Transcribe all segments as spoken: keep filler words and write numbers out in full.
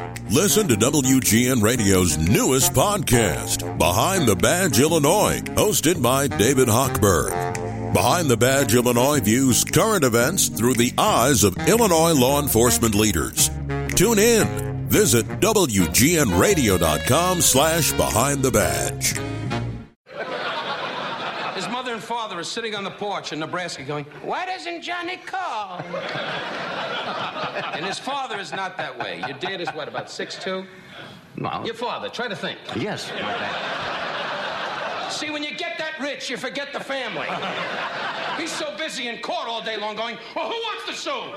Listen to W G N Radio's newest podcast, Behind the Badge Illinois, hosted by David Hochberg. Behind the Badge Illinois views current events through the eyes of Illinois law enforcement leaders. Tune in. Visit W G N radio dot com slash behind the badge. His mother and father are sitting on the porch in Nebraska going, "Why doesn't Johnny call?" And his father is not that way. Your dad is what, about six two? No. Your father, try to think. Yes, my dad. See, when you get that rich, you forget the family. He's so busy in court all day long going, "Well, who wants the suit?"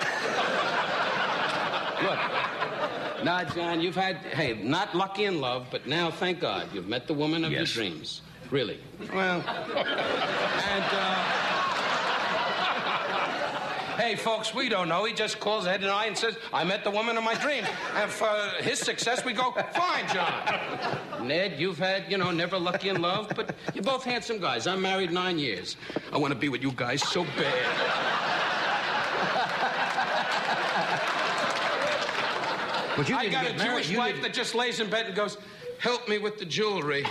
Look, now, John, you've had, hey, not lucky in love, but now, thank God, you've met the woman of Yes. your dreams. Really. Well, and, uh... hey, folks, we don't know. He just calls Ed and I and says, "I met the woman of my dreams." And for his success, we go, "Fine, John." Ned, you've had, you know, never lucky in love, but you're both handsome guys. I'm married nine years. I want to be with you guys so bad. But you I didn't got get a married. Jewish You wife didn't- that just lays in bed and goes, "Help me with the jewelry."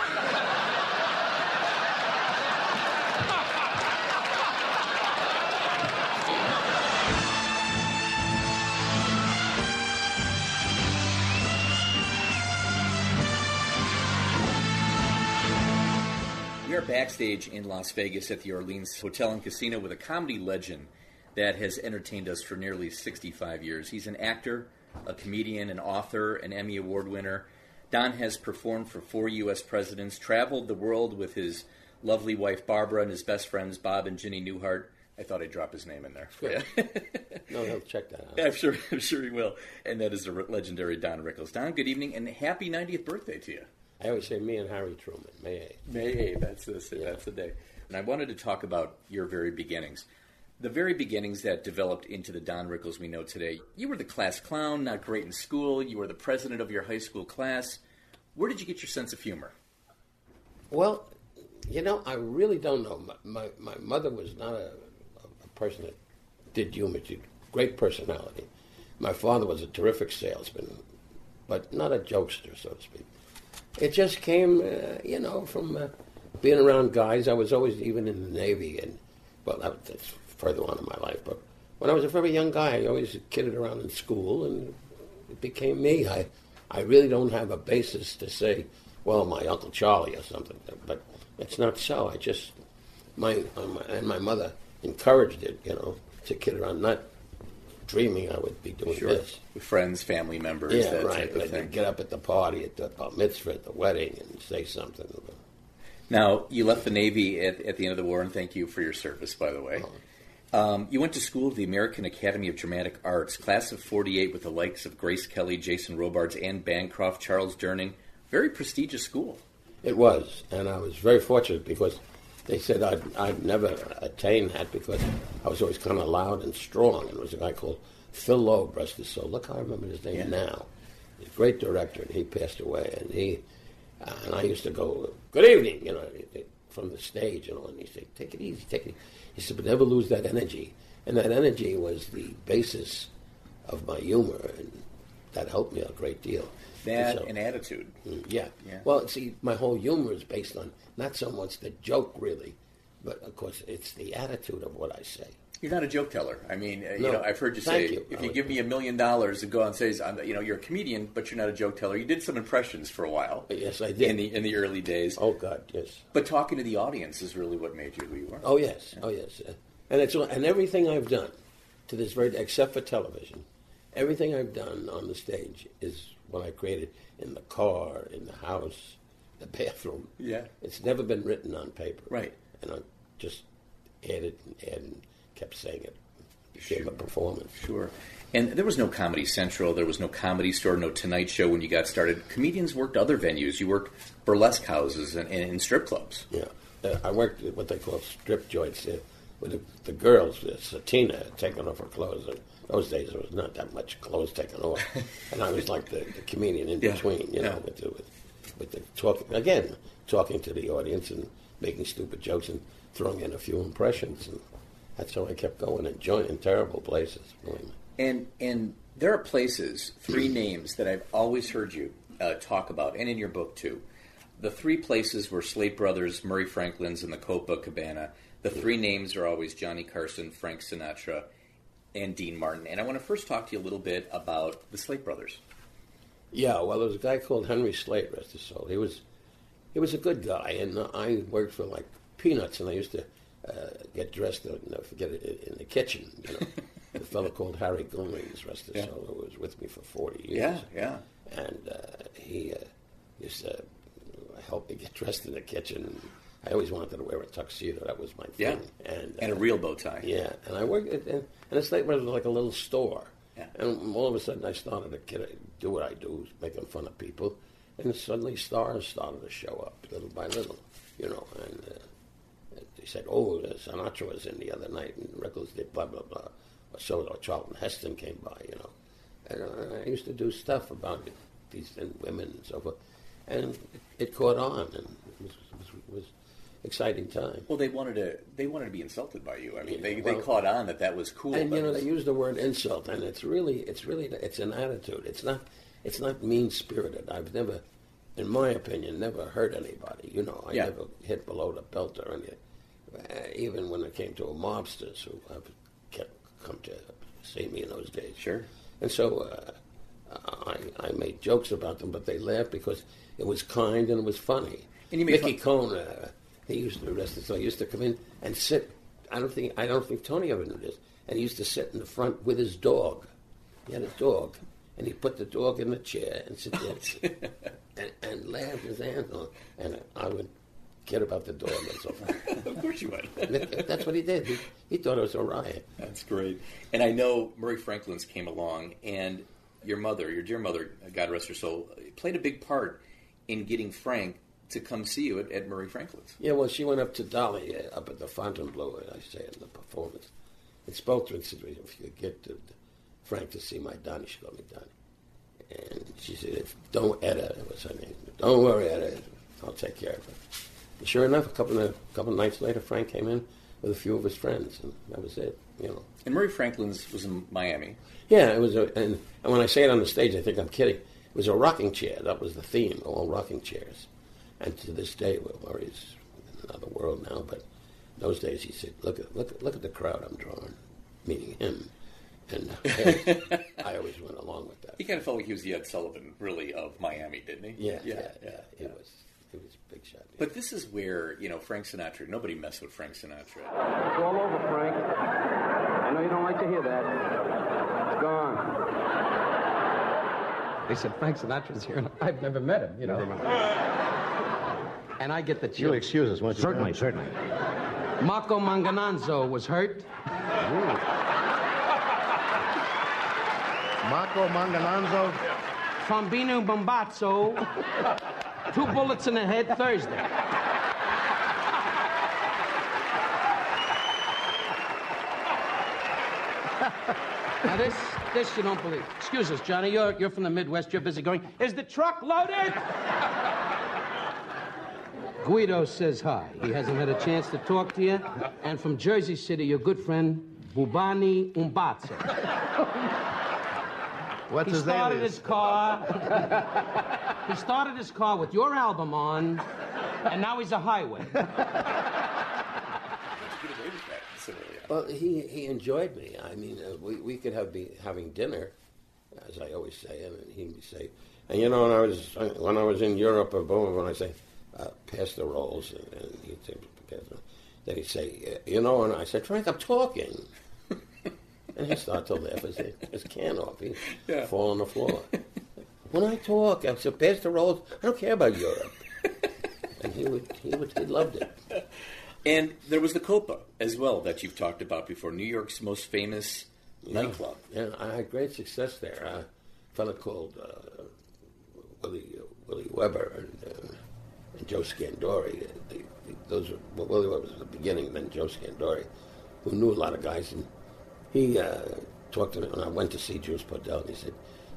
We are backstage in Las Vegas at the Orleans Hotel and Casino with a comedy legend that has entertained us for nearly sixty-five years. He's an actor, a comedian, an author, an Emmy Award winner. Don has performed for four U S presidents, traveled the world with his lovely wife Barbara and his best friends Bob and Ginny Newhart. I thought I'd drop his name in there. Sure. No, he'll check that out. Yeah, I'm sure, I'm sure he will. And that is the legendary Don Rickles. Don, good evening and happy ninetieth birthday to you. I always say me and Harry Truman, May eighth. May eighth, that's the, Yeah. that's the day. And I wanted to talk about your very beginnings. The very beginnings that developed into the Don Rickles we know today. You were the class clown, not great in school. You were the president of your high school class. Where did you get your sense of humor? Well, you know, I really don't know. My, my, my mother was not a, a person that did humor. She had great personality. My father was a terrific salesman, but not a jokester, so to speak. It just came, uh, you know, from uh, being around guys. I was always even in the Navy, and, well, that, that's further on in my life. But when I was a very young guy, I always kidded around in school, and it became me. I, I really don't have a basis to say, well, my Uncle Charlie or something, but it's not so. I just, my, and my mother encouraged it, you know, to kid around, not dreaming I would be doing Sure. this. With friends, family members, Yeah, that right. type of Like thing. get up at the party, at the bar mitzvah, at the wedding, and say something. Now, you left the Navy at, at the end of the war, and thank you for your service, by the way. Um, you went to school at the American Academy of Dramatic Arts, class of forty-eight, with the likes of Grace Kelly, Jason Robards, Anne Bancroft, Charles Durning. Very prestigious school. It was, and I was very fortunate because they said I'd, I'd never attain that because I was always kind of loud and strong. And there was a guy called Phil Loeb, rest his soul. Look how I remember his name Yeah. now. He's a great director, and he passed away. And he uh, and I used to go, "Good evening," you know, from the stage, you know, and he'd say, "Take it easy, take it easy." He said, "But never lose that energy." And that energy was the basis of my humor, and that helped me a great deal. That So- and attitude. Mm, Yeah. Yeah. Well, see, my whole humor is based on not so much the joke, really, but, of course, it's the attitude of what I say. You're not a joke teller. I mean, uh, you No. know, I've heard you Thank say, you. if I you would- give me a million dollars to go on stage, I'm, you know, you're a comedian, but you're not a joke teller. You did some impressions for a while. Yes, I did. In the in the early days. Oh, God, yes. But talking to the audience is really what made you who you are. Oh, yes. Oh, yes. Uh, And it's and everything I've done to this very, except for television, everything I've done on the stage is what I created in the car, in the house, the bathroom. Yeah. It's never been written on paper. Right. And I just added and added and kept saying it. It became a performance. Sure. And there was no Comedy Central, there was no Comedy Store, no Tonight Show when you got started. Comedians worked other venues. You worked burlesque houses and, and, and strip clubs. Yeah. Uh, I worked at what they call strip joints uh, with the, the girls, uh, Satina, taking off her clothes. And those days there was not that much clothes taken off. And I was like the, the comedian in Yeah. between, you know, Yeah. with, the, with, with the talking, again, talking to the audience and making stupid jokes and throwing in a few impressions. And that's how I kept going and joining terrible places. Believe me. And and There are places, three names that I've always heard you uh, talk about, and in your book too. The three places were Slate Brothers, Murray Franklin's, and the Copacabana. The three names are always Johnny Carson, Frank Sinatra, and Dean Martin. And I want to first talk to you a little bit about the Slate Brothers. Yeah, well, there was a guy called Henry Slate, rest his soul. He was, he was a good guy, and uh, I worked for like Peanuts, and I used to uh, get dressed, uh, never forget it, in the kitchen. You know, a fellow called Harry Gumlings, rest his yeah. soul, who was with me for forty years. Yeah, yeah. And uh, he uh, used to help me get dressed in the kitchen. I always wanted to wear a tuxedo. That was my thing. Yeah. And, uh, and a real bow tie. Yeah. And I worked at, and, and the Slate Brothers was like a little store. Yeah. And all of a sudden I started to get, do what I do, making fun of people. And suddenly stars started to show up, little by little, you know. And uh, they said, oh, Sinatra was in the other night, and Rickles did blah, blah, blah. Or so or Charlton Heston came by, you know. And uh, I used to do stuff about these and women and so forth. And it, it caught on, and it was, was, was exciting time. Well, they wanted to. They wanted to be insulted by you. I mean, Yeah, they, well, they caught on that that was cool. And but you know, they use the word insult, and it's really, it's really, it's an attitude. It's not, it's not mean spirited. I've never, in my opinion, never hurt anybody. You know, I Yeah. never hit below the belt or anything. Uh, even when it came to mobsters who have kept, come to see me in those days. Sure. And so uh, I, I made jokes about them, but they laughed because it was kind and it was funny. And you made Mickey fun- Cohn, uh, he used to arrest us. So he used to come in and sit. I don't think I don't think Tony ever knew this. And he used to sit in the front with his dog. He had a dog, and he put the dog in the chair and sit there and, and laugh his hands on. And I would kid about the dog and so forth. Of course you would. That's what he did. He, he thought it was a riot. That's great. And I know Murray Franklin's came along, and your mother, your dear mother, God rest her soul, played a big part in getting Frank to come see you at, at Murray Franklin's. Yeah, well, she went up to Dolly uh, up at the Fontainebleau, I say, in the performance. And spoke to her and said, if you could get to, to Frank to see my Donnie, she called me Donnie. And she said, if, don't Etta, that was her name. Don't worry, Etta, I'll take care of her. And sure enough, a couple of, a couple of nights later, Frank came in with a few of his friends, and that was it, you know. And Murray Franklin's was in Miami. Yeah, it was, a, and, and when I say it on the stage, I think I'm kidding. It was a rocking chair. That was the theme, all rocking chairs. And to this day, well, Murray's in another world now, but in those days he said, look at look at, look at the crowd I'm drawing, meaning him. And I, I always went along with that. He kind of felt like he was the Ed Sullivan, really, of Miami, didn't he? Yeah, yeah, yeah. yeah. yeah. It was it was a big shot. Yeah. But this is where, you know, Frank Sinatra, nobody messed with Frank Sinatra. It's all over, Frank. I know you don't like to hear that. It's gone. They said, Frank Sinatra's here, and I've never met him, you know. And I get the You'll chill. excuse us once you Certainly, certainly. Marco Mangananzo was hurt. Marco Mangananzo. Fambino Bombazzo. Two bullets in the head Thursday. Now this, this you don't believe. Excuse us, Johnny. You're you're from the Midwest. You're busy going. Is the truck loaded? Guido says hi. He hasn't had a chance to talk to you. And from Jersey City, your good friend Bubani Umbazzo. What's He his started alias? his car. He started his car with your album on, and now he's a highway. Get away with that, considerably. Well, he he enjoyed me. I mean, uh, we we could have be having dinner, as I always say, and he'd say, and you know, when I was when I was in Europe or boom, when I say, uh, pass the rolls, and, and he'd say, then he'd say, you know, and I said, Frank, I'm talking. And he started to laugh as his can off. He'd Yeah. fall on the floor. When I talk, I said, pass the rolls. I don't care about Europe. And he would, he would, he loved it. And there was the Copa as well that you've talked about before, New York's most famous nightclub. Yeah, I had great success there. Uh, a fellow called uh, Willie uh, Willie Weber and, uh, and Joe Scandori. They, they, those were, well, Willie Weber was at the beginning, and then Joe Scandori, who knew a lot of guys. And he uh, talked to me when I went to see Jules Podell, and he said,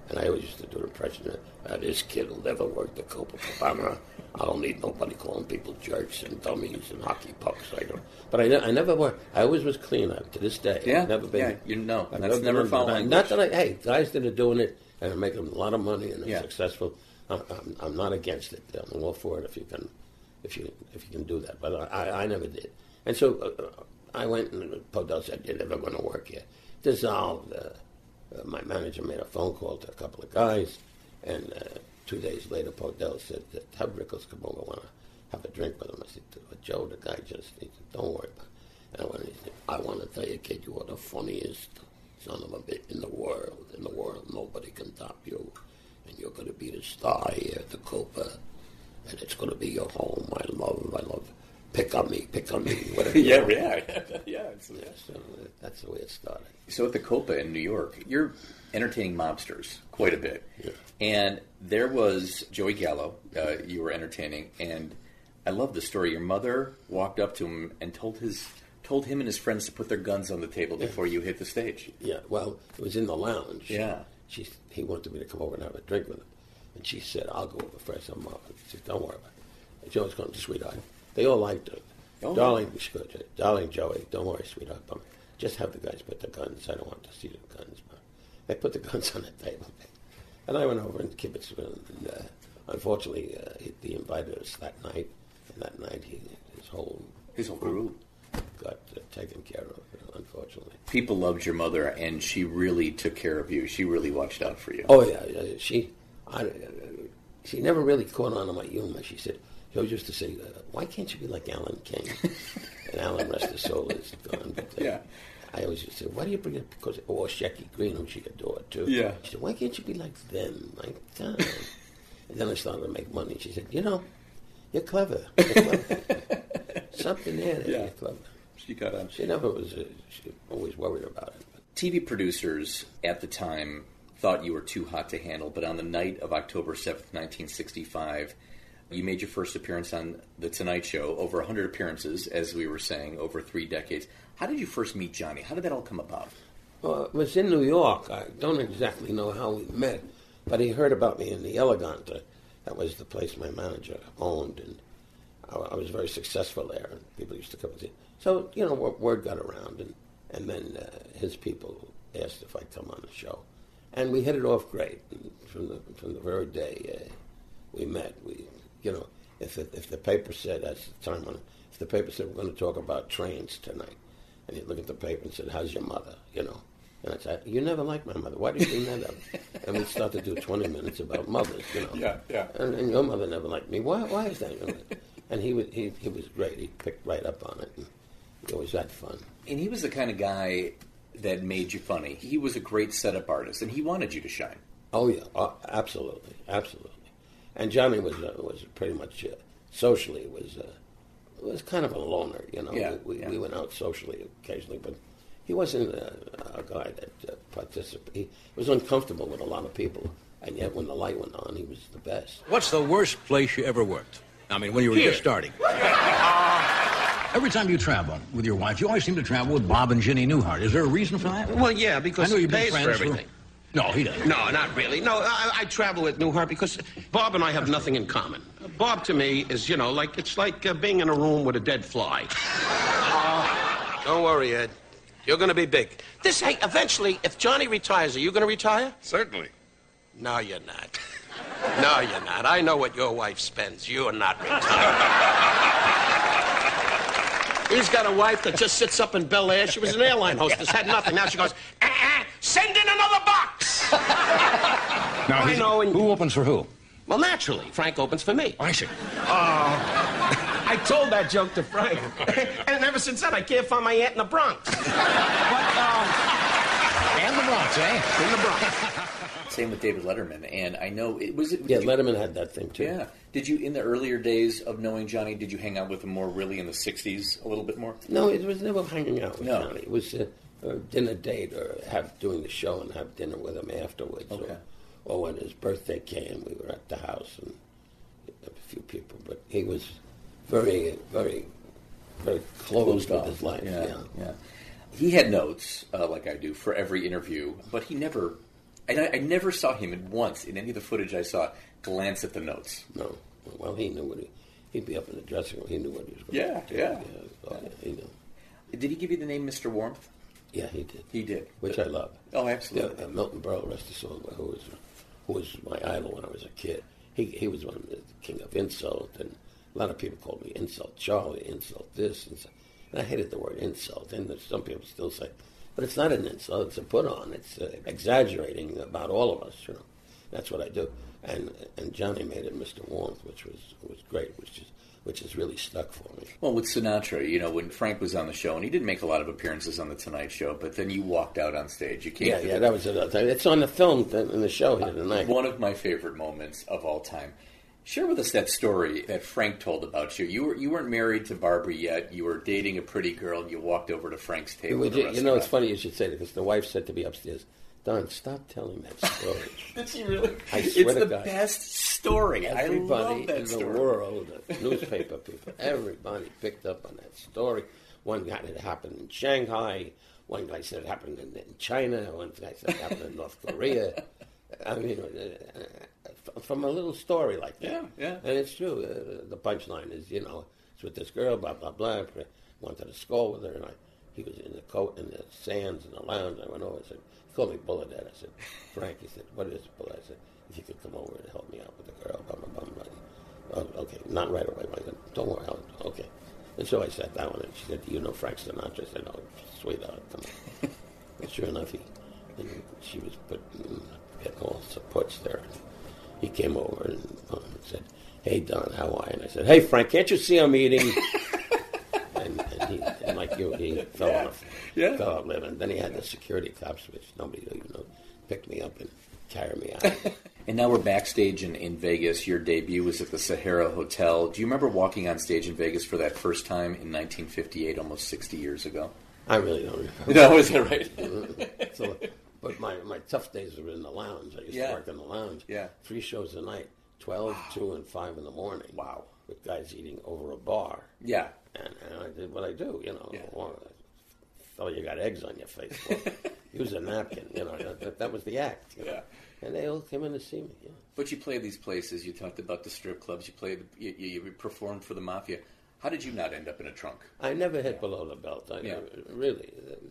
And I always used to do the impression that uh, this kid will never work the Copacabana. I don't need nobody calling people jerks and dummies and hockey pucks. I don't. But I, ne- I never worked. I always was clean up to this day. Yeah, I've never been. yeah, you know, I've that's never been- foul not- language. Not that I. Hey, guys that are doing it and are making a lot of money and are Yeah. successful. I'm, I'm, I'm not against it. I'm all for it if you can, if you if you can do that. But I, I never did. And so uh, I went and Podell said, "You're never going to work here." Dissolved. Uh, uh, my manager made a phone call to a couple of guys, and uh, two days later, Podell said, "Have Rickles come over. Want to have a drink with him?" I said, "But Joe, the guy just," he said, "Don't worry about it." And I went, he said, "I want to tell you, kid, you are the funniest son of a bitch in the world. In the world, nobody can top you. And you're going to be the star here at the Copa. And it's going to be your home. I love, I love. Pick on me, pick on me. Whatever. yeah, yeah, yeah. It's, Yeah, so that's the way it started. So at the Copa in New York, you're entertaining mobsters quite a bit. Yeah. And there was Joey Gallo, uh, you were entertaining, and I love the story. Your mother walked up to him and told his told him and his friends to put their guns on the table before you hit the stage. Yeah, well, it was in the lounge. Yeah. She, he wanted me to come over and have a drink with him. And she said, "I'll go over first." I'm off. She said, "Don't worry about it." And Joe's going to sweetheart. They all liked her. Oh, darling, darling Joey, don't worry, sweetheart. Just have the guys put the guns. I don't want to see the guns. But they put the guns on the table. And I went over and Kibitzville. And uh, unfortunately, uh, he, he invited us that night. And that night, he, his whole His whole group got uh, taken care of, unfortunately. People loved your mother, and she really took care of you. She really watched out for you. Oh, yeah. yeah she I, uh, she never really caught on to my humor. She said, she always used to say, uh, "Why can't you be like Alan King?" And Alan, rest his soul, is gone. But, uh, Yeah. I always used to say, "Why do you bring it?" Because, or Shecky Green, who she adored, too. Yeah. She said, "Why can't you be like them? My God." And then I started to make money. She said, "You know, you're clever. You're clever. Something there that Yeah. you're clever." She got on. She never was, uh, she always worried about it. T V producers at the time thought you were too hot to handle, but on the night of October seventh, nineteen sixty-five, you made your first appearance on The Tonight Show, over one hundred appearances, as we were saying, over three decades. How did you first meet Johnny? How did that all come about? Well, it was in New York. I don't exactly know how we met, but he heard about me in the Elegante. That was the place my manager owned, and I, I was very successful there, and people used to come and see. So, you know, word got around, and, and then uh, his people asked if I'd come on the show. And we hit it off great. And from the from the very day uh, we met, we, you know, if it, if the paper said, that's the time when, if the paper said, "We're going to talk about trains tonight," and you look at the paper and said, "How's your mother?" You know, and I said, "You never liked my mother. Why did you bring that up?" And we'd start to do twenty minutes about mothers, you know. Yeah, yeah. And, and your mother never liked me. Why? Why is that? You know? And he was he he was great. He picked right up on it. And he always had fun. And he was the kind of guy that made you funny. He was a great setup artist, and he wanted you to shine. Oh yeah, uh, absolutely, absolutely. And Johnny was uh, was pretty much uh, socially was uh, was kind of a loner, you know. Yeah, we, we, yeah. we went out socially occasionally, but he wasn't uh, a guy that uh, participated. He was uncomfortable with a lot of people, and yet when the light went on, he was the best. What's the worst place you ever worked? I mean, when you were Here. just starting. Every time you travel with your wife, you always seem to travel with Bob and Ginny Newhart. Is there a reason for that? Well, yeah, because I know he you've been pays for friends for- everything. No, he doesn't. No, not really. No, I, I travel with Newhart because Bob and I have nothing in common. Bob, to me, is, you know, like, it's like uh, being in a room with a dead fly. Uh, don't worry, Ed. You're going to be big. This, hey, eventually, if Johnny retires, are you going to retire? Certainly. No, you're not. No, you're not. I know what your wife spends. You are not retired. He's got a wife that just sits up in Bel Air. She was an airline hostess, had nothing. Now she goes, ah, ah, send in another box. Now, I he's- know, and- Who opens for who? Well, naturally, Frank opens for me. I see. I told that joke to Frank. And ever since then, I can't find my aunt in the Bronx. But, uh, And the Bronx, eh? in the Bronx. Same with David Letterman, and I know it was. It, Yeah, did you- Letterman had that thing too. Yeah. Did you, in the earlier days of knowing Johnny, did you hang out with him more really in the sixties a little bit more? No, it was never hanging out with No. Johnny. It was a, a dinner date or have doing the show and have dinner with him afterwards. Okay. Or, or when his birthday came, we were at the house and a few people. But he was very, very, very closed with off. his life. Yeah, Yeah. yeah. He had notes, uh, like I do, for every interview, but he never And I, I never saw him in once in any of the footage I saw glance at the notes. No. Well, he knew what he... He'd be up in the dressing room. He knew what he was going yeah, to do. Yeah, yeah. Oh, yeah. He knew. Did he give you the name Mister Warmth? Yeah, he did. He did. Which uh, I love. Oh, absolutely. Yeah, uh, Milton Berle, rest his soul, who was, who was my idol when I was a kid. He he was one of the king of insult, and a lot of people called me Insult Charlie, Insult this, and, so, and I hated the word insult. And some people still say, but it's not an insult, it's a put-on. It's uh, exaggerating about all of us, you know. That's what I do. And and Johnny made it Mister Warmth, which was was great, which is which has really stuck for me. Well, with Sinatra, you know, when Frank was on the show, and he didn't make a lot of appearances on The Tonight Show, but then you walked out on stage. You came Yeah, to yeah, the, that was another time. It's on the film in the show here tonight. One of my favorite moments of all time. Share with us that story that Frank told about you. You were you weren't married to Barbara yet. You were dating a pretty girl, and you walked over to Frank's table. You, at a you know, restaurant. it's funny you should say that because the wife said to me upstairs, Don, stop telling that story. Did she really? I swear it's to the God. best story. Everybody I love that in story. the world, the newspaper people, everybody picked up on that story. One guy said it happened in Shanghai. One guy said it happened in, in China. One guy said it happened in North Korea. I mean, uh, from a little story like that. Yeah, yeah. And it's true. Uh, the punchline is, you know, it's with this girl, blah, blah, blah. I wanted to score with her, and I, he was in the coat, in the sands, in the lounge. I went over and said, he called me Bullet Head. I said, Frank, he said, what is Bullet? I said, if you could come over and help me out with the girl, blah, blah, blah, blah. Oh, okay, not right away. I said, don't worry, I'll, okay. And so I sat down and she said, do you know Frank Sinatra? I said, oh, sweetheart, come on. And sure enough, he, and she was putting, getting all supports there. And he came over and, um, said, hey, Don, how are you? And I said, hey, Frank, can't you see I'm eating? and, and he, and like you, he fell yeah. off. Yeah. Fell off living. Then he had the security cops, which nobody even know, picked me up and carried me out. And now we're backstage in, in Vegas. Your debut was at the Sahara Hotel. Do you remember walking on stage in Vegas for that first time in nineteen fifty-eight, almost sixty years ago? I really don't remember. No, is that right? so, but my, my tough days were in the lounge. I used Yeah. to work in the lounge. Yeah. Three shows a night, twelve, wow. two, and five in the morning. Wow. With guys eating over a bar. Yeah. And, and I did what I do, you know. Yeah. Well, oh, you got eggs on your face. Well, use a napkin, you know. That, that was the act. You know? Yeah. And they all came in to see me. Yeah. But you played these places. You talked about the strip clubs. You played. You, you performed for the Mafia. How did you not end up in a trunk? I never hit below the belt. I Yeah. never, really.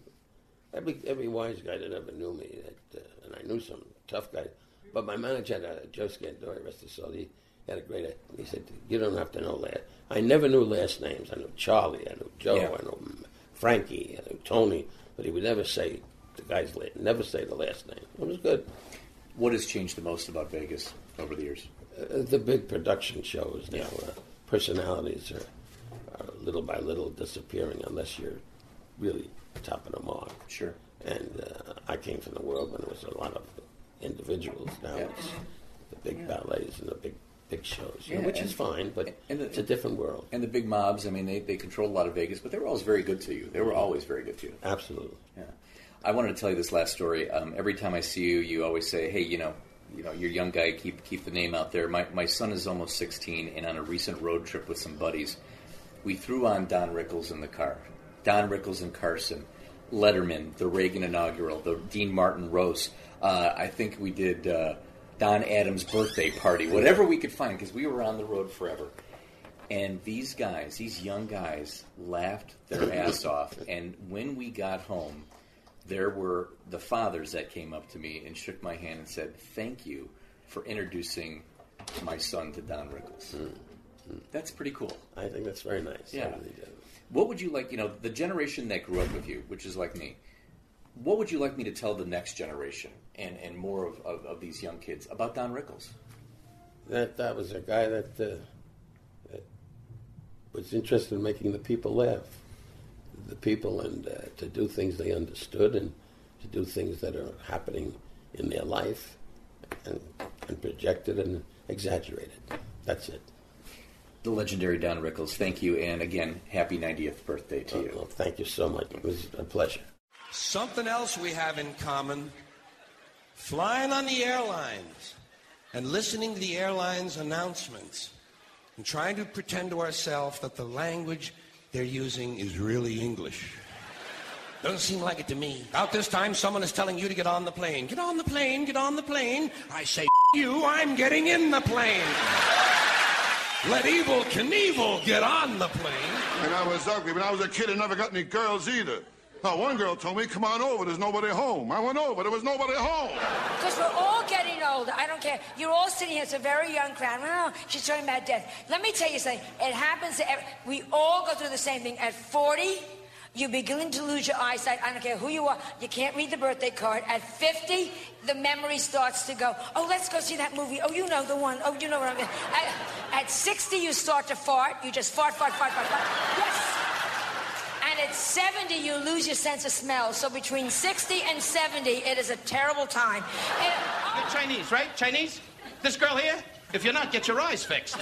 Every every wise guy that ever knew me, that, uh, and I knew some tough guys. But my manager, had a, Joe Scandori, rest his soul, he had a great. He said, "You don't have to know last." I never knew last names. I knew Charlie. I knew Joe. Yeah. I knew Frankie. I knew Tony. But he would never say the guy's last. Never say the last name. It was good. What has changed the most about Vegas over the years? Uh, the big production shows now. Uh, personalities are, are little by little disappearing unless you're really top of the mark. Sure. And uh, I came from the world when there was a lot of individuals. Now Yeah. it's the big yeah. ballets and the big big shows, you Yeah, know, which and, is fine, but and the, it's a different world. And the big mobs, I mean, they, they controlled a lot of Vegas, but they were always very good to you. They were always very good to you. Absolutely. Yeah. I wanted to tell you this last story. Um, every time I see you, you always say, hey, you know, you know, you're a young guy, keep keep the name out there. My my son is almost sixteen, and on a recent road trip with some buddies, we threw on Don Rickles in the car. Don Rickles and Carson, Letterman, the Reagan inaugural, the Dean Martin roast. Uh, I think we did uh, Don Adams' birthday party, whatever we could find, because we were on the road forever. And these guys, these young guys, laughed their ass off. And when we got home, there were the fathers that came up to me and shook my hand and said, thank you for introducing my son to Don Rickles. Mm-hmm. That's pretty cool. I think that's very nice. Yeah. Really do. What would you like, you know, the generation that grew up with you, which is like me, what would you like me to tell the next generation and, and more of, of, of these young kids about Don Rickles? That that was a guy that, uh, that was interested in making the people laugh. The people, and uh, to do things they understood, and to do things that are happening in their life, and, and projected and exaggerated. That's it. The legendary Don Rickles, thank you, and again, happy ninetieth birthday to Oh, you. well, thank you so much. It was a pleasure. Something else we have in common, flying on the airlines and listening to the airlines' announcements and trying to pretend to ourselves that the language they're using is really English. Doesn't seem like it to me. About this time, someone is telling you to get on the plane. Get on the plane, get on the plane. I say, you, I'm getting in the plane. Let Evel Knievel get on the plane. And I was ugly. When I was a kid, I never got any girls either. Now, one girl told me, come on over, there's nobody home. I went over, there was nobody home. Because we're all getting older. I don't care. You're all sitting here. It's a very young crowd. Well, she's talking about death. Let me tell you something. It happens to every, we all go through the same thing. At forty, you begin to lose your eyesight. I don't care who you are. You can't read the birthday card. At fifty, the memory starts to go, oh, let's go see that movie. Oh, you know the one. Oh, you know what I mean. At, at sixty, you start to fart. You just fart, fart, fart, fart, fart. Yes. And at seventy, you lose your sense of smell. So between sixty and seventy, it is a terrible time. And, oh. You're Chinese, right? Chinese? This girl here? If you're not, get your eyes fixed.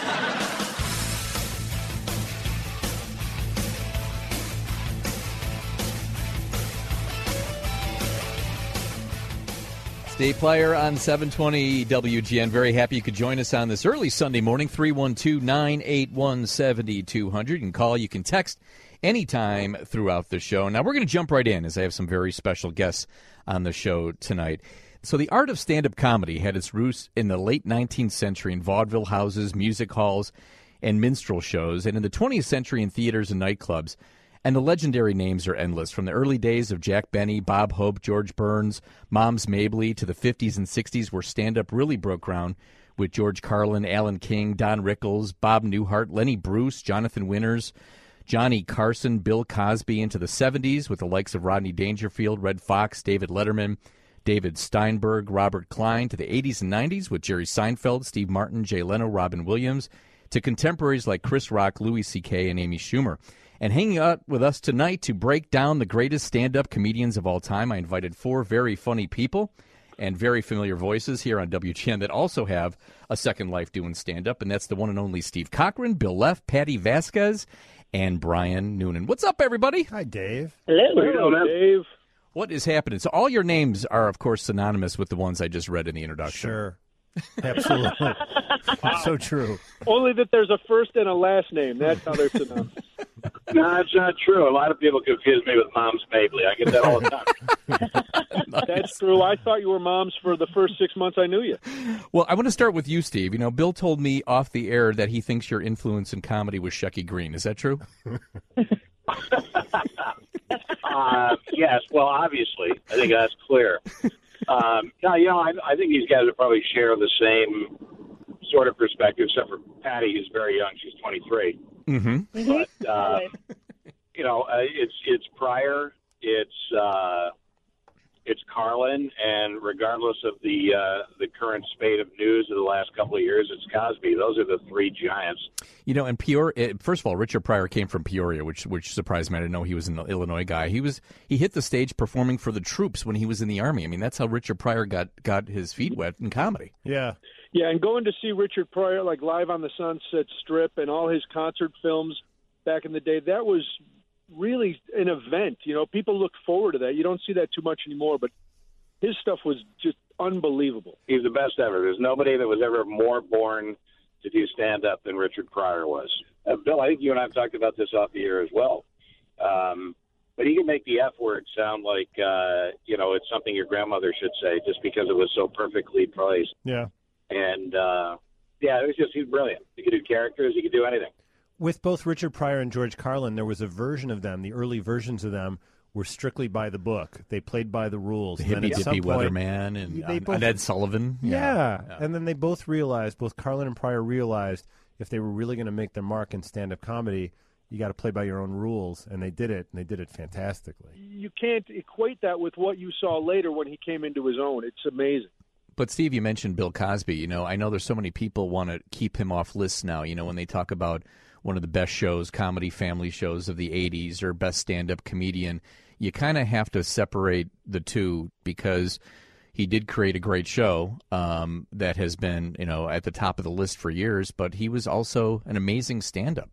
Steve Player on seven twenty W G N. Very happy you could join us on this early Sunday morning. three one two, nine eight one, seven two zero zero. You can call, you can text anytime throughout the show. Now, we're going to jump right in as I have some very special guests on the show tonight. So the art of stand-up comedy had its roots in the late nineteenth century in vaudeville houses, music halls, and minstrel shows, and in the twentieth century in theaters and nightclubs. And the legendary names are endless, from the early days of Jack Benny, Bob Hope, George Burns, Moms Mabley, to the fifties and sixties where stand-up really broke ground with George Carlin, Alan King, Don Rickles, Bob Newhart, Lenny Bruce, Jonathan Winters, Johnny Carson, Bill Cosby, into the seventies with the likes of Rodney Dangerfield, Red Fox, David Letterman, David Steinberg, Robert Klein, to the eighties and nineties with Jerry Seinfeld, Steve Martin, Jay Leno, Robin Williams, to contemporaries like Chris Rock, Louis C K, and Amy Schumer. And hanging out with us tonight to break down the greatest stand-up comedians of all time, I invited four very funny people and very familiar voices here on W G N that also have a second life doing stand-up, and that's the one and only Steve Cochran, Bill Leff, Patty Vasquez, and Brian Noonan. What's up, everybody? Hi, Dave. Hello. Hello, Dave. What is happening? So all your names are, of course, synonymous with the ones I just read in the introduction. Sure. Absolutely. So true. Only that there's a first and a last name. That's how they're synonymous. No, it's not true. A lot of people confuse me with Moms Mabley. I get that all the time. Nice. That's true. I thought you were Moms for the first six months I knew you. Well, I want to start with you, Steve. You know, Bill told me off the air that he thinks your influence in comedy was Shecky Green. Is that true? uh, yes. Well, obviously. I think that's clear. Um, no, you know, I, I think these guys would probably share the same sort of perspective, except for Patty, who's very young. She's twenty-three. Mm-hmm. But, uh, you know, uh, it's it's Pryor, it's uh, it's Carlin, and regardless of the uh, the current spate of news of the last couple of years, it's Cosby. Those are the three giants. You know, and Peoria. First of all, Richard Pryor came from Peoria, which which surprised me. I didn't know he was an Illinois guy. He was he hit the stage performing for the troops when he was in the Army. I mean, that's how Richard Pryor got got his feet wet in comedy. Yeah. Yeah, and going to see Richard Pryor, like live on the Sunset Strip and all his concert films back in the day, that was really an event. You know, people looked forward to that. You don't see that too much anymore, but his stuff was just unbelievable. He's the best ever. There's nobody that was ever more born to do stand-up than Richard Pryor was. Uh, Bill, I think you and I have talked about this off the air as well. Um, but he can make the F word sound like, uh, you know, it's something your grandmother should say just because it was so perfectly placed. Yeah. And, uh, yeah, it was just, he's brilliant. He could do characters. He could do anything. With both Richard Pryor and George Carlin, there was a version of them, the early versions of them, were strictly by the book. They played by the rules. The Hippy Dippy Weatherman and, they um, both, and Ed Sullivan. Yeah. Yeah. yeah. And then they both realized, both Carlin and Pryor realized, if they were really going to make their mark in stand-up comedy, you got to play by your own rules. And they did it, and they did it fantastically. You can't equate that with what you saw later when he came into his own. It's amazing. But, Steve, you mentioned Bill Cosby. You know, I know there's so many people want to keep him off lists now, you know, when they talk about one of the best shows, comedy family shows of the eighties or best stand-up comedian. You kind of have to separate the two because he did create a great show um, that has been, you know, at the top of the list for years, but he was also an amazing stand-up.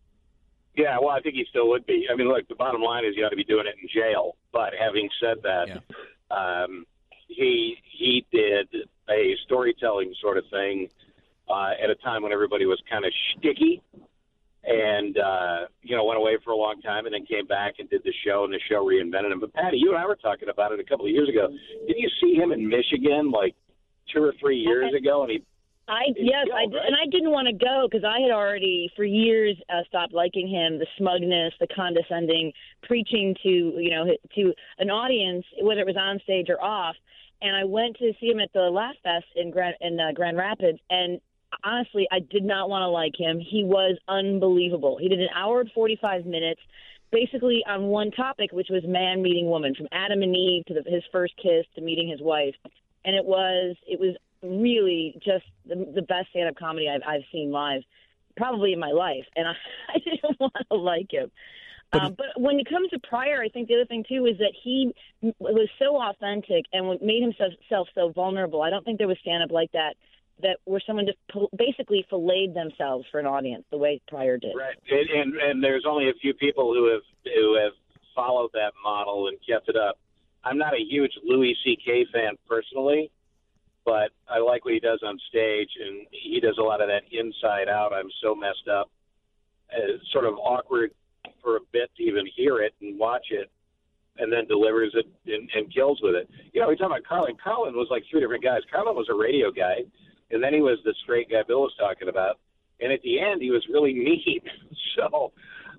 Yeah, well, I think he still would be. I mean, look, the bottom line is you ought to be doing it in jail. But having said that, yeah. um, he he did a storytelling sort of thing uh, at a time when everybody was kind of shticky. and, uh, you know, went away for a long time and then came back and did the show, and the show reinvented him. But, Patty, you and I were talking about it a couple of years ago. Didn't you see him in Michigan like two or three years ago? And he I yes, killed, I did, right? and I didn't want to go because I had already for years uh, stopped liking him. The smugness, the condescending, preaching to you know to an audience, whether it was on stage or off. And I went to see him at the Laugh Fest in Grand in uh, Grand Rapids, and honestly, I did not want to like him. He was unbelievable. He did an hour and forty-five minutes, basically on one topic, which was man meeting woman, from Adam and Eve to the, his first kiss to meeting his wife, and it was it was. really just the, the best stand-up comedy I've, I've seen live, probably in my life, and I, I didn't want to like him. But, um, but when it comes to Pryor, I think the other thing, too, is that he was so authentic and made himself so vulnerable. I don't think there was stand-up like that, that where someone just basically filleted themselves for an audience the way Pryor did. Right, and, and, and there's only a few people who have who have followed that model and kept it up. I'm not a huge Louis C K fan personally, but I like what he does on stage, and he does a lot of that inside out, I'm so messed up. It's sort of awkward for a bit to even hear it and watch it, and then delivers it and, and kills with it. You know, we're talking about Carlin. Carlin was like three different guys. Carlin was a radio guy, and then he was the straight guy Bill was talking about. And at the end, he was really mean. So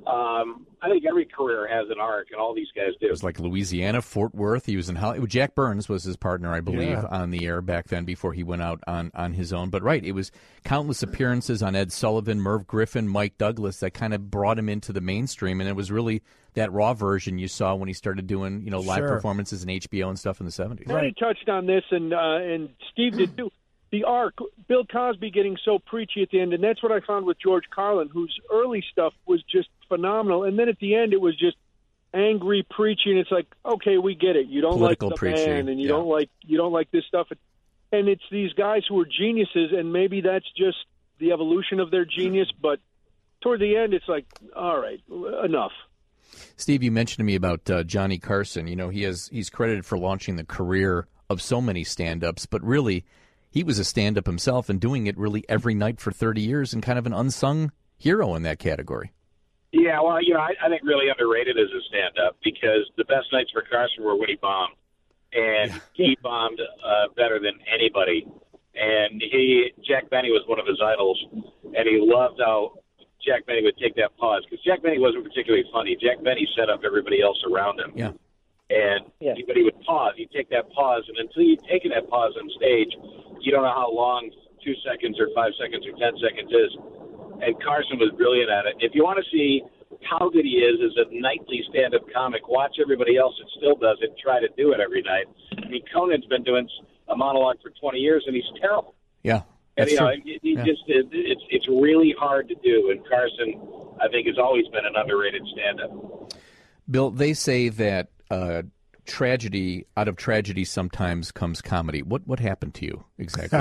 um, I think every career has an arc, and all these guys do. It was like Louisiana, Fort Worth. He was in Hollywood. Jack Burns was his partner, I believe, Yeah. on the air back then before he went out on, on his own. But right, it was countless appearances on Ed Sullivan, Merv Griffin, Mike Douglas that kind of brought him into the mainstream. And it was really that raw version you saw when he started doing, you know, live Sure. performances in H B O and stuff in the seventies. Right. touched on this, and uh, and Steve did too. The arc, Bill Cosby getting so preachy at the end, and that's what I found with George Carlin, whose early stuff was just phenomenal, and then at the end it was just angry preaching. It's like, okay, we get it. You don't Political like the preaching, man, and you yeah. don't like you don't like this stuff, and it's these guys who are geniuses, and maybe that's just the evolution of their genius. But toward the end, it's like, all right, enough. Steve, you mentioned to me about uh, Johnny Carson. You know, he has he's credited for launching the career of so many stand-ups, but really, he was a stand-up himself and doing it really every night for thirty years and kind of an unsung hero in that category. Yeah, well, you know, I, I think really underrated as a stand-up because the best nights for Carson were when he bombed, and he bombed uh, better than anybody. And he, Jack Benny was one of his idols, and he loved how Jack Benny would take that pause because Jack Benny wasn't particularly funny. Jack Benny set up everybody else around him. Yeah. And yeah. he, but he would pause. He'd take that pause, and until you've taken that pause on stage, you don't know how long two seconds or five seconds or ten seconds is. And Carson was brilliant at it. If you want to see how good he is as a nightly stand-up comic, watch everybody else that still does it. Try to do it every night. I mean, Conan's been doing a monologue for twenty years, and he's terrible. Yeah, and that's you know, true. he, he Yeah. just it, it's it's really hard to do. And Carson, I think, has always been an underrated stand-up. Bill, they say that uh, tragedy, out of tragedy sometimes comes comedy. What what happened to you exactly?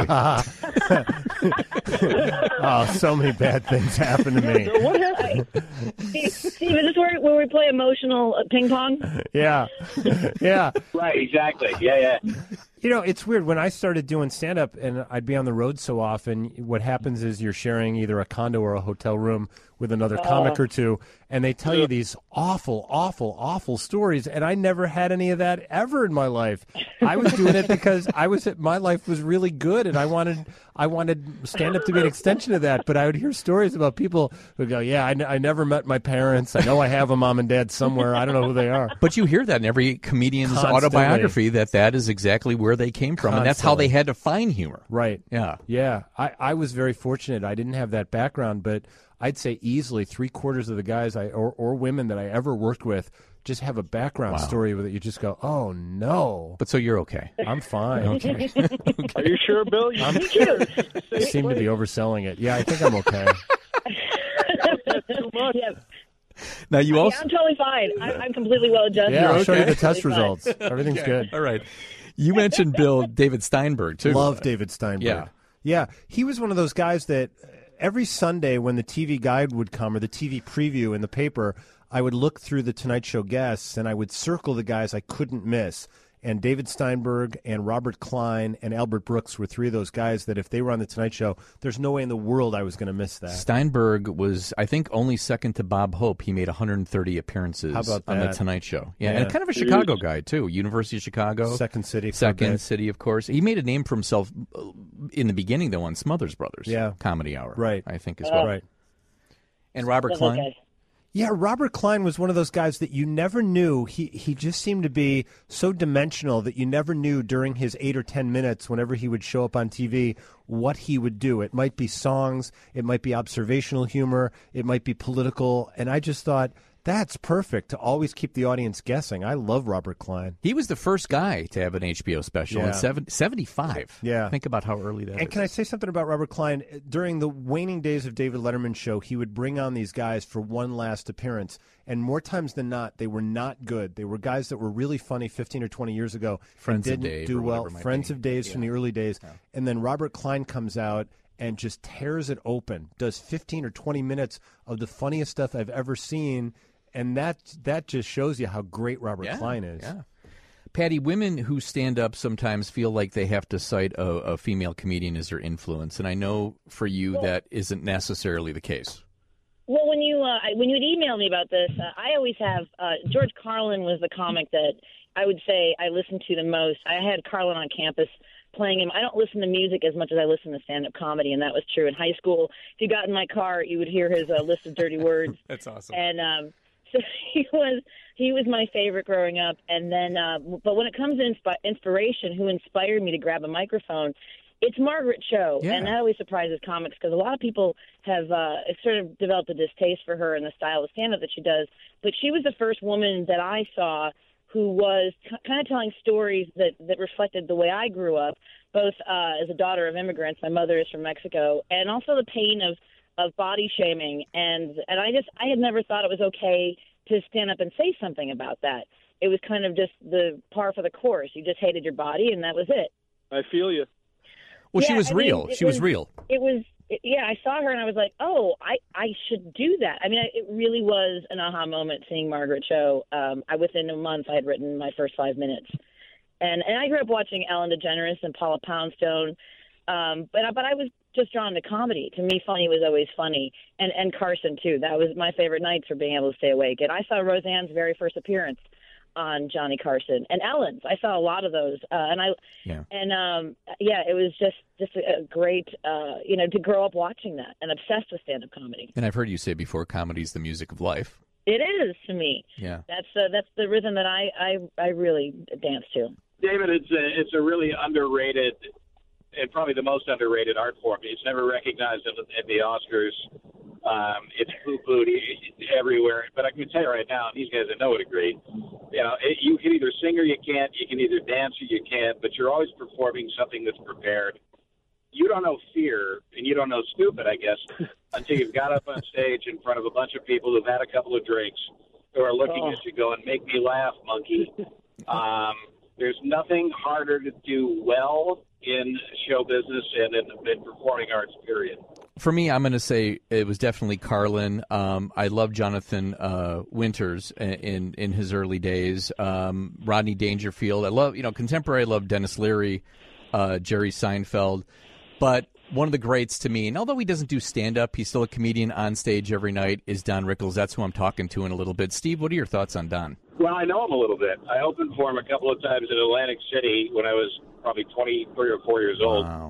Oh, so many bad things happened to me. What happened? Steve, Steve, is this where, where we play emotional uh, ping pong? Yeah, yeah. Right, exactly. Yeah, yeah. You know, it's weird. When I started doing stand-up and I'd be on the road so often, what happens is you're sharing either a condo or a hotel room with another comic Oh. or two, and they tell you these awful, awful, awful stories, and I never had any of that ever in my life. I was doing it because I was my life was really good, and I wanted I wanted stand-up to be an extension of that, but I would hear stories about people who go, yeah, I, n- I never met my parents. I know I have a mom and dad somewhere. I don't know who they are. But you hear that in every comedian's Constantly. autobiography, that that is exactly where they came from, and that's how Constantly. they had to find humor. Right. Yeah. Yeah. I, I was very fortunate. I didn't have that background, but I'd say easily three quarters of the guys I or, or women that I ever worked with just have a background Wow. story with it. You just go, oh, no. But so you're okay. I'm fine. Okay. Are you sure, Bill? You I'm sure? I seem to be overselling it. Yeah, I think I'm okay. Too much. Yeah. Now you Yeah, also I'm totally fine. I'm, I'm completely well adjusted. Yeah, I'll show you okay. the test Totally fine. results. Everything's Okay. good. All right. You mentioned Bill David Steinberg too. Love David Steinberg. Yeah. Yeah. He was one of those guys that every Sunday when the T V guide would come or the T V preview in the paper, I would look through the Tonight Show guests and I would circle the guys I couldn't miss. And David Steinberg and Robert Klein and Albert Brooks were three of those guys that if they were on The Tonight Show, there's no way in the world I was going to miss that. Steinberg was, I think, only second to Bob Hope. He made one hundred thirty appearances How about on The that? Tonight Show. Yeah, Yeah. and kind of a Chicago guy, too. University of Chicago. Second City. for a Second bit. City, of course. He made a name for himself in the beginning, though, on Smothers Brothers. Yeah. Comedy Hour. Right. I think as Uh, well. Right. And Robert That's Klein. okay. Yeah, Robert Klein was one of those guys that you never knew. He he just seemed to be so dimensional that you never knew during his eight or ten minutes, whenever he would show up on T V, what he would do. It might be songs, it might be observational humor, it might be political, and I just thought that's perfect to always keep the audience guessing. I love Robert Klein. He was the first guy to have an H B O special Yeah. in seven, seventy-five. Yeah. Think about how early that And is. can I say something about Robert Klein? During the waning days of David Letterman's show, he would bring on these guys for one last appearance. And more times than not, they were not good. They were guys that were really funny fifteen or twenty years ago. Friends of and didn't Dave do or well. whatever it might Friends be. of Dave's from the early days. And then Robert Klein comes out and just tears it open, does fifteen or twenty minutes of the funniest stuff I've ever seen. And that that just shows you how great Robert Yeah, Klein is. yeah. Patty, women who stand up sometimes feel like they have to cite a, a female comedian as their influence, and I know for you that isn't necessarily the case. Well, when you uh, I- when you would email me about this, uh, I always have uh, George Carlin was the comic that I would say I listened to the most. I had Carlin on campus playing him. I don't listen to music as much as I listen to stand-up comedy, and that was true in high school. If you got in my car, you would hear his uh, list of dirty words. That's awesome. And um, so he was he was my favorite growing up. And then, uh, but when it comes to inspi- inspiration, who inspired me to grab a microphone? It's Margaret Cho, Yeah. and that always surprises comics because a lot of people have uh, sort of developed a distaste for her and the style of stand-up that she does. But she was the first woman that I saw who was t- kind of telling stories that, that reflected the way I grew up, both uh, as a daughter of immigrants. My mother is from Mexico, and also the pain of, of body shaming. And, and I just I had never thought it was okay to stand up and say something about that. It was kind of just the par for the course. You just hated your body, and that was it. I feel you. Well, she Yeah, was I mean, real. it She was real. It was, it, yeah, I saw her and I was like, oh, I, I should do that. I mean, I, it really was an aha moment seeing Margaret Cho. Um, I Within a month, I had written my first five minutes. And and I grew up watching Ellen DeGeneres and Paula Poundstone. Um, but, but I was just drawn to comedy. To me, funny was always funny. And, and Carson, too. That was my favorite nights for being able to stay awake. And I saw Roseanne's very first appearance on Johnny Carson and Ellen's. I saw a lot of those, uh, and I Yeah. and um, yeah, it was just just a, a great, uh, you know, to grow up watching that and obsessed with stand-up comedy. And I've heard you say before, comedy's the music of life. It is to me. Yeah. That's uh, that's the rhythm that I, I I really dance to. David, it's a, it's a really underrated and probably the most underrated art form. It's never recognized at, at the Oscars. Um, it's poo-pooed everywhere. But I can tell you right now, and these guys that know would agree, you know, it, you can either sing or you can't. You can either dance or you can't, but you're always performing something that's prepared. You don't know fear, and you don't know stupid, I guess, until you've got up on stage in front of a bunch of people who've had a couple of drinks, who are looking Oh. at you going, make me laugh, monkey. Um, there's nothing harder to do well in show business and in, in performing arts, period. For me, I'm going to say it was definitely Carlin. Um, I love Jonathan uh, Winters in in his early days. Um, Rodney Dangerfield. I love, you know, contemporary. I love Dennis Leary, uh, Jerry Seinfeld. But one of the greats to me, and although he doesn't do stand-up, he's still a comedian on stage every night, is Don Rickles. That's who I'm talking to in a little bit. Steve, what are your thoughts on Don? Well, I know him a little bit. I opened for him a couple of times in Atlantic City when I was probably twenty-three or four years old. Wow.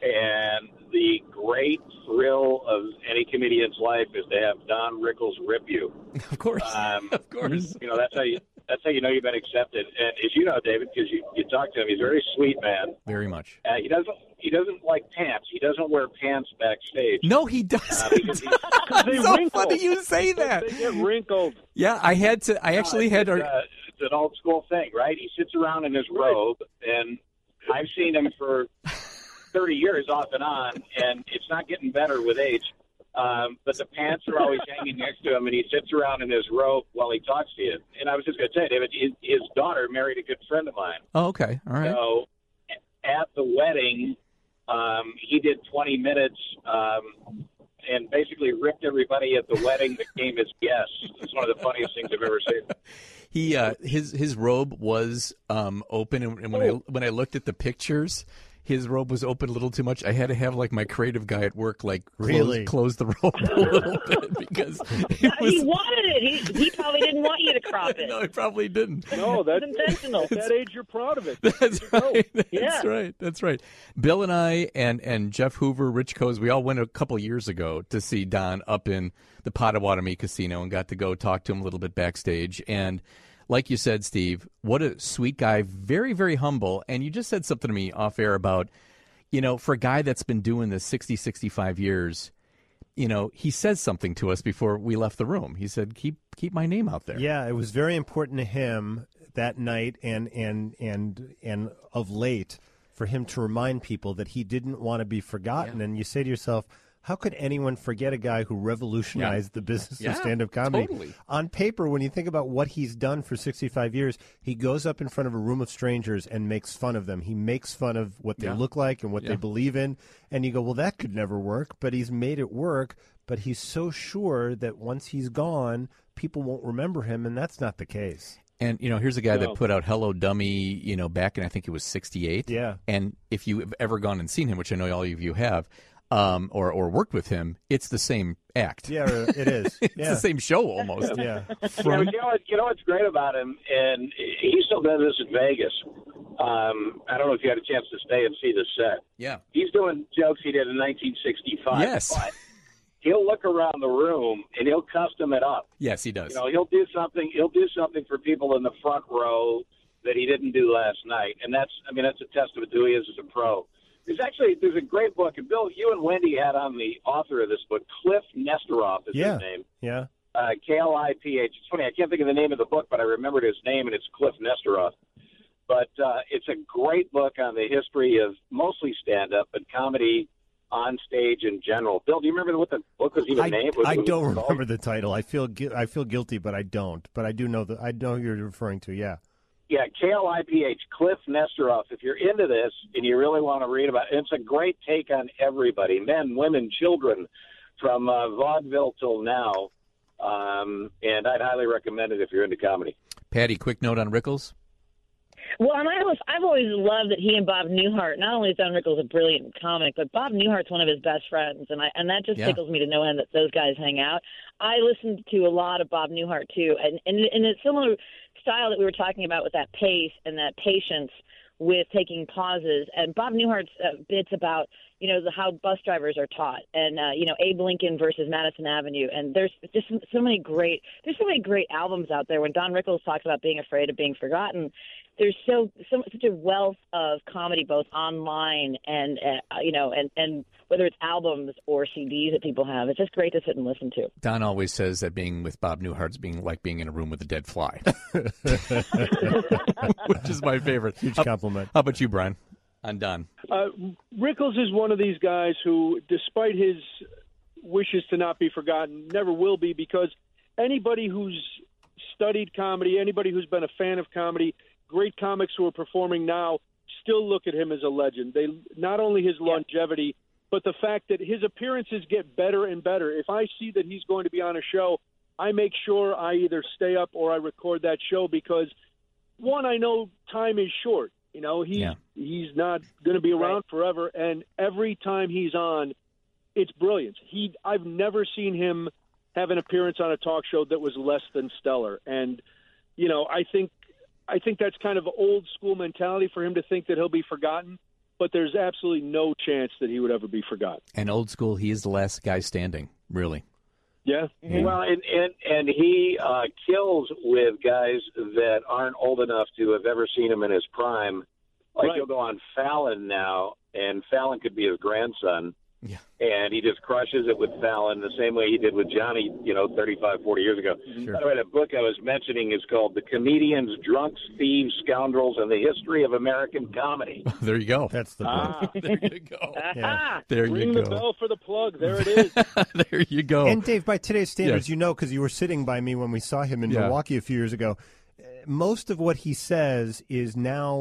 And the great thrill of any comedian's life is to have Don Rickles rip you. Of course, um, of course. You know, that's how you that's how you know you've been accepted. And as you know, David, because you, you talk to him, he's a very sweet man. Very much. Uh, he doesn't he doesn't like pants. He doesn't wear pants backstage. No, he doesn't. Uh, because he, They It's so wrinkle. funny you say that. They get wrinkled. Yeah, I had to. I actually No, had. it's, A, uh, it's an old school thing, right? He sits around in his robe, and I've seen him for thirty years off and on, and it's not getting better with age. Um, but the pants are always hanging next to him, and he sits around in his robe while he talks to you. And I was just going to tell you, David, his, his daughter married a good friend of mine. oh, okay. All right. So at the wedding, um, he did twenty minutes um, and basically ripped everybody at the wedding that came as guests. It's one of the funniest things I've ever seen. he uh, his his robe was um, open, and, and when I when I looked at the pictures, his robe was open a little too much. I had to have like my creative guy at work like close, Really? close the robe a little bit because it was, He wanted it. He, he probably didn't want you to crop it. no, he probably didn't. No, that's intentional. At that age, you're proud of it. That's right. That's Yeah. right. That's right. Bill and I and, and Jeff Hoover, Rich Coase, we all went a couple years ago to see Don up in the Potawatomi Casino and got to go talk to him a little bit backstage. And like you said, Steve, what a sweet guy, very, very humble. And you just said something to me off air about, you know, for a guy that's been doing this sixty, sixty-five years, you know, he says something to us before we left the room. He said, keep keep my name out there. Yeah, it was very important to him that night and and and and of late for him to remind people that he didn't want to be forgotten. Yeah. And you say to yourself, how could anyone forget a guy who revolutionized yeah. the business yeah, of stand-up comedy? Totally. On paper, when you think about what he's done for sixty-five years, he goes up in front of a room of strangers and makes fun of them. He makes fun of what they Yeah. look like and what Yeah. they believe in. And you go, well, that could never work. But he's made it work. But he's so sure that once he's gone, people won't remember him, and that's not the case. And, you know, here's a guy No. that put out Hello Dummy, you know, back in, I think it was sixty-eight. Yeah. And if you've ever gone and seen him, which I know all of you have, um, or, or worked with him, it's the same act. Yeah, it is. it's Yeah. the same show almost. Yeah. Yeah, but you know, what, you know what's great about him, and he still does this in Vegas. Um, I don't know if you had a chance to stay and see the set. Yeah. He's doing jokes he did in nineteen sixty-five. Yes. But he'll look around the room and he'll custom it up. Yes, he does. You know, he'll do something. He'll do something for people in the front row that he didn't do last night, and that's, I mean, that's a testament to who he is as a pro. There's actually there's a great book, and Bill, you and Wendy had on the author of this book, Cliff Nesteroff is Yeah. his name. Yeah. Uh, K L I P H. It's funny, I can't think of the name of the book, but I remembered his name, and it's Cliff Nesteroff. But uh, it's a great book on the history of mostly stand-up, but comedy on stage in general. Bill, do you remember what the book was even I, named? What, I what don't was it called? remember the title. I feel gui- I feel guilty, but I don't. But I do know that I know who you're referring to. Yeah. Yeah, K L I P H, Cliff Nesteroff. If you're into this and you really want to read about it, it's a great take on everybody, men, women, children, from uh, vaudeville till now. Um, and I'd highly recommend it if you're into comedy. Patty, quick note on Rickles. Well, and I was, I've always loved that he and Bob Newhart, not only is Don Rickles a brilliant comic, but Bob Newhart's one of his best friends, and I and that just Yeah. tickles me to no end that those guys hang out. I listened to a lot of Bob Newhart, too, and, and in a similar style that we were talking about with that pace and that patience with taking pauses, and Bob Newhart's uh, bits about, you know, the, how bus drivers are taught, and, uh, you know, Abe Lincoln versus Madison Avenue, and there's just so, so many great, there's so many great albums out there. When Don Rickles talks about being afraid of being forgotten, there's so, so such a wealth of comedy, both online and, uh, you know, and, and whether it's albums or C Ds that people have. It's just great to sit and listen to. Don always says that being with Bob Newhart's being like being in a room with a dead fly, which is my favorite. Huge How- compliment. How about you, Brian? On Don. Uh, Rickles is one of these guys who, despite his wishes to not be forgotten, never will be, because anybody who's studied comedy, anybody who's been a fan of comedy, great comics who are performing now still look at him as a legend. They not only his longevity, but the fact that his appearances get better and better. If I see that he's going to be on a show, I make sure I either stay up or I record that show, because, one, I know time is short. You know, he's, Yeah. he's not going to be around forever, and every time he's on, it's brilliant. He, I've never seen him have an appearance on a talk show that was less than stellar. And, you know, I think I think that's kind of old school mentality for him to think that he'll be forgotten, but there's absolutely no chance that he would ever be forgotten. And old school, he is the last guy standing, really. Yeah. Well, and and, and he uh, kills with guys that aren't old enough to have ever seen him in his prime. Like, Right. he'll go on Fallon now, and Fallon could be his grandson. Yeah. And he just crushes it with Fallon the same way he did with Johnny, you know, thirty-five, forty years ago. Sure. By the way, the book I was mentioning is called The Comedians, Drunks, Thieves, Scoundrels, and the History of American Comedy. There you go. That's the book. Ah, There you go. Yeah. There you ring go. the bell for the plug. There it is. There you go. And Dave, by today's standards, Yes. you know, because you were sitting by me when we saw him in Yeah. Milwaukee a few years ago, uh, most of what he says is now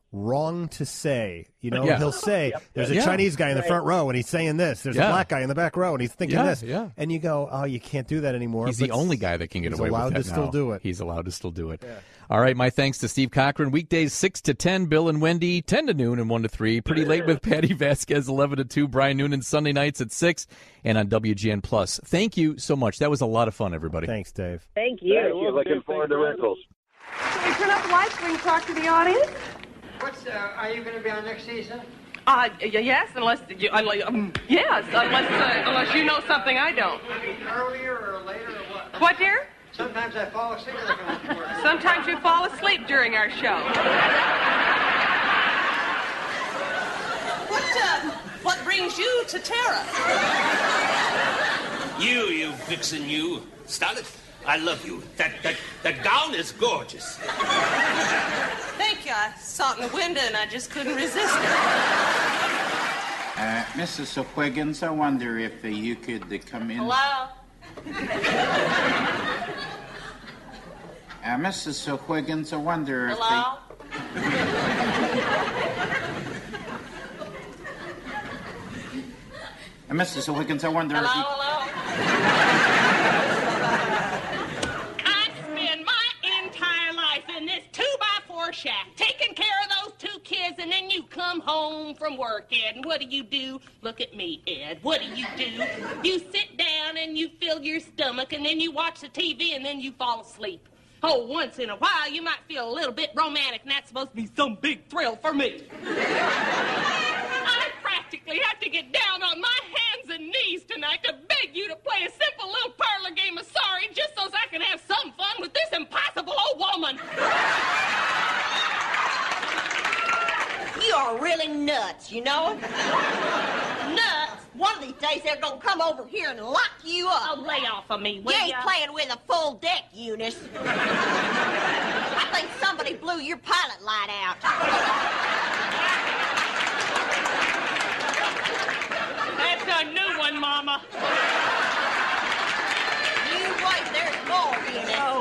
wrong to say. You know, Yeah. he'll say, Yep. there's a Yeah. Chinese guy in the Right. front row, and he's saying this. There's Yeah. a black guy in the back row, and he's thinking Yeah, this. yeah. And you go, oh, you can't do that anymore. He's But the only guy that can get he's away with allowed that to still now. do it. He's allowed to still do it. All right, my thanks to Steve Cochran. Weekdays six to ten, Bill and Wendy, ten to noon and one to three. Pretty Late with Patty Vasquez, eleven to two. Brian Noonan, Sunday nights at six and on W G N Plus. Thank you so much. That was a lot of fun, everybody. Thanks, Dave. Thank you. Thank you. Looking forward to Rickles. Can we turn up the lights so we can talk to the audience? What's, uh, are you going to be on next season? Uh, y- yes, unless you, unless, um, yes, unless uh, unless you know something I don't. Earlier or later or what? What, dear? Sometimes I fall asleep looking at the work. Sometimes you fall asleep during our show. What, uh, what brings you to Tara? You, you vixen, you. Starlet, I love you. That, that, that gown is gorgeous. Thank you. I saw it in the window and I just couldn't resist it. Uh, Missus O'Higgins, I wonder if uh, you could uh, come in. Hello? Uh, Missus O'Higgins, I wonder if Hello? Uh, Missus O'Higgins, I wonder Hello, if you... hello? I spend my entire life in this two-by-four shack, taking care of those two kids, and then you come home from work, Ed, and what do you do? Look at me, Ed. What do you do? You sit down and you fill your stomach, and then you watch the T V, and then you fall asleep. Oh, once in a while, you might feel a little bit romantic, and that's supposed to be some big thrill for me. I practically have to get down on my hands and knees tonight to beg you to play a simple little parlor game of sorry just so I can have some fun with this impossible old woman. You are really nuts, you know? Nuts? One of these days they're gonna come over here and lock you up. Oh, lay off of me, will You ain't ya? playing with a full deck, Eunice. I think somebody blew your pilot light out. That's a new one, Mama. You wait, there's more, Eunice. Oh,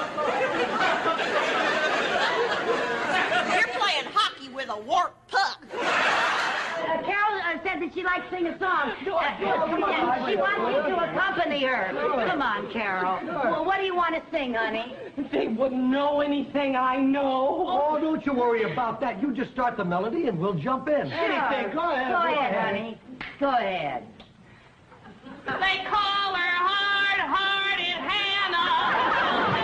You're playing hockey with a warped puck. Uh, Carol uh, said that she likes to sing a song. Uh, and she wants you to accompany her. Come on, Carol. Well, what do you want to sing, honey? They wouldn't know anything I know. Oh, don't you worry about that. You just start the melody and we'll jump in. Sure. Anything. Go ahead. Go ahead, honey. Go ahead. They call her hard-hearted Hannah.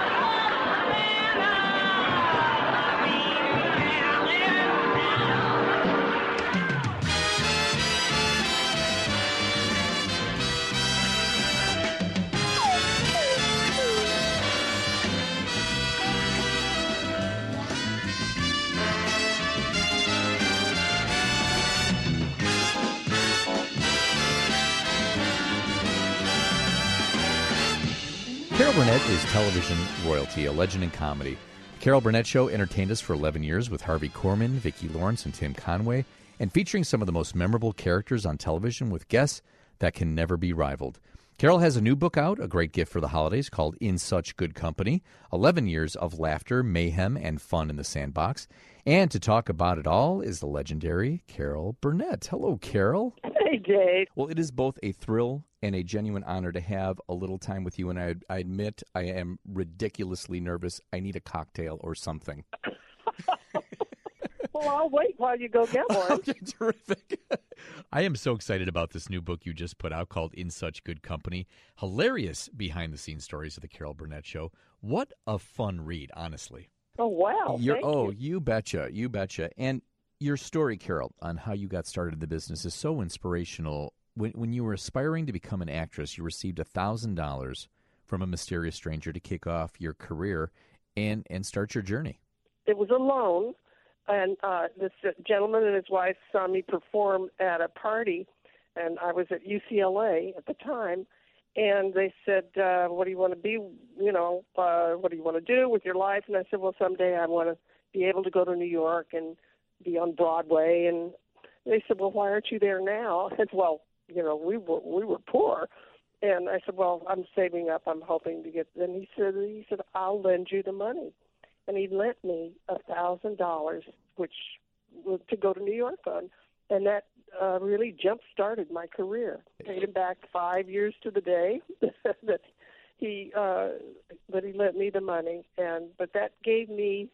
Carol Burnett is television royalty, a legend in comedy. The Carol Burnett Show entertained us for eleven years with Harvey Korman, Vicki Lawrence, and Tim Conway, and featuring some of the most memorable characters on television with guests that can never be rivaled. Carol has a new book out, a great gift for the holidays, called In Such Good Company, eleven years of laughter, mayhem, and fun in the sandbox. And to talk about it all is the legendary Carol Burnett. Hello, Carol. Hey, Dave. Well, it is both a thrill and a genuine honor to have a little time with you, and I, I admit I am ridiculously nervous. I need a cocktail or something. Well, I'll wait while you go get one. Okay, terrific. I am so excited about this new book you just put out called In Such Good Company. Hilarious behind-the-scenes stories of the Carol Burnett Show. What a fun read, honestly. Oh, wow. You're, Thank oh, you. you betcha. You betcha. And your story, Carol, on how you got started in the business is so inspirational. When, when you were aspiring to become an actress, you received one thousand dollars from a mysterious stranger to kick off your career and, and start your journey. It was a loan, and uh, this gentleman and his wife saw me perform at a party, and I was at U C L A at the time, and they said, uh, what do you want to be, you know, uh, what do you want to do with your life? And I said, well, someday I want to be able to go to New York and be on Broadway. And they said, well, why aren't you there now? I said, well, you know, we were we were poor. And I said, well, I'm saving up. I'm hoping to get. Then he said, he said, I'll lend you the money. and he lent me a thousand dollars, which was to go to New York on, and that uh, really jump-started my career. Paid him back five years to the day that he uh, that he lent me the money, and but that gave me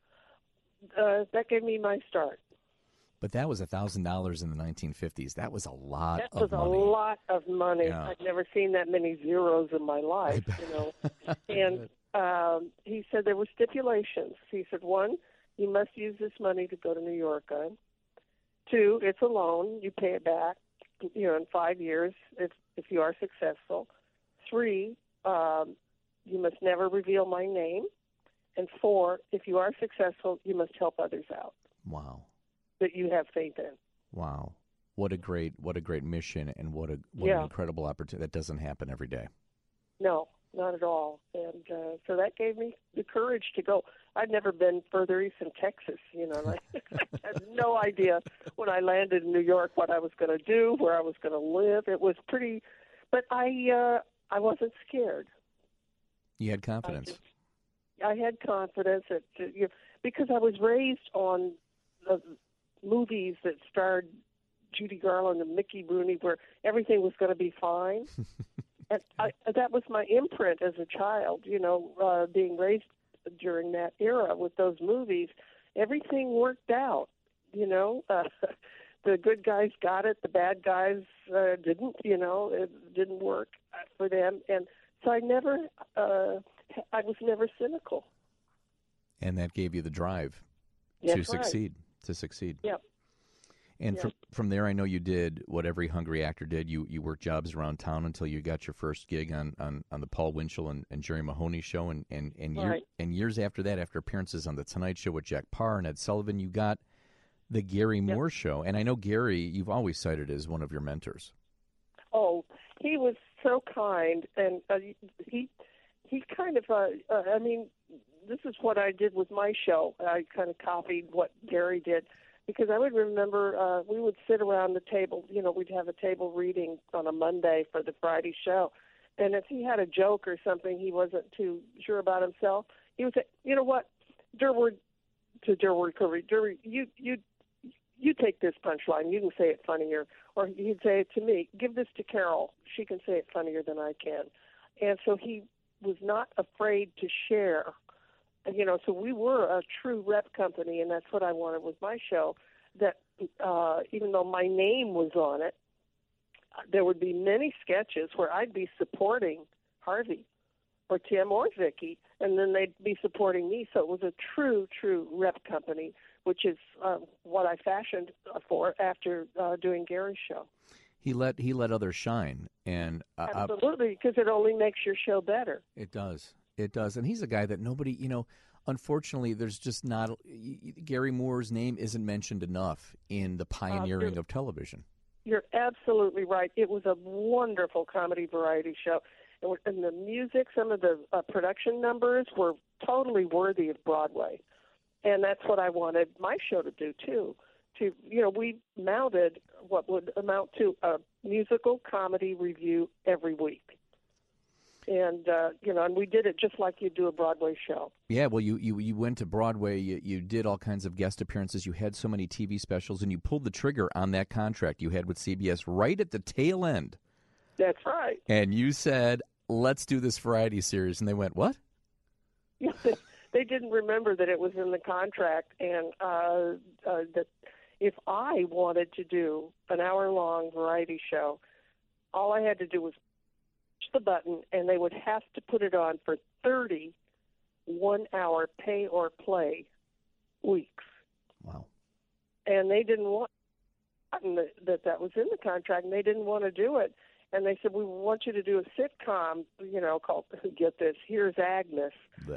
uh, that gave me my start. But that was a thousand dollars in the nineteen fifties. That was a lot That of was money. a lot of money. Yeah. I've never seen that many zeros in my life, you know. And um, he said there were stipulations. He said, one, you must use this money to go to New York on. Two, it's a loan. You pay it back, you know, in five years if if you are successful. Three, um, you must never reveal my name. And four, if you are successful, you must help others out Wow. that you have faith in. Wow. What a great what a great mission, and what a what Yeah. an incredible opportunity. That doesn't happen every day. No, not at all. And uh, so that gave me the courage to go. I'd never been further east than Texas, you know. And I had no idea when I landed in New York what I was going to do, where I was going to live. It was pretty, but I uh, I wasn't scared. You had confidence. I had confidence that, uh, you know, because I was raised on the movies that starred Judy Garland and Mickey Rooney, where everything was going to be fine. And I, that was my imprint as a child, you know, uh, being raised during that era with those movies. Everything worked out, you know. Uh, the good guys got it, the bad guys uh, didn't, you know. It didn't work for them. And so I never, uh, I was never cynical. And that gave you the drive That's to right. succeed. To succeed. Yep. And Yeah. from from there, I know you did what every hungry actor did. You you worked jobs around town until you got your first gig on, on, on the Paul Winchell and, and Jerry Mahoney show. And and and, year, Right. and years after that, after appearances on the Tonight Show with Jack Parr and Ed Sullivan, you got the Gary Moore show. And I know Gary, you've always cited as one of your mentors. Oh, he was so kind, and uh, he he kind of, uh, uh, I mean, this is what I did with my show. I kind of copied what Gary did, because I would remember uh, we would sit around the table. You know, we'd have a table reading on a Monday for the Friday show, and if he had a joke or something he wasn't too sure about himself, he would say, "You know what, Durward," to Durward Curry, Durward, you you you take this punchline. You can say it funnier. Or he'd say it to me, "Give this to Carol. She can say it funnier than I can." And so he was not afraid to share. You know, so we were a true rep company, and that's what I wanted with my show, that uh, even though my name was on it, there would be many sketches where I'd be supporting Harvey or Tim or Vicky, and then they'd be supporting me. So it was a true, true rep company, which is uh, what I fashioned for after uh, doing Gary's show. He let he let others shine, and uh, Absolutely, because it only makes your show better. It does. It does. And he's a guy that nobody, you know, unfortunately, there's just not, Gary Moore's name isn't mentioned enough in the pioneering Uh, of television. You're absolutely right. It was a wonderful comedy variety show. And, and the music, some of the uh, production numbers were totally worthy of Broadway. And that's what I wanted my show to do, too. To, you know, we mounted what would amount to a musical comedy review every week. And, uh, you know, and we did it just like you do a Broadway show. Yeah, well, you, you, you went to Broadway, you, you did all kinds of guest appearances, you had so many T V specials, and you pulled the trigger on that contract you had with C B S right at the tail end. That's right. And you said, let's do this variety series. And they went, what? Yeah, they, they didn't remember that it was in the contract, and uh, uh, that if I wanted to do an hour-long variety show, all I had to do was push the button, and they would have to put it on for thirty one-hour pay-or-play weeks. Wow. And they didn't want that, that that was in the contract, and they didn't want to do it. And they said, we want you to do a sitcom, you know, called, get this, Here's Agnes.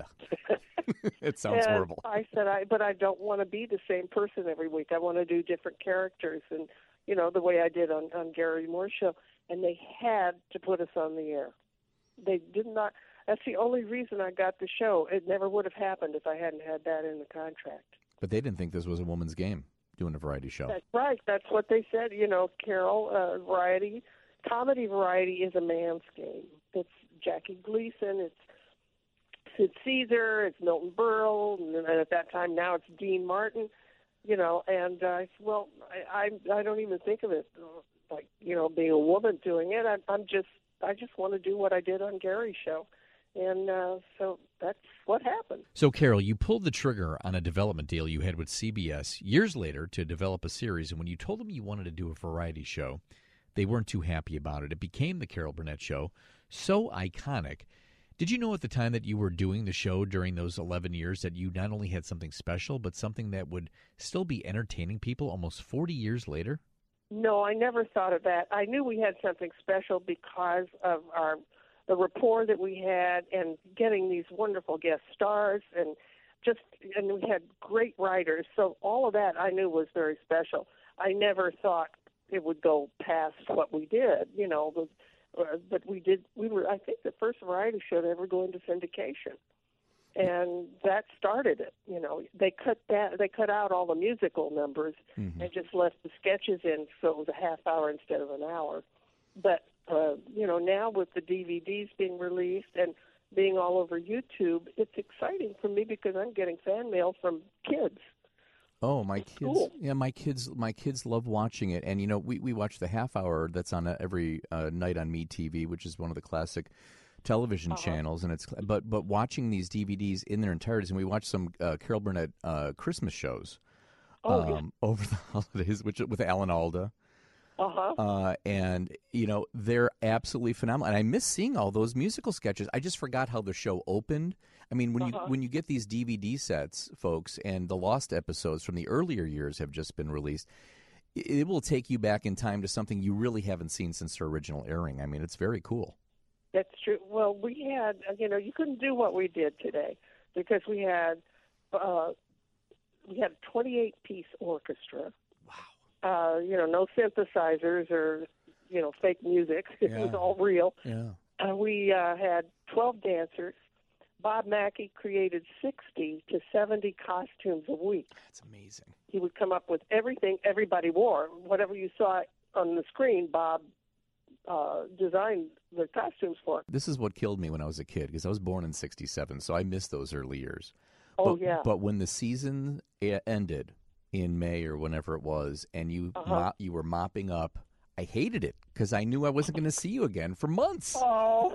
It sounds and horrible. I said, I but I don't want to be the same person every week. I want to do different characters, and, you know, the way I did on, on Gary Moore's show. And they had to put us on the air. They did not. That's the only reason I got the show. It never would have happened if I hadn't had that in the contract. But they didn't think this was a woman's game, doing a variety show. That's right. That's what they said. You know, Carol, uh, variety, comedy variety is a man's game. It's Jackie Gleason. It's Sid Caesar, it's Milton Berle, and at that time now it's Dean Martin, you know. And uh, I said, well, I, I I don't even think of it like, you know, being a woman doing it. I, I'm just I just want to do what I did on Gary's show, and uh, so that's what happened. So, Carol, you pulled the trigger on a development deal you had with C B S years later to develop a series, and when you told them you wanted to do a variety show, they weren't too happy about it. It became the Carol Burnett Show, so iconic. Did you know at the time that you were doing the show during those eleven years that you not only had something special, but something that would still be entertaining people almost forty years later? No, I never thought of that. I knew we had something special because of our the rapport that we had and getting these wonderful guest stars and just and we had great writers. So all of that I knew was very special. I never thought it would go past what we did, you know, the, uh, but we did we were I think the first variety show to ever go into syndication. And that started it. You know, they cut that they cut out all the musical numbers mm-hmm. and just left the sketches in, so it was a half hour instead of an hour. But uh, you know, now with the D V Ds being released and being all over YouTube, it's exciting for me because I'm getting fan mail from kids. Oh, my kids! Cool. Yeah, my kids. My kids love watching it, and you know, we we watch the half hour that's on every uh, night on MeTV, which is one of the classic television uh-huh. channels, and it's but but watching these D V Ds in their entirety, and we watch some uh, Carol Burnett uh, Christmas shows oh, um, yeah. over the holidays, which with Alan Alda. Uh-huh. Uh, and, you know, they're absolutely phenomenal. And I miss seeing all those musical sketches. I just forgot how the show opened. I mean, when uh-huh. you when you get these D V D sets, folks, and the lost episodes from the earlier years have just been released, it will take you back in time to something you really haven't seen since their original airing. I mean, it's very cool. That's true. Well, we had, you know, you couldn't do what we did today because we had uh, we had a twenty-eight piece orchestra. Uh, you know, no synthesizers or, you know, fake music. It Yeah. was all real. Yeah. Uh, we uh, had twelve dancers. Bob Mackey created sixty to seventy costumes a week. That's amazing. He would come up with everything everybody wore. Whatever you saw on the screen, Bob uh, designed the costumes for. This is what killed me when I was a kid, because I was born in sixty-seven, so I missed those early years. Oh, but, yeah. But when the season e- ended in May or whenever it was, and you Uh-huh. mop, you were mopping up, I hated it because I knew I wasn't going to see you again for months. Oh,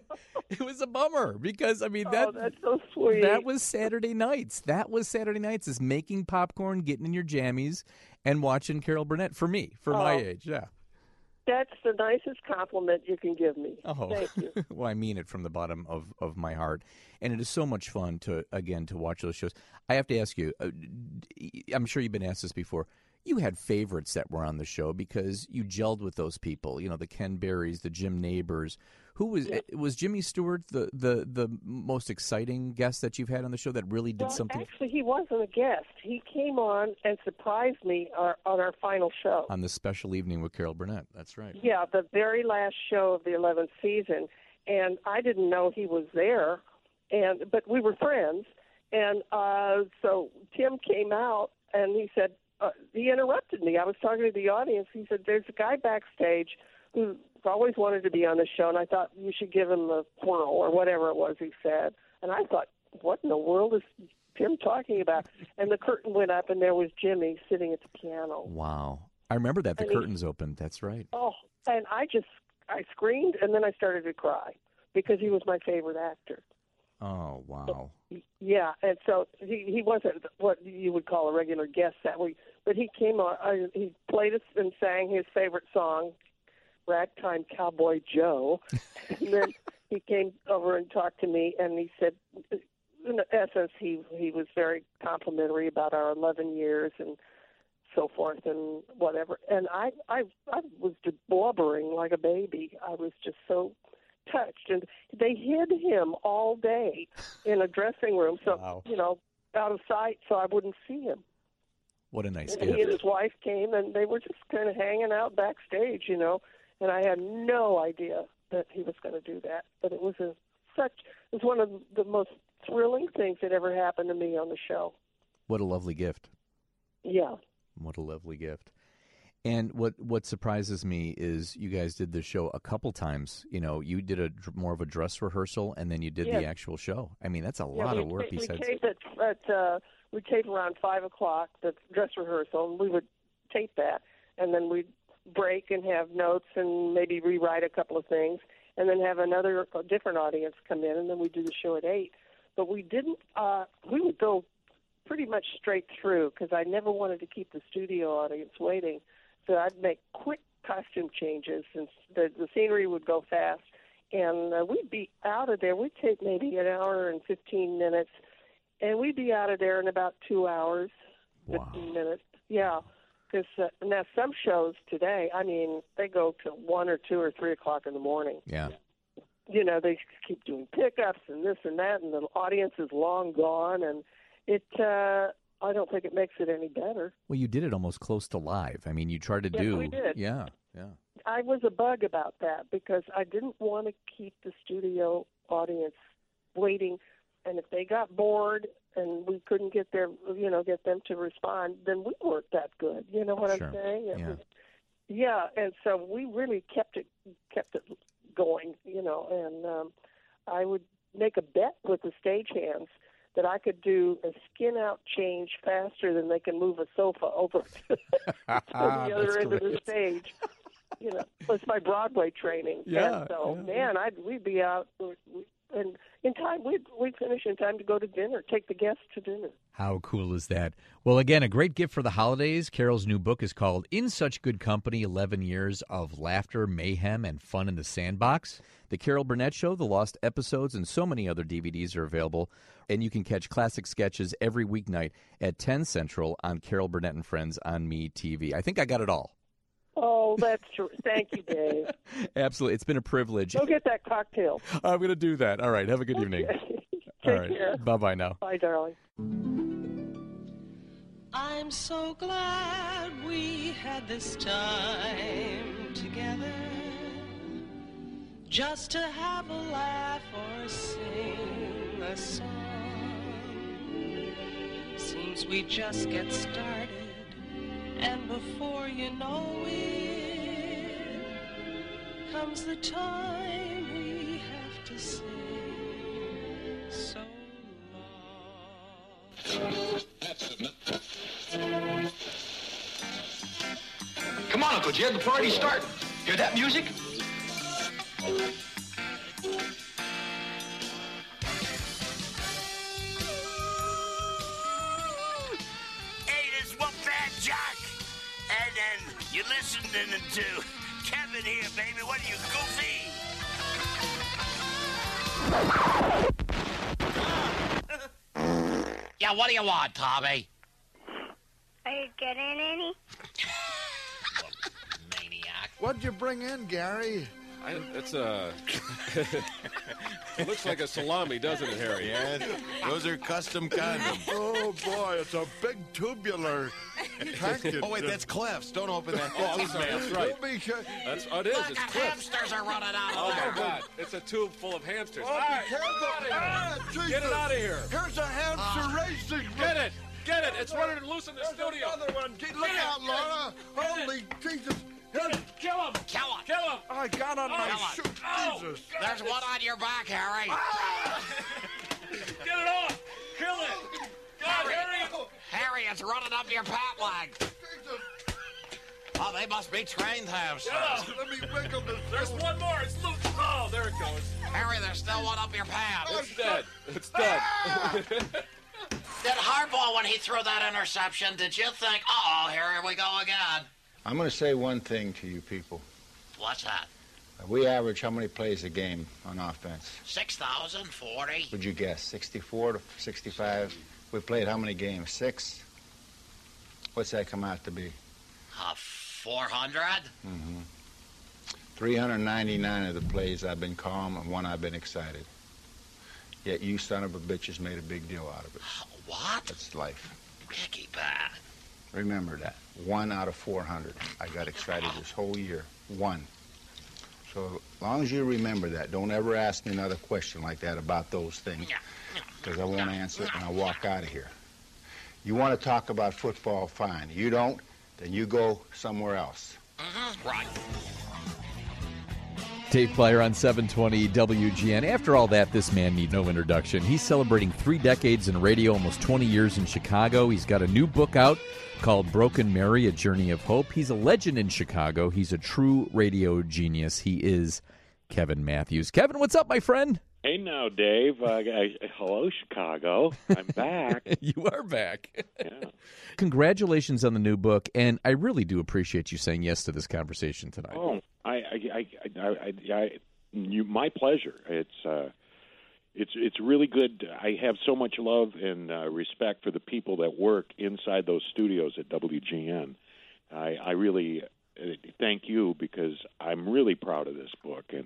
It was a bummer because, I mean, that oh, that's so sweet. that was Saturday nights. That was Saturday nights, is making popcorn, getting in your jammies, and watching Carol Burnett for me, for my Oh. age, yeah. That's the nicest compliment you can give me. Oh, Thank you. Well, I mean it from the bottom of, of my heart. And it is so much fun to, again, to watch those shows. I have to ask you, uh, I'm sure you've been asked this before, you had favorites that were on the show because you gelled with those people, you know, the Ken Berrys, the Jim Neighbors. Who was, Yeah. was Jimmy Stewart the, the, the most exciting guest that you've had on the show that really did Well, something actually, he wasn't a guest. He came on and surprised me uh, on our final show. on this special evening with Carol Burnett? That's right. Yeah, the very last show of the eleventh season, and I didn't know he was there, and but we were friends, and uh, so Tim came out and he said uh, he interrupted me. I was talking to the audience. He said, "There's a guy backstage who always wanted to be on the show, and I thought you should give him a whirl," or whatever it was he said. And I thought, what in the world is Tim talking about? And the curtain went up, and there was Jimmy sitting at the piano. Wow. I remember that. The And he- curtains opened. That's right. Oh, and I just, I screamed, and then I started to cry because he was my favorite actor. Oh, wow. Yeah, and so he he wasn't what you would call a regular guest that week, but he came on. Uh, he played us and sang his favorite song, Ragtime Cowboy Joe, and then he came over and talked to me, and he said, in essence, he he was very complimentary about our eleven years and so forth and whatever. And I I I was just blubbering like a baby. I was just so touched, and they hid him all day in a dressing room, so Wow. you know, out of sight, so I wouldn't see him. What a nice And gift. he and his wife came, and they were just kind of hanging out backstage, you know. And I had no idea that he was going to do that. But it was a such it was one of the most thrilling things that ever happened to me on the show. What a lovely gift. Yeah. What a lovely gift. And what, what surprises me is you guys did the show a couple times. You know, you did a dr- more of a dress rehearsal, and then you did Yeah. the actual show. I mean, that's a Yeah, lot we of work. ta- Besides, we tape it at uh, we tape around five o'clock the dress rehearsal, and we would tape that, and then we'd break and have notes and maybe rewrite a couple of things, and then have another a different audience come in, and then we do the show at eight. But we didn't. Uh, we would go pretty much straight through because I never wanted to keep the studio audience waiting. So I'd make quick costume changes, and the, the scenery would go fast. And uh, we'd be out of there. We'd take maybe an hour and fifteen minutes, and we'd be out of there in about two hours, wow. fifteen minutes. Yeah, because uh, now some shows today, I mean, they go to one or two or three o'clock in the morning. Yeah. You know, they keep doing pickups and this and that, and the audience is long gone, and it. Uh, I don't think it makes it any better. Well, you did it almost close to live. I mean, you tried to Yes, do. we did. Yeah, yeah. I was a bug about that because I didn't want to keep the studio audience waiting, and if they got bored and we couldn't get their, you know, get them to respond, then we weren't that good. You know what Sure. I'm saying? It Yeah. was, yeah, and so we really kept it kept it going, you know, and um, I would make a bet with the stagehands that I could do a skin-out change faster than they can move a sofa over to, to the other That's end of the great. stage. You know, it's my Broadway training. Yeah, And so, yeah. man, I'd we'd be out, and in time we'd we'd finish in time to go to dinner, take the guests to dinner. How cool is that? Well, again, a great gift for the holidays. Carol's new book is called In Such Good Company, eleven Years of Laughter, Mayhem, and Fun in the Sandbox. The Carol Burnett Show, the lost episodes, and so many other D V Ds are available. And you can catch classic sketches every weeknight at ten Central on Carol Burnett and Friends on Me T V. I think I got it all. Oh, that's true. Thank you, Dave. Absolutely. It's been a privilege. Go get that cocktail. I'm going to do that. All right. Have a good evening. Take All right. care. Bye-bye now. Bye, darling. I'm so glad we had this time together, just to have a laugh or sing a song. Seems we just get started, and before you know it, comes the time we have to say so Come on, Uncle Jed, the party's starting. Hear that music? Hey, this is Wolfman Jock. And then you're listening to Kevin here, baby. What are you, goofy? Yeah, what do you want, Tommy? Are you getting any? Maniac. What'd you bring in, Gary? I, it's a. It looks like a salami, doesn't it, Harry? Yeah, those are custom condoms. Oh, boy, it's a big tubular package. Oh, wait, that's Clef's. Don't open that. Oh, I'm sorry, that's right. You'll be ca- That's oh, it is. Look, It's the Cliff. hamsters are running out Oh of there. my God! It's a tube full of hamsters. Oh, All be right, careful. get it out Ah, of here. Jesus. Get it out of here. Here's a hamster racing. Get it! Get it! It's running loose in the There's studio. another one. Get- Look Get it. out, Laura. Holy Jesus. Get it. Kill him! Kill him. Kill him! I got on Oh, my come on. shoe. Oh, Jesus. There's one on your back, Harry. Get it off! Kill it! God, Harry! Harry, it's running up your pant leg. Oh, they must be trained hamsters. Yeah. Let me wiggle this. There's one more. It's loose. Oh, there it goes. Harry, there's still one up your pants. It's dead. It's dead. Did Harbaugh, when he threw that interception, did you think, uh-oh, here we go again? I'm going to say one thing to you people. What's that? We average how many plays a game on offense? six thousand forty? Would you guess? sixty-four to sixty-five? We played how many games? Six? What's that come out to be? Uh, four hundred? Mm-hmm. three hundred ninety-nine of the plays I've been calm and one I've been excited. Yet you son of a bitches made a big deal out of it. What? That's life. Kicky bad. Remember that. One out of four hundred. I got excited this whole year. One. So as long as you remember that, don't ever ask me another question like that about those things, because I won't answer it and I'll walk out of here. You want to talk about football, fine. You don't, then you go somewhere else. Mm-hmm. Right. Dave Plyer on seven twenty W G N. After all that, this man needs no introduction. He's celebrating three decades in radio, almost twenty years in Chicago. He's got a new book out called Broken Mary, A Journey of Hope. He's a legend in Chicago. He's a true radio genius. He is Kevin Matthews. Kevin, what's up, my friend? Hey now, Dave. Uh, I, hello, Chicago. I'm back. You are back. Yeah. Congratulations on the new book, and I really do appreciate you saying yes to this conversation tonight. Oh, I, I, I, I, I, I you, my pleasure. It's, uh, it's, it's really good. I have so much love and uh, respect for the people that work inside those studios at W G N. I, I really uh, thank you because I'm really proud of this book, and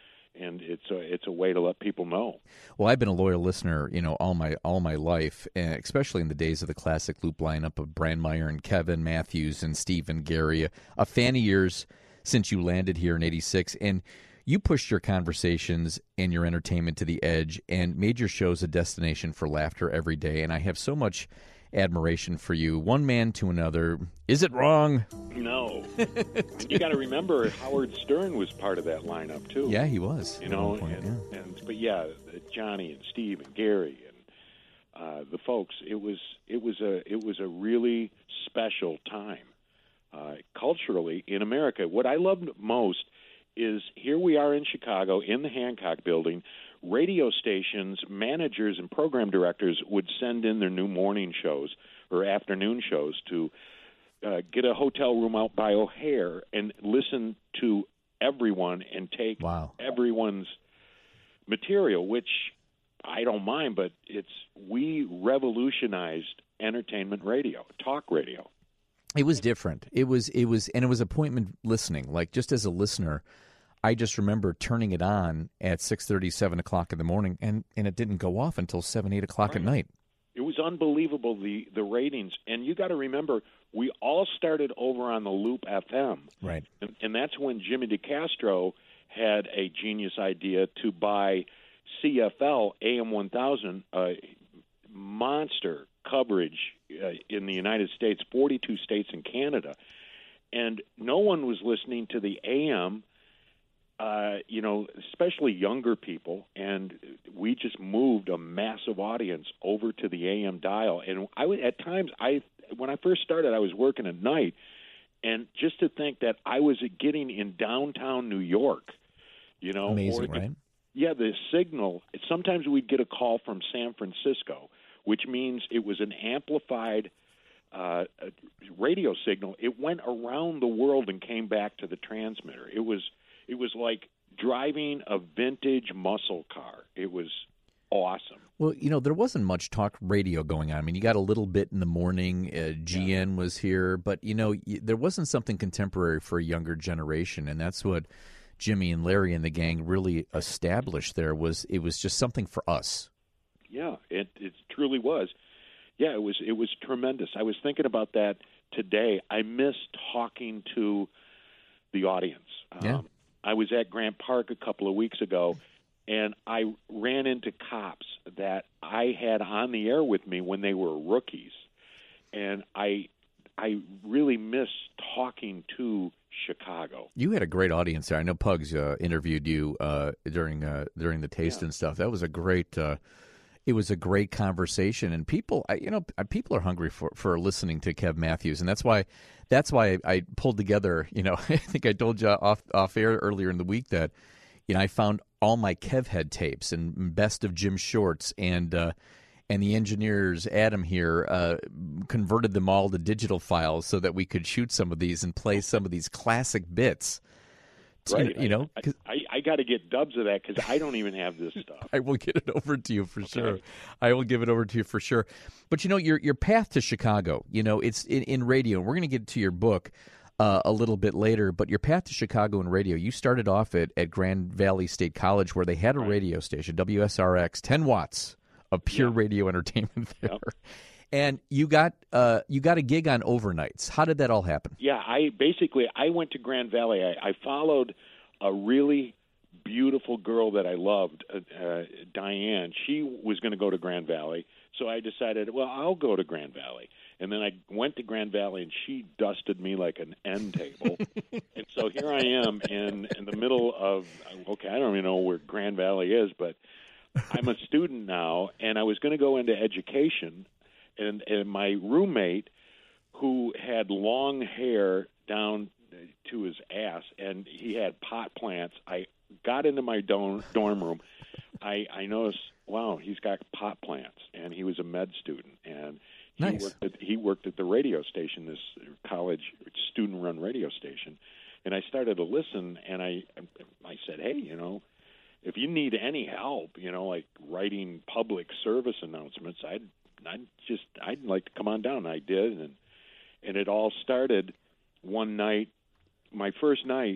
and it's a it's a way to let people know. Well, I've been a loyal listener, you know, all my all my life, especially in the days of the classic Loop lineup of Brandmeier and Kevin Matthews and Steve and Gary. A fan of yours since you landed here in eighty-six, and you pushed your conversations and your entertainment to the edge and made your shows a destination for laughter every day. And I have so much admiration for you. One man to another. Is it wrong? No. You got to remember Howard Stern was part of that lineup too. Yeah, he was. You know, point, and, yeah. and but yeah, Johnny and Steve and Gary and uh, the folks. It was it was a it was a really special time uh, culturally in America. What I loved most is here we are in Chicago in the Hancock Building. Radio stations, managers, and program directors would send in their new morning shows or afternoon shows to uh, get a hotel room out by O'Hare and listen to everyone and take wow. everyone's material, which I don't mind, but it's we revolutionized entertainment radio, talk radio. It was different. It was it was and it was appointment listening. Like just as a listener, I just remember turning it on at six thirty, seven o'clock in the morning, and, and it didn't go off until seven, eight o'clock Right. at night. It was unbelievable, the, the ratings. And you got to remember, we all started over on the Loop F M. Right. And, and that's when Jimmy DeCastro had a genius idea to buy C F L A M one thousand, uh, monster coverage uh, in the United States, forty-two states and Canada. And no one was listening to the A M, Uh, you know, especially younger people, and we just moved a massive audience over to the A M dial. And I would, at times, I when I first started, I was working at night, and just to think that I was getting in downtown New York, you know, Amazing, or the, right? Yeah, the signal. Sometimes we'd get a call from San Francisco, which means it was an amplified uh, radio signal. It went around the world and came back to the transmitter. It was. It was like driving a vintage muscle car. It was awesome. Well, you know, there wasn't much talk radio going on. I mean, you got a little bit in the morning. Uh, G N was here. But, you know, y- there wasn't something contemporary for a younger generation. And that's what Jimmy and Larry and the gang really established there was it was just something for us. Yeah, it, it truly was. Yeah, it was it was tremendous. I was thinking about that today. I miss talking to the audience. Yeah. Um, I was at Grant Park a couple of weeks ago, and I ran into cops that I had on the air with me when they were rookies, and I I really miss talking to Chicago. You had a great audience there. I know Pugs uh, interviewed you uh, during uh, during the taste Yeah. and stuff. That was a great. Uh, it was a great conversation, and people, I- you know, people are hungry for, for listening to Kev Matthews, and that's why that's why I pulled together. You know, I think I told you off off air earlier in the week that you know I found all my Kevhead tapes and best of Jim Shorts and. Uh, And the engineers, Adam here, uh, converted them all to digital files so that we could shoot some of these and play some of these classic bits. To, Right. You know, I, I, I got to get dubs of that because I don't even have this stuff. I will get it over to you for sure. I will give it over to you for sure. But you know, your your path to Chicago, you know, it's in, in radio. We're going to get to your book uh, a little bit later. But your path to Chicago in radio, you started off at, at Grand Valley State College where they had a right. radio station, W S R X, ten watts. Of pure yeah. radio entertainment there, yep. And you got uh, you got a gig on overnights. How did that all happen? Yeah, I basically I went to Grand Valley. I, I followed a really beautiful girl that I loved, uh, uh, Diane, she was going to go to Grand Valley. So I decided, well, I'll go to Grand Valley. And then I went to Grand Valley, and she dusted me like an end table. And so here I am in, in the middle of, okay, I don't even know where Grand Valley is, but I'm a student now, and I was going to go into education. And, and my roommate, who had long hair down to his ass, and he had pot plants, I got into my dorm, dorm room. I, I noticed, wow, he's got pot plants, and he was a med student, and he nice. worked at, he worked at the radio station, this college student-run radio station, and I started to listen, and I I said, hey, you know, if you need any help, you know, like writing public service announcements, I'd I'd just I'd like to come on down. And I did, and and it all started one night. My first night,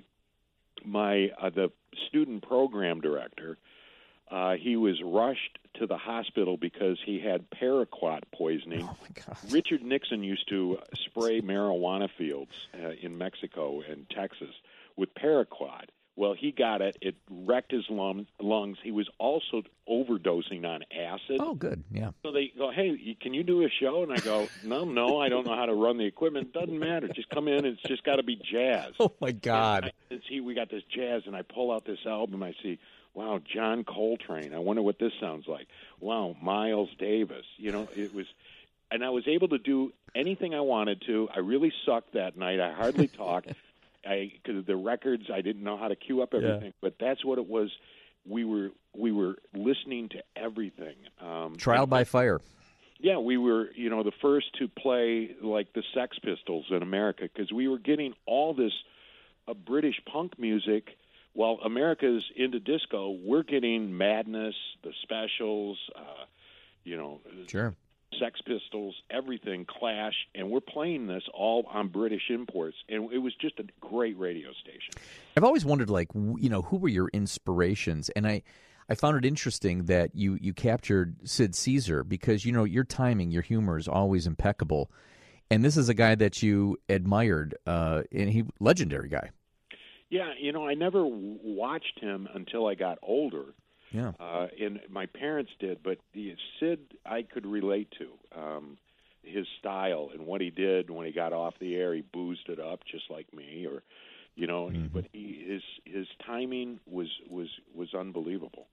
my uh, the student program director. Uh, he was rushed to the hospital because he had paraquat poisoning. Oh, my God. Richard Nixon used to spray marijuana fields uh, in Mexico and Texas with paraquat. Well, he got it. It wrecked his lung, lungs. He was also overdosing on acid. Oh, good, yeah. So they go, hey, can you do a show? And I go, no, no, I don't know how to run the equipment. It doesn't matter. Just come in. It's just got to be jazz. Oh, my God. And I, and see, we got this jazz, and I pull out this album. I see, wow, John Coltrane. I wonder what this sounds like. Wow, Miles Davis. You know, it was, and I was able to do anything I wanted to. I really sucked that night. I hardly talked. I because the records, I didn't know how to cue up everything. Yeah. But that's what it was. We were we were listening to everything. Um, Trial by fire. Yeah, we were, you know, the first to play like the Sex Pistols in America because we were getting all this uh, British punk music. While America's into disco, we're getting Madness, the Specials, uh, you know, sure. Sex Pistols, everything, Clash, and we're playing this all on British imports, and it was just a great radio station. I've always wondered, like, you know, who were your inspirations? And I, I found it interesting that you, you captured Sid Caesar because, you know, your timing, your humor is always impeccable. And this is a guy that you admired, uh, and he legendary guy. Yeah, you know, I never w- watched him until I got older. Yeah. Uh, and my parents did, but the Sid I could relate to. Um, his style and what he did when he got off the air, he boozed it up just like me, or, you know, mm-hmm. but he, his his timing was, was, was unbelievable.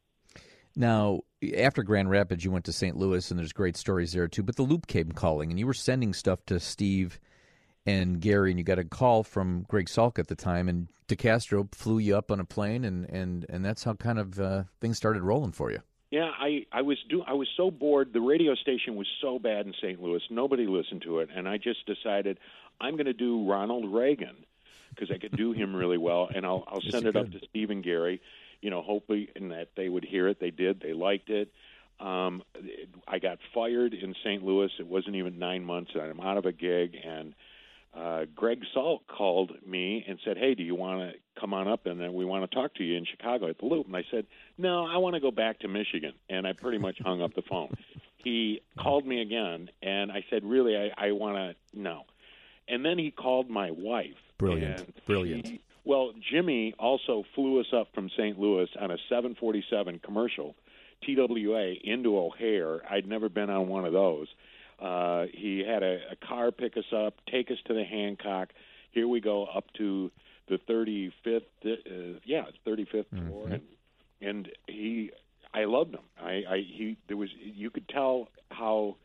Now, after Grand Rapids, you went to Saint Louis, and there's great stories there, too, but the Loop came calling, and you were sending stuff to Steve and Gary, and you got a call from Greg Salk at the time, and DeCastro flew you up on a plane, and, and, and that's how kind of uh, things started rolling for you. Yeah, I, I was do I was so bored. The radio station was so bad in Saint Louis, nobody listened to it, and I just decided I'm going to do Ronald Reagan because I could do him really well, and I'll I'll send it up to Steve and Gary, you know, hopefully, and that they would hear it. They did. They liked it. Um, I got fired in Saint Louis. It wasn't even nine months, and I'm out of a gig, and Uh, Greg Salk called me and said, hey, do you want to come on up and then we want to talk to you in Chicago at the Loop? And I said, no, I want to go back to Michigan. And I pretty much hung up the phone. He called me again, and I said, really, I, I want to, no. And then he called my wife. Brilliant, brilliant. She, well, Jimmy also flew us up from Saint Louis on a seven forty-seven commercial, T W A, into O'Hare. I'd never been on one of those. Uh, he had a, a car pick us up, take us to the Hancock. Here we go up to the thirty-fifth, uh, yeah, thirty-fifth mm-hmm. floor, and and he, I loved him. I, I he there was you could tell how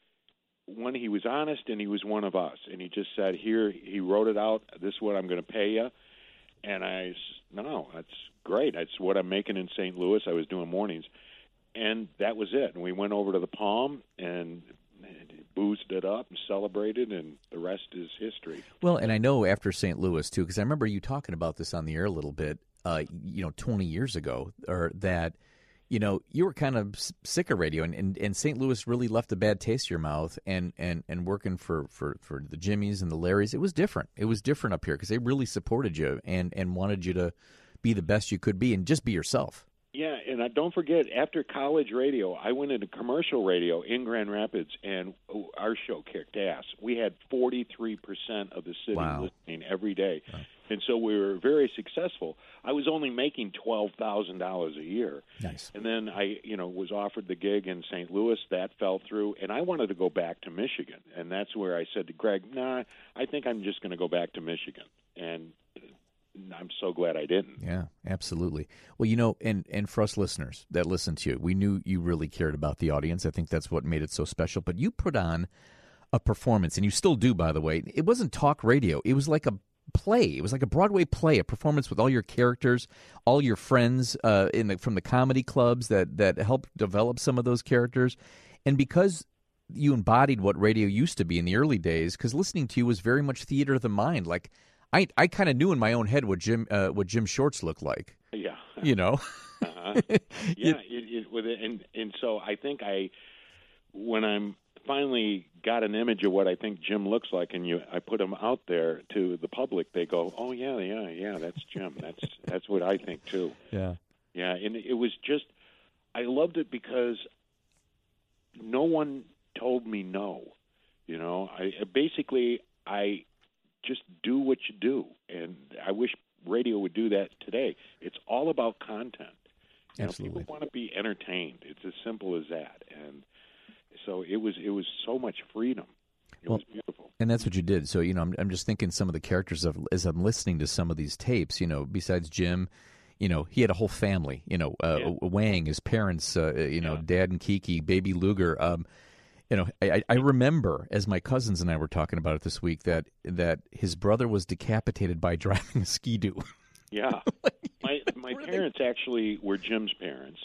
when he was honest and he was one of us, and he just said, here he wrote it out. This is what I'm going to pay you, and I no, that's great. That's what I'm making in Saint Louis. I was doing mornings, and that was it. And we went over to the Palm and boozed it up and celebrated, and the rest is history. Well, and I know after Saint Louis, too, because I remember you talking about this on the air a little bit, uh, you know, twenty years ago, or that, you know, you were kind of sick of radio, and, and, and Saint Louis really left a bad taste in your mouth, and, and, and working for, for, for the Jimmys and the Larrys, it was different. It was different up here because they really supported you and, and wanted you to be the best you could be and just be yourself. Yeah, and I, don't forget, after college radio, I went into commercial radio in Grand Rapids, and oh, our show kicked ass. We had forty-three percent of the city Wow. listening every day, and so we were very successful. I was only making twelve thousand dollars a year. Nice. And then I, you know, was offered the gig in Saint Louis. That fell through, and I wanted to go back to Michigan, and that's where I said to Greg, "Nah, I think I'm just going to go back to Michigan." And I'm so glad I didn't. Yeah, absolutely. Well, you know, and, and for us listeners that listen to you, we knew you really cared about the audience. I think that's what made it so special. But you put on a performance, and you still do, by the way. It wasn't talk radio. It was like a play. It was like a Broadway play, a performance with all your characters, all your friends uh, in the, from the comedy clubs that, that helped develop some of those characters. And because you embodied what radio used to be in the early days, because listening to you was very much theater of the mind, like I, I kind of knew in my own head what Jim uh, what Jim Shorts looked like. Yeah, you know. uh-huh. Yeah, it, it, with it, and and so I think I, when I'm finally got an image of what I think Jim looks like, and you, I put him out there to the public, they go, "Oh yeah, yeah, yeah, that's Jim. That's that's what I think too." Yeah, yeah, and it was just, I loved it because no one told me no. You know, I basically I. just do what you do, and I wish radio would do that today. It's all about content. You Absolutely. know, people want to be entertained. It's as simple as that, and so it was. It was so much freedom. It well, was beautiful. And that's what you did. So you know, I'm, I'm just thinking some of the characters of as I'm listening to some of these tapes. You know, besides Jim, you know, he had a whole family. You know, uh, yeah. Wang, his parents. Uh, you know, yeah. Dad and Kiki, baby Luger. Um, You know, I, I remember, as my cousins and I were talking about it this week, that that his brother was decapitated by driving a Ski-Doo. Yeah. my my parents actually were Jim's parents.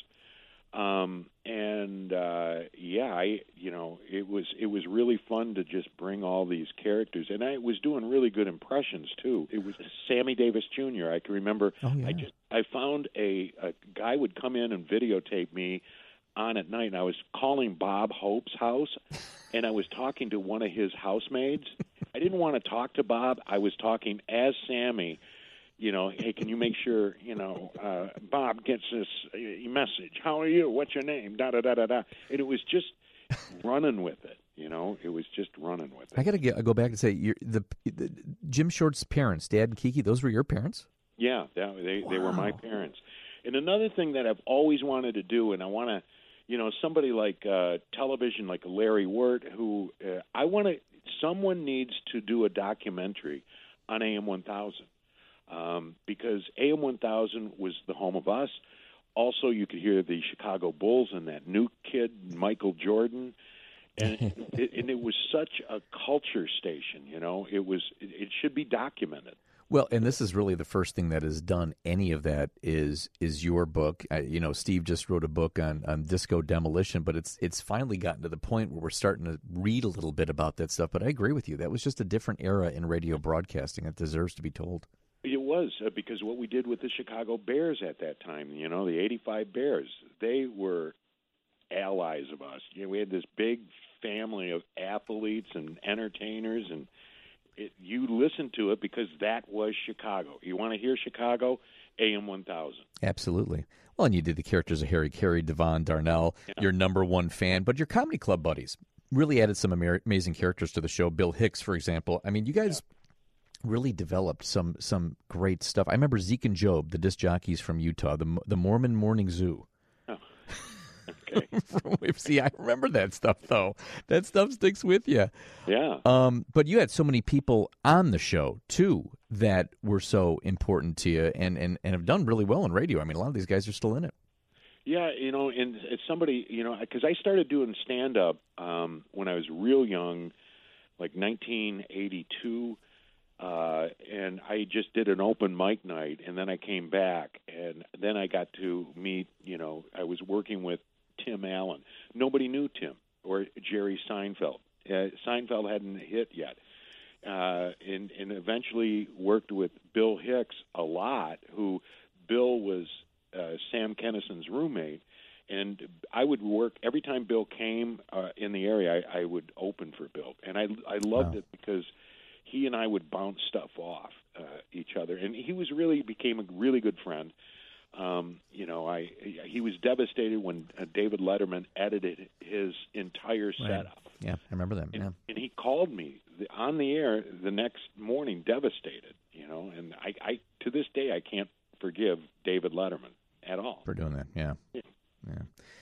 Um, and, uh, yeah, I you know, it was it was really fun to just bring all these characters. And I was doing really good impressions, too. It was Sammy Davis Junior I can remember. Oh, yeah. I just I found a, a guy would come in and videotape me on at night, and I was calling Bob Hope's house, and I was talking to one of his housemaids. I didn't want to talk to Bob. I was talking as Sammy, you know, hey, can you make sure, you know, uh, Bob gets this uh, message. How are you? What's your name? Da-da-da-da-da. And it was just running with it, you know. It was just running with it. I got to go back and say, you're, the, the Jim Short's parents, Dad and Kiki, those were your parents? Yeah, that, they, wow. they were my parents. And another thing that I've always wanted to do, and I want to, you know, somebody like uh, television, like Larry Wirt, who uh, I want to, someone needs to do a documentary on A M one thousand um, because A M one thousand was the home of us. Also, you could hear the Chicago Bulls and that new kid, Michael Jordan. And it, and it was such a culture station, you know. It was. It, it should be documented. Well, and this is really the first thing that has done any of that is is your book. Uh, you know, Steve just wrote a book on, on disco demolition, but it's it's finally gotten to the point where we're starting to read a little bit about that stuff. But I agree with you. That was just a different era in radio broadcasting. It deserves to be told. It was, uh, because what we did with the Chicago Bears at that time, you know, the eighty-five Bears, they were allies of us. You know, we had this big family of athletes and entertainers, and It, you listen to it because that was Chicago. You want to hear Chicago? A M one thousand. Absolutely. Well, and you did the characters of Harry Carey, Devon Darnell, yeah. your number one fan, but your comedy club buddies really added some ama- amazing characters to the show. Bill Hicks, for example. I mean, you guys yeah. really developed some some great stuff. I remember Zeke and Job, the disc jockeys from Utah, the the Mormon Morning Zoo. Okay. See, I remember that stuff, though. That stuff sticks with you. Yeah. Um, but you had so many people on the show, too, that were so important to you and, and, and have done really well in radio. I mean, a lot of these guys are still in it. Yeah, you know, and it's somebody, you know, because I started doing stand-up um, when I was real young, like nineteen eighty-two, uh, and I just did an open mic night, and then I came back, and then I got to meet, you know, I was working with Tim Allen. Nobody knew Tim or Jerry Seinfeld. Uh, Seinfeld hadn't hit yet. Uh, and, and eventually worked with Bill Hicks a lot, who Bill was uh, Sam Kinnison's roommate. And I would work, every time Bill came uh, in the area, I, I would open for Bill. And I, I loved wow. it because he and I would bounce stuff off uh, each other. And he was really became a really good friend. Um, you know, I he was devastated when uh, David Letterman edited his entire Right. setup. Yeah, I remember that. And, Yeah. and he called me the, on the air the next morning, devastated. You know, and I, I to this day I can't forgive David Letterman at all For doing that, yeah. Yeah. Yeah.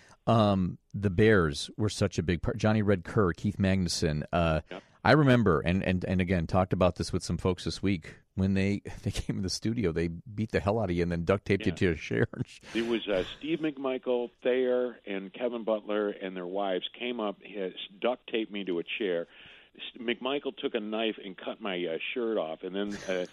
Um, the Bears were such a big part. Johnny Red Kerr, Keith Magnuson. Uh, Yep. I remember, and, and, and again, talked about this with some folks this week. When they, they came in the studio, they beat the hell out of you and then duct taped Yeah. you to a chair. It was uh, Steve McMichael, Thayer, and Kevin Butler and their wives came up, has duct taped me to a chair. S- McMichael took a knife and cut my uh, shirt off, and then uh,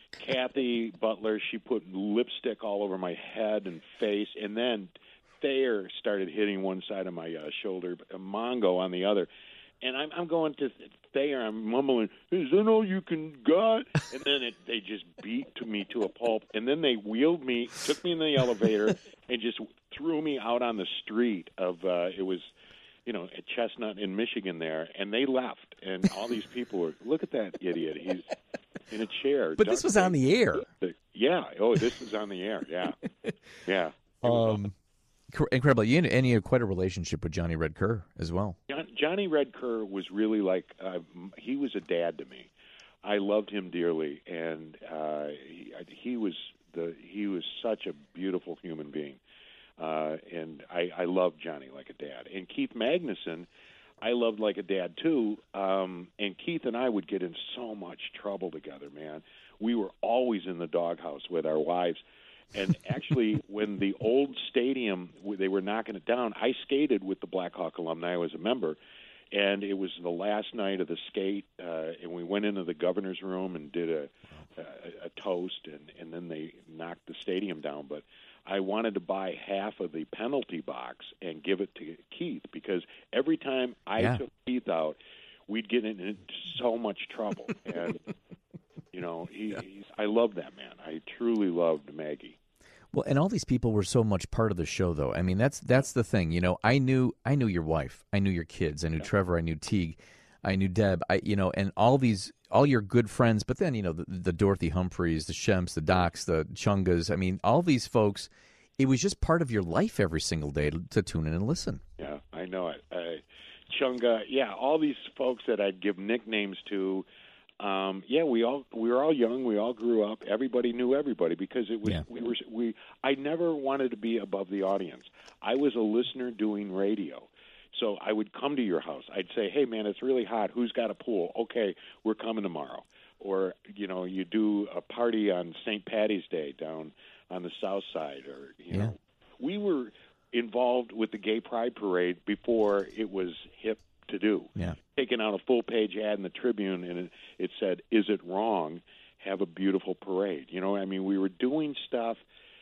Kathy Butler, she put lipstick all over my head and face, and then Thayer started hitting one side of my uh, shoulder, uh, Mongo on the other. And I'm, I'm going to Thayer, I'm mumbling, is that all you can got? And then it, they just beat to me to a pulp. And then they wheeled me, took me in the elevator, and just threw me out on the street of, uh, it was, you know, at Chestnut in Michigan there. And they left. And all these people were, look at that idiot. He's in a chair. But this was on the air. Yeah. Oh, this was on the air. Yeah. Yeah. Um, cr- incredible. You and, and you had quite a relationship with Johnny Red Kerr as well. John, Johnny Red Kerr was really like uh, he was a dad to me. I loved him dearly, and uh, he, he was the he was such a beautiful human being, uh, and I, I loved Johnny like a dad. And Keith Magnuson, I loved like a dad too. Um, and Keith and I would get in so much trouble together, man. We were always in the doghouse with our wives. And actually, when the old stadium, they were knocking it down, I skated with the Blackhawk alumni. I was a member. And it was the last night of the skate, uh, and we went into the governor's room and did a, a, a toast, and, and then they knocked the stadium down. But I wanted to buy half of the penalty box and give it to Keith, because every time I Yeah. took Keith out, we'd get into so much trouble. And, you know, he, he's, I love that man. I truly loved Maggie. Well, and all these people were so much part of the show, though. I mean, that's that's the thing. You know, I knew I knew your wife, I knew your kids, I knew Trevor, I knew Teague, I knew Deb. I, you know, and all these, all your good friends. But then, you know, the, the Dorothy Humphreys, the Shemps, the Docs, the Chungas. I mean, all these folks. It was just part of your life every single day to, to tune in and listen. Yeah, I know it. Uh, Chunga, yeah, all these folks that I'd give nicknames to. Um, yeah, we all we were all young. We all grew up. Everybody knew everybody because it was Yeah. we were we. I never wanted to be above the audience. I was a listener doing radio, so I would come to your house. I'd say, "Hey, man, it's really hot. Who's got a pool? Okay, we're coming tomorrow." Or you know, you do a party on Saint Patty's Day down on the South Side, or you Yeah. know, we were involved with the Gay Pride Parade before it was hip to do. Yeah. Taking out a full-page ad in the Tribune, and it, it said, "Is it wrong? Have a beautiful parade." You know, I mean, we were doing stuff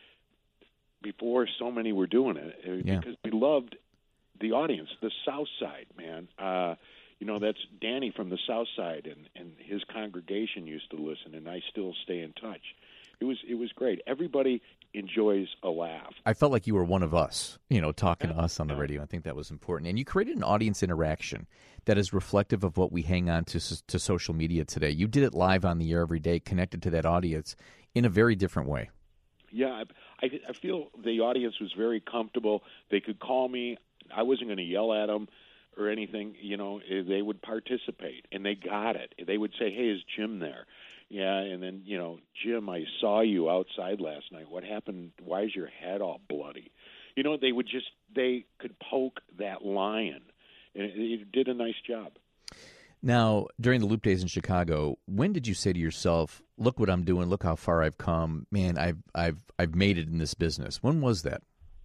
before so many were doing it uh, Yeah. because we loved the audience, the South Side, man. Uh, you know, that's Danny from the South Side, and, and his congregation used to listen, and I still stay in touch. It was it was great. Everybody enjoys a laugh. I felt like you were one of us, you know, talking to us on the radio. I think that was important. And you created an audience interaction that is reflective of what we hang on to to social media today. You did it live on the air every day, connected to that audience in a very different way. Yeah, I, I feel the audience was very comfortable. They could call me. I wasn't going to yell at them or anything. You know, they would participate, and they got it. They would say, "Hey, is Jim there?" Yeah, and then, you know, "Jim, I saw you outside last night. What happened? Why is your head all bloody?" You know, they would just, they could poke that lion, and it, it did a nice job. Now, during the Loop Days in Chicago, when did you say to yourself, "Look what I'm doing, look how far I've come, man, I've I've I've made it in this business"? When was that?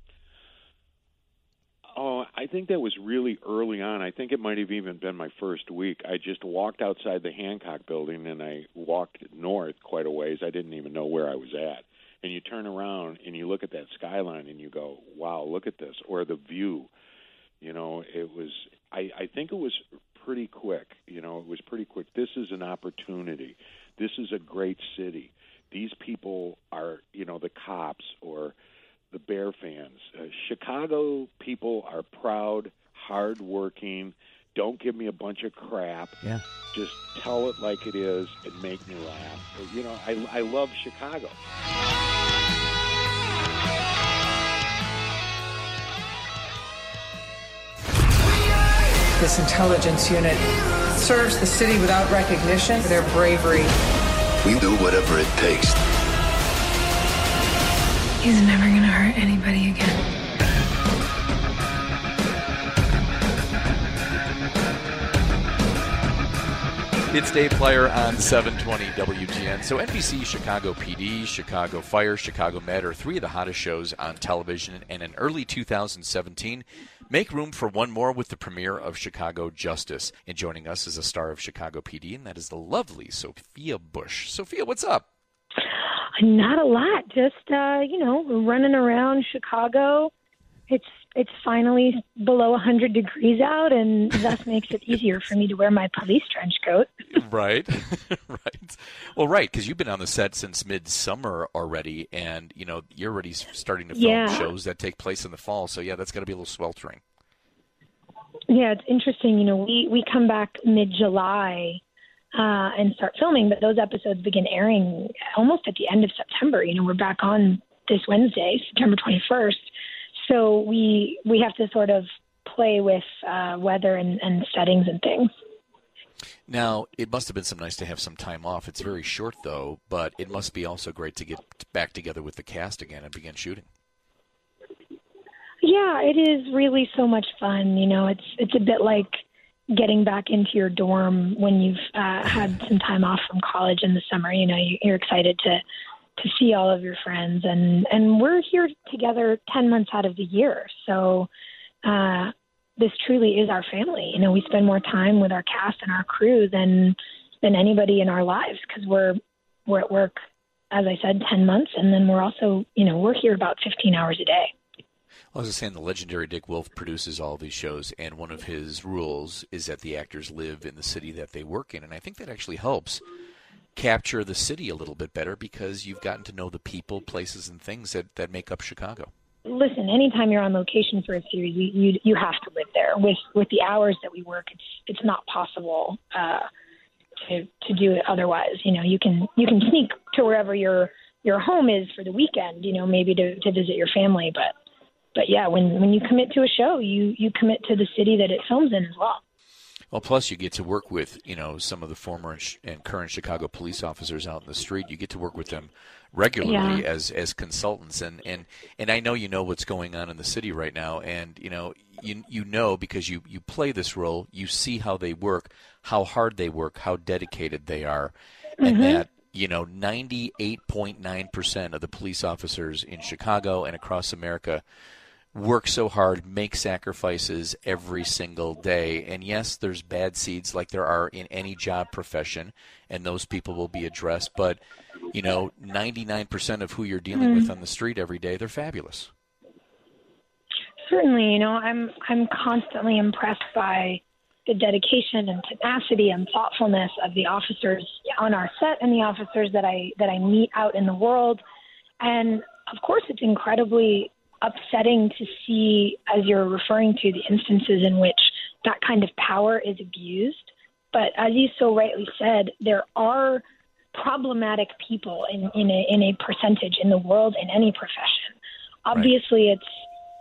Oh, I think that was really early on. I think it might have even been my first week. I just walked outside the Hancock building, and I walked north quite a ways. I didn't even know where I was at. And you turn around, and you look at that skyline, and you go, "Wow, look at this," or the view. You know, it was, I, I think it was pretty quick. You know, it was pretty quick. This is an opportunity. This is a great city. These people are, you know, the cops or the Bear fans. Uh, Chicago people are proud, hardworking. Don't give me a bunch of crap. Yeah. Just tell it like it is and make me laugh. You know, I, I love Chicago. this intelligence unit serves the city without recognition for their bravery. We do whatever it takes. He's never gonna hurt anybody again. It's Dave Plyer on seven twenty W G N. So N B C, Chicago P D, Chicago Fire, Chicago Med are three of the hottest shows on television. And in early two thousand seventeen, make room for one more with the premiere of Chicago Justice. And joining us is a star of Chicago P D, and that is the lovely Sophia Bush. Sophia, what's up? Not a lot. Just, uh, you know, running around Chicago. It's it's finally below one hundred degrees out, and thus makes it easier for me to wear my police trench coat. Right, right. Well, right, because you've been on the set since midsummer already, and, you know, you're already starting to film Yeah. shows that take place in the fall. So, yeah, that's got to be a little sweltering. Yeah, it's interesting. You know, we, we come back mid-July uh, and start filming, but those episodes begin airing almost at the end of September. You know, we're back on this Wednesday, September twenty-first. So we we have to sort of play with uh, weather and, and settings and things. Now, it must have been some nice to have some time off. It's very short, though, but it must be also great to get back together with the cast again and begin shooting. Yeah, it is really so much fun. You know, it's it's a bit like getting back into your dorm when you've uh, had some time off from college in the summer. You know, you, you're excited to to see all of your friends, and and we're here together ten months out of the year. So uh, this truly is our family. You know, we spend more time with our cast and our crew than than anybody in our lives because we're we're at work, as I said, ten months, and then we're also, you know, we're here about fifteen hours a day. Well, I was just saying, the legendary Dick Wolf produces all these shows, and one of his rules is that the actors live in the city that they work in, and I think that actually helps capture the city a little bit better because you've gotten to know the people, places, and things that, that make up Chicago. Listen, anytime you're on location for a series, you you, you have to live there. With with the hours that we work, it's it's not possible uh, to to do it otherwise. You know, you can you can sneak to wherever your your home is for the weekend. You know, maybe to, to visit your family, but but yeah, when when you commit to a show, you you commit to the city that it films in as well. Well, plus you get to work with, you know, some of the former and current Chicago police officers out in the street. You get to work with them regularly Yeah. as as consultants, and, and, and I know you know what's going on in the city right now, and you know you you know because you, you play this role, you see how they work, how hard they work, how dedicated they are, and Mhm. that, you know, ninety-eight point nine percent of the police officers in Chicago and across America work so hard, make sacrifices every single day. And yes, there's bad seeds like there are in any job profession, and those people will be addressed. But, you know, ninety-nine percent of who you're dealing Mm. with on the street every day, they're fabulous. Certainly, you know, I'm I'm constantly impressed by the dedication and tenacity and thoughtfulness of the officers on our set and the officers that I that I meet out in the world. And of course, it's incredibly upsetting to see, as you're referring to, the instances in which that kind of power is abused. But as you so rightly said, there are problematic people in, in, a, in a percentage in the world in any profession. Obviously, it's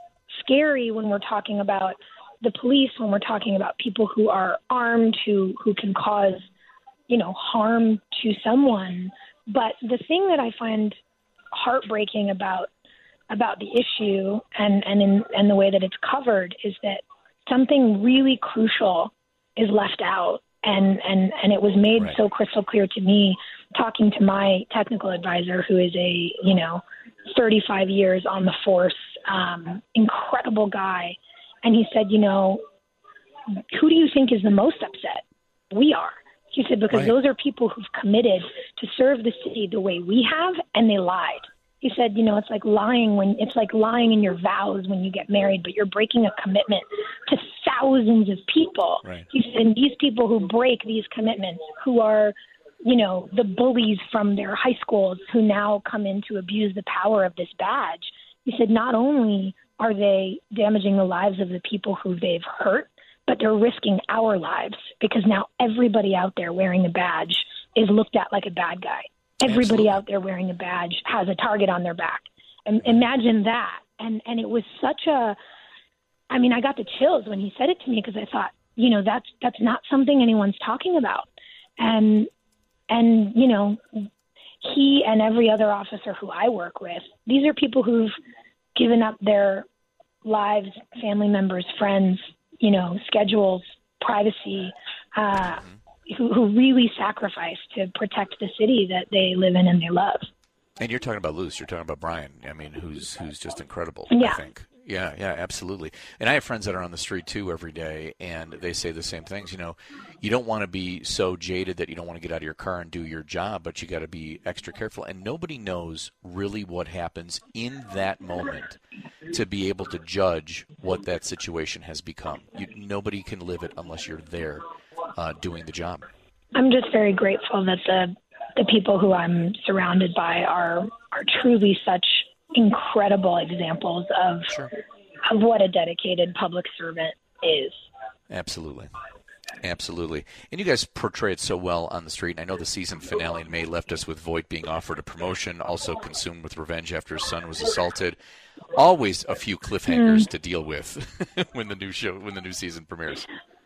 scary when we're talking about the police, when we're talking about people who are armed, who, who can cause, you know, harm to someone. But the thing that I find heartbreaking about about the issue and, and in and the way that it's covered is that something really crucial is left out. And, and, and it was made Right. so crystal clear to me talking to my technical advisor, who is a, you know, thirty-five years on the force, um, incredible guy. And he said, you know, who do you think is the most upset? We are. He said, because Right. those are people who've committed to serve the city the way we have, and they lied. He said, you know, it's like lying when it's like lying in your vows when you get married, but you're breaking a commitment to thousands of people. Right. He said, and these people who break these commitments, who are, you know, the bullies from their high schools who now come in to abuse the power of this badge. He said, not only are they damaging the lives of the people who they've hurt, but they're risking our lives because now everybody out there wearing a badge is looked at like a bad guy. Everybody Absolutely. out there wearing a badge has a target on their back. And imagine that. And and it was such a, I mean, I got the chills when he said it to me because I thought, you know, that's that's not something anyone's talking about. And and you know, he and every other officer who I work with, these are people who've given up their lives, family members, friends, you know, schedules, privacy, uh, who, who really sacrifice to protect the city that they live in and they love. And you're talking about Luce. You're talking about Brian. I mean, who's who's just incredible. Yeah. I think. Yeah, yeah, absolutely. And I have friends that are on the street too every day, and they say the same things. You know, you don't want to be so jaded that you don't want to get out of your car and do your job, but you got to be extra careful. And nobody knows really what happens in that moment to be able to judge what that situation has become. You, nobody can live it unless you're there uh, doing the job. I'm just very grateful that the the people who I'm surrounded by are are truly such incredible examples of sure. of what a dedicated public servant is. Absolutely. Absolutely. And you guys portray it so well on the street. And I know the season finale in May left us with Voight being offered a promotion, also consumed with revenge after his son was assaulted. Always a few cliffhangers mm. to deal with when the new show, when the new season premieres.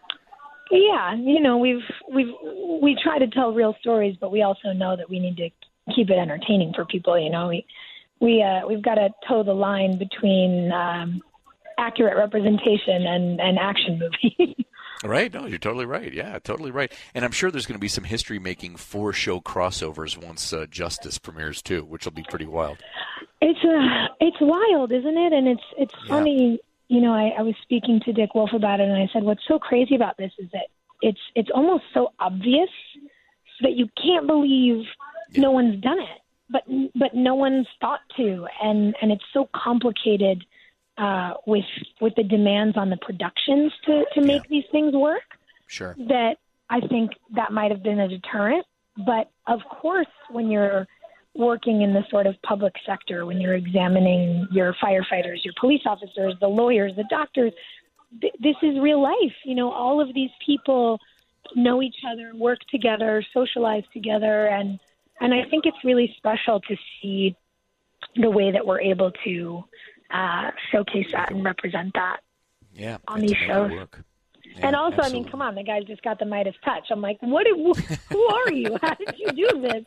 Yeah, you know, we've we've we try to tell real stories, but we also know that we need to keep it entertaining for people. You know, we we uh, we've got to toe the line between um, accurate representation and, and action movie. Right? No, you're totally right. Yeah, totally right. And I'm sure there's going to be some history-making four-show crossovers once uh, Justice premieres too, which will be pretty wild. It's uh, it's wild, isn't it? And it's it's yeah. funny. You know, I, I was speaking to Dick Wolf about it, and I said, what's so crazy about this is that it's it's almost so obvious that you can't believe yeah. no one's done it, but but no one's thought to, and, and it's so complicated uh, with with the demands on the productions to, to make yeah. these things work. Sure. That I think that might have been a deterrent. But, of course, when you're working in the sort of public sector, when you're examining your firefighters, your police officers, the lawyers, the doctors, th- this is real life. You know, all of these people know each other, work together, socialize together, and and I think it's really special to see the way that we're able to uh, showcase that and represent that yeah, on these shows. Yeah, and also, absolutely. I mean, come on, the guy's just got the Midas touch. I'm like, what? Who are you? How did you do this?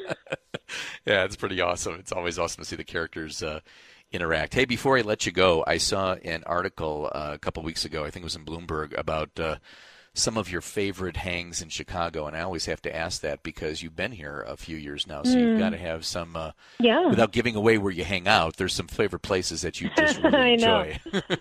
Yeah, it's pretty awesome. It's always awesome to see the characters uh, interact. Hey, before I let you go, I saw an article uh, a couple weeks ago, I think it was in Bloomberg, about uh, some of your favorite hangs in Chicago. And I always have to ask that because you've been here a few years now, so mm. you've got to have some, uh, yeah. without giving away where you hang out, there's some favorite places that you just really enjoy.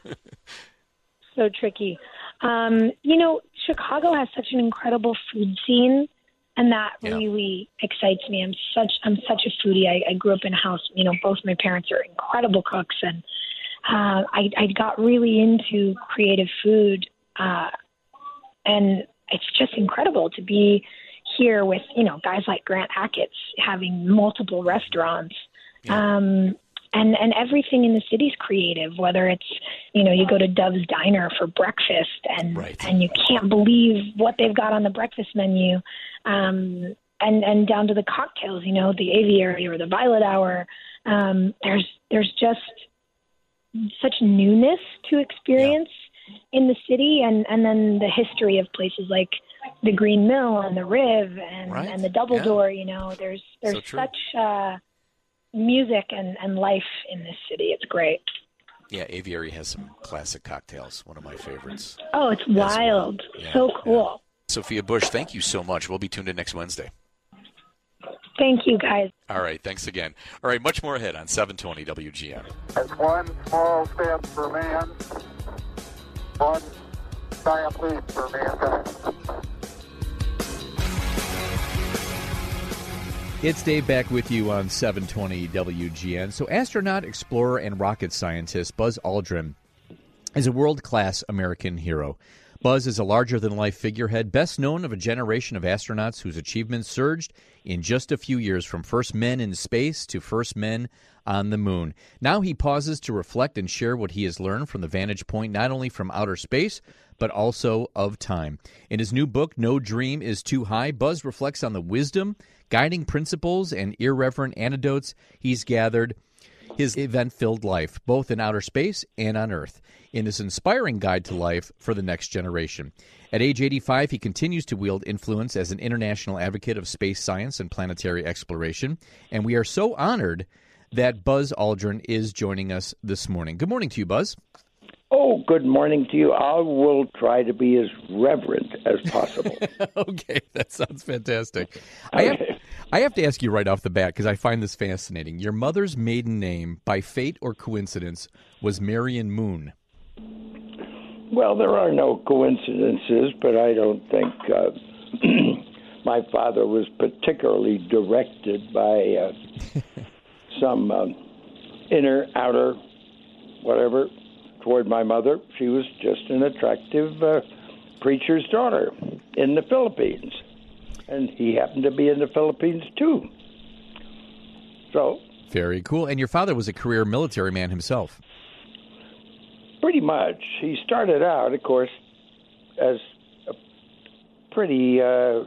So tricky. Um, you know, Chicago has such an incredible food scene. And that yeah. really excites me. I'm such I'm such a foodie. I, I grew up in a house. You know, both my parents are incredible cooks, and uh, I, I got really into creative food. Uh, and it's just incredible to be here with you know guys like Grant Achatz having multiple restaurants. Yeah. Um, And and everything in the city's creative, whether it's, you know, you go to Dove's Diner for breakfast and right. and you can't believe what they've got on the breakfast menu, um, and, and down to the cocktails, you know, the Aviary or the Violet Hour. Um, there's there's just such newness to experience yeah. in the city, and, and then the history of places like the Green Mill and the Riv and, right. and the Double yeah. Door, you know, there's there's so such uh, music and, and life in this city. It's great. Yeah, Aviary has some classic cocktails, one of my favorites. Oh, it's wild. Well. Yeah, so cool. Yeah. Sophia Bush, thank you so much. We'll be tuned in next Wednesday. Thank you, guys. All right, thanks again. All right, much more ahead on seven twenty W G N. That's one small step for man, one giant leap for mankind. It's Dave back with you on seven twenty W G N. So astronaut, explorer, and rocket scientist Buzz Aldrin is a world-class American hero. Buzz is a larger-than-life figurehead, best known of a generation of astronauts whose achievements surged in just a few years from first men in space to first men on the moon. Now he pauses to reflect and share what he has learned from the vantage point not only from outer space, but also of time. In his new book, No Dream is Too High, Buzz reflects on the wisdom, guiding principles, and irreverent anecdotes he's gathered his event-filled life, both in outer space and on Earth, in his inspiring guide to life for the next generation. At age eighty-five, he continues to wield influence as an international advocate of space science and planetary exploration, and we are so honored that Buzz Aldrin is joining us this morning. Good morning to you, Buzz. Oh, good morning to you. I will try to be as reverent as possible. Okay, that sounds fantastic. I have, I have to ask you right off the bat, because I find this fascinating. Your mother's maiden name, by fate or coincidence, was Marion Moon. Well, there are no coincidences, but I don't think uh, my father was particularly directed by uh, some uh, inner, outer, whatever, toward my mother. She was just an attractive uh, preacher's daughter in the Philippines. And he happened to be in the Philippines, too. So. Very cool. And your father was a career military man himself. Pretty much. He started out, of course, as a pretty uh,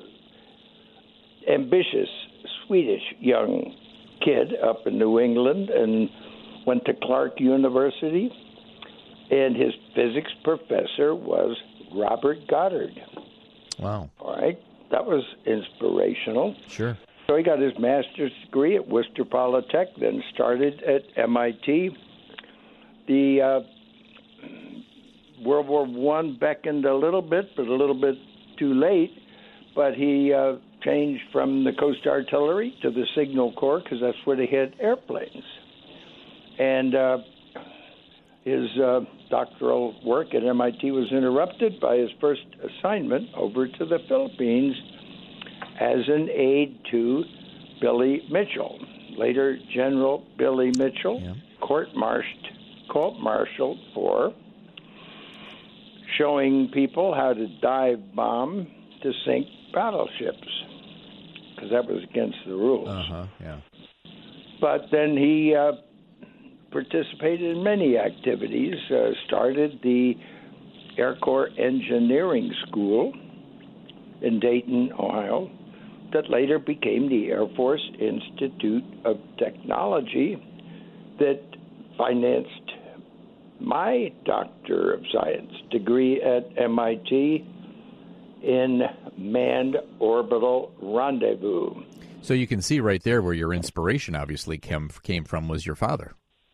ambitious Swedish young kid up in New England and went to Clark University. And his physics professor was Robert Goddard. Wow. All right. That was inspirational. Sure. So he got his master's degree at Worcester Polytech, then started at M I T. The uh, World War One beckoned a little bit, but a little bit too late. But he uh, changed from the Coast Artillery to the Signal Corps because that's where they had airplanes. And uh, his uh, doctoral work at M I T was interrupted by his first assignment over to the Philippines as an aide to Billy Mitchell, later General Billy Mitchell, yeah. court-martialed, court-martialed for showing people how to dive bomb to sink battleships, because that was against the rules. Uh-huh, yeah. But then he uh, participated in many activities, uh, started the Air Corps Engineering School in Dayton, Ohio, that later became the Air Force Institute of Technology that financed my Doctor of Science degree at M I T in manned orbital rendezvous. So you can see right there where your inspiration obviously came, came from was your father.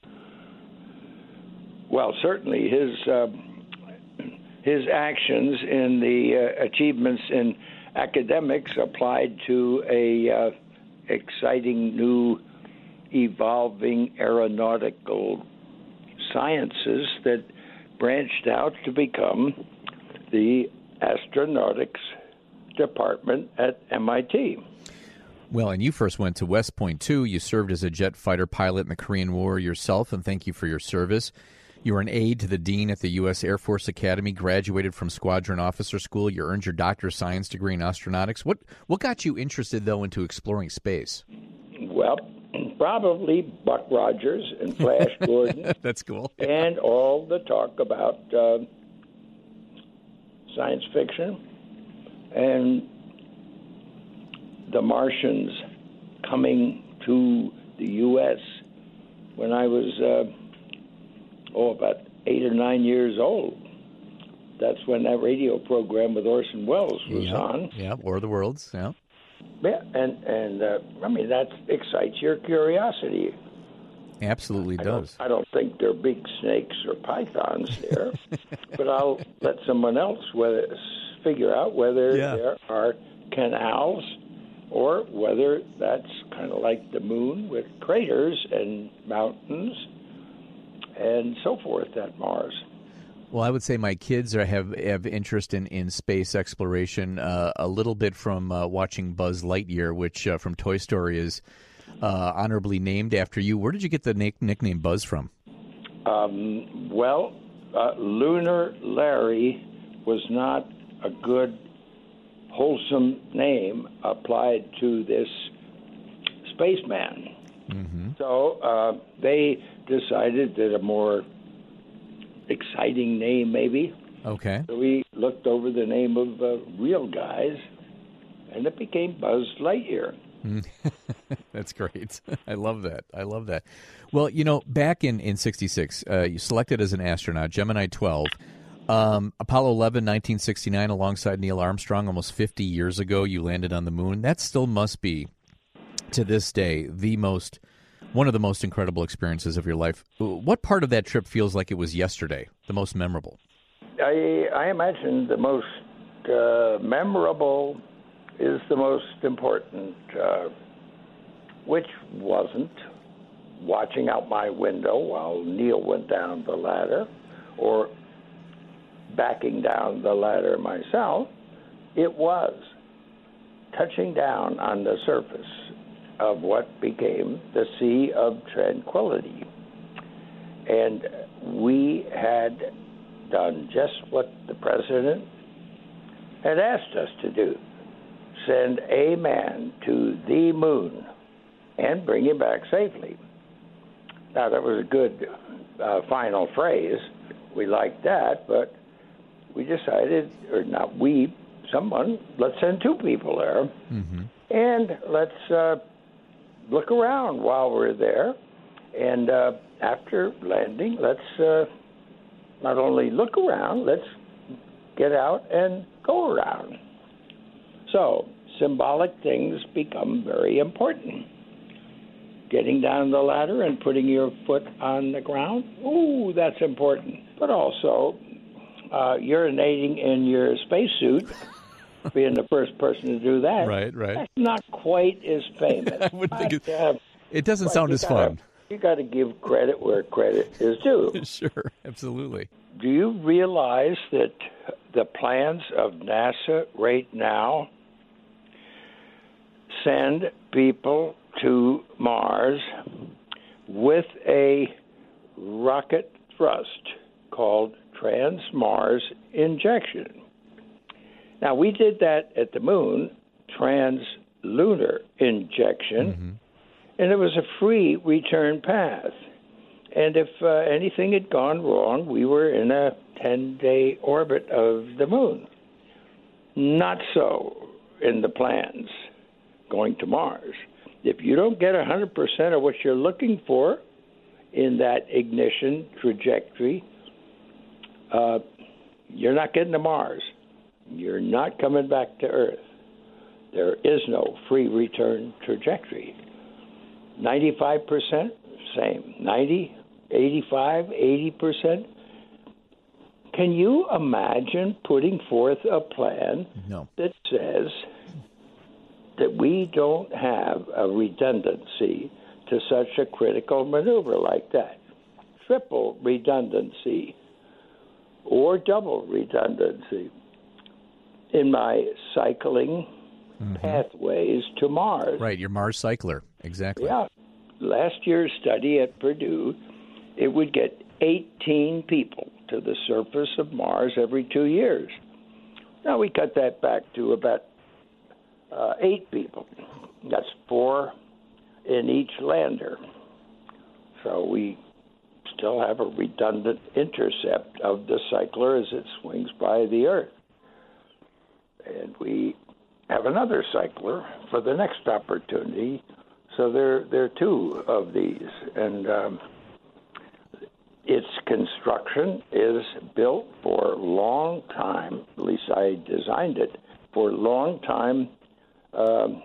Well, certainly his uh, his actions in the uh, achievements in academics applied to a uh, exciting new evolving aeronautical sciences that branched out to become the astronautics department at M I T. Well, and you first went to West Point, too. You served as a jet fighter pilot in the Korean War yourself, and thank you for your service. You were an aide to the dean at the U S Air Force Academy, graduated from Squadron Officer School. You earned your Doctor of Science degree in astronautics. What what got you interested, though, into exploring space? Well, probably Buck Rogers and Flash Gordon. That's cool. And all the talk about uh, science fiction and the Martians coming to the U S when I was... Uh, oh, about eight or nine years old. That's when that radio program with Orson Welles was yeah, on. Yeah, War of the Worlds, yeah. Yeah, and, and uh, I mean, that excites your curiosity. Absolutely I does. Don't, I don't think there are big snakes or pythons there, but I'll let someone else whether, figure out whether yeah. there are canals or whether that's kind of like the moon with craters and mountains and so forth at Mars. Well, I would say my kids are, have have interest in, in space exploration uh, a little bit from uh, watching Buzz Lightyear, which uh, from Toy Story is uh, honorably named after you. Where did you get the nick- nickname Buzz from? Um, well, uh, Lunar Larry was not a good, wholesome name applied to this spaceman. Mm-hmm. So uh, they decided that a more exciting name, maybe. Okay. So we looked over the name of uh, real guys, and it became Buzz Lightyear. That's great. I love that. I love that. Well, you know, back in, in sixty-six, uh, you selected as an astronaut, Gemini twelve. Um, Apollo eleven, nineteen sixty-nine, alongside Neil Armstrong, almost fifty years ago, you landed on the moon. That still must be, to this day, the most, one of the most incredible experiences of your life. What part of that trip feels like it was yesterday, the most memorable? I, I imagine the most uh, memorable is the most important, uh, which wasn't watching out my window while Neil went down the ladder or backing down the ladder myself. It was touching down on the surface of what became the Sea of Tranquility. And we had done just what the president had asked us to do, send a man to the moon and bring him back safely. Now, that was a good uh, final phrase. We liked that, but we decided, or not we, someone, let's send two people there, mm-hmm. and let's uh, look around while we're there. And uh, after landing, let's uh, not only look around, let's get out and go around. So symbolic things become very important. Getting down the ladder and putting your foot on the ground, ooh, that's important. But also, uh, urinating in your spacesuit, being the first person to do that, right, right. That's not quite as famous. I would think but, it, uh, it doesn't sound as gotta, fun. You got to give credit where credit is due. Sure, absolutely. Do you realize that the plans of NASA right now send people to Mars with a rocket thrust called Trans-Mars injection? Now, we did that at the moon, trans-lunar injection, mm-hmm. and it was a free return path. And if uh, anything had gone wrong, we were in a ten-day orbit of the moon. Not so in the plans going to Mars. If you don't get one hundred percent of what you're looking for in that ignition trajectory, uh, you're not getting to Mars. You're not coming back to Earth. There is no free return trajectory. ninety-five percent, same. ninety, eighty-five, eighty percent. Can you imagine putting forth a plan no. that says that we don't have a redundancy to such a critical maneuver like that? Triple redundancy or double redundancy in my cycling mm-hmm. pathways to Mars. Right, you're Mars cycler, exactly. Yeah. Last year's study at Purdue, it would get eighteen people to the surface of Mars every two years. Now we cut that back to about uh, eight people. That's four in each lander. So we still have a redundant intercept of the cycler as it swings by the Earth. And we have another cycler for the next opportunity. So there, there are two of these. And um, its construction is built for a long time, at least I designed it, for long time um,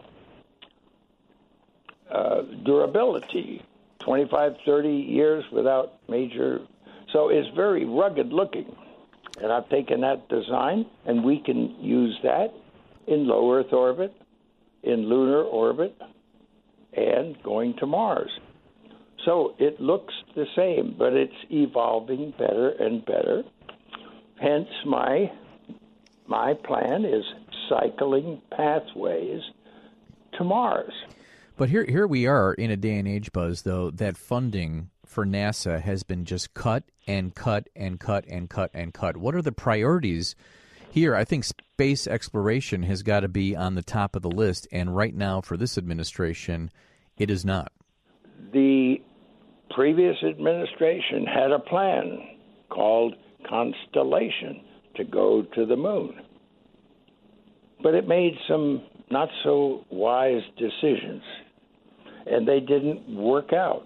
uh, durability, twenty-five, thirty years without major. So it's very rugged looking. And I've taken that design, and we can use that in low Earth orbit, in lunar orbit, and going to Mars. So it looks the same, but it's evolving better and better. Hence, my my plan is cycling pathways to Mars. But here, here we are in a day and age, Buzz, though, that funding for NASA has been just cut and cut and cut and cut and cut. What are the priorities here? I think space exploration has got to be on the top of the list, and right now for this administration, it is not. The previous administration had a plan called Constellation to go to the moon. But it made some not so wise decisions. and they didn't work out.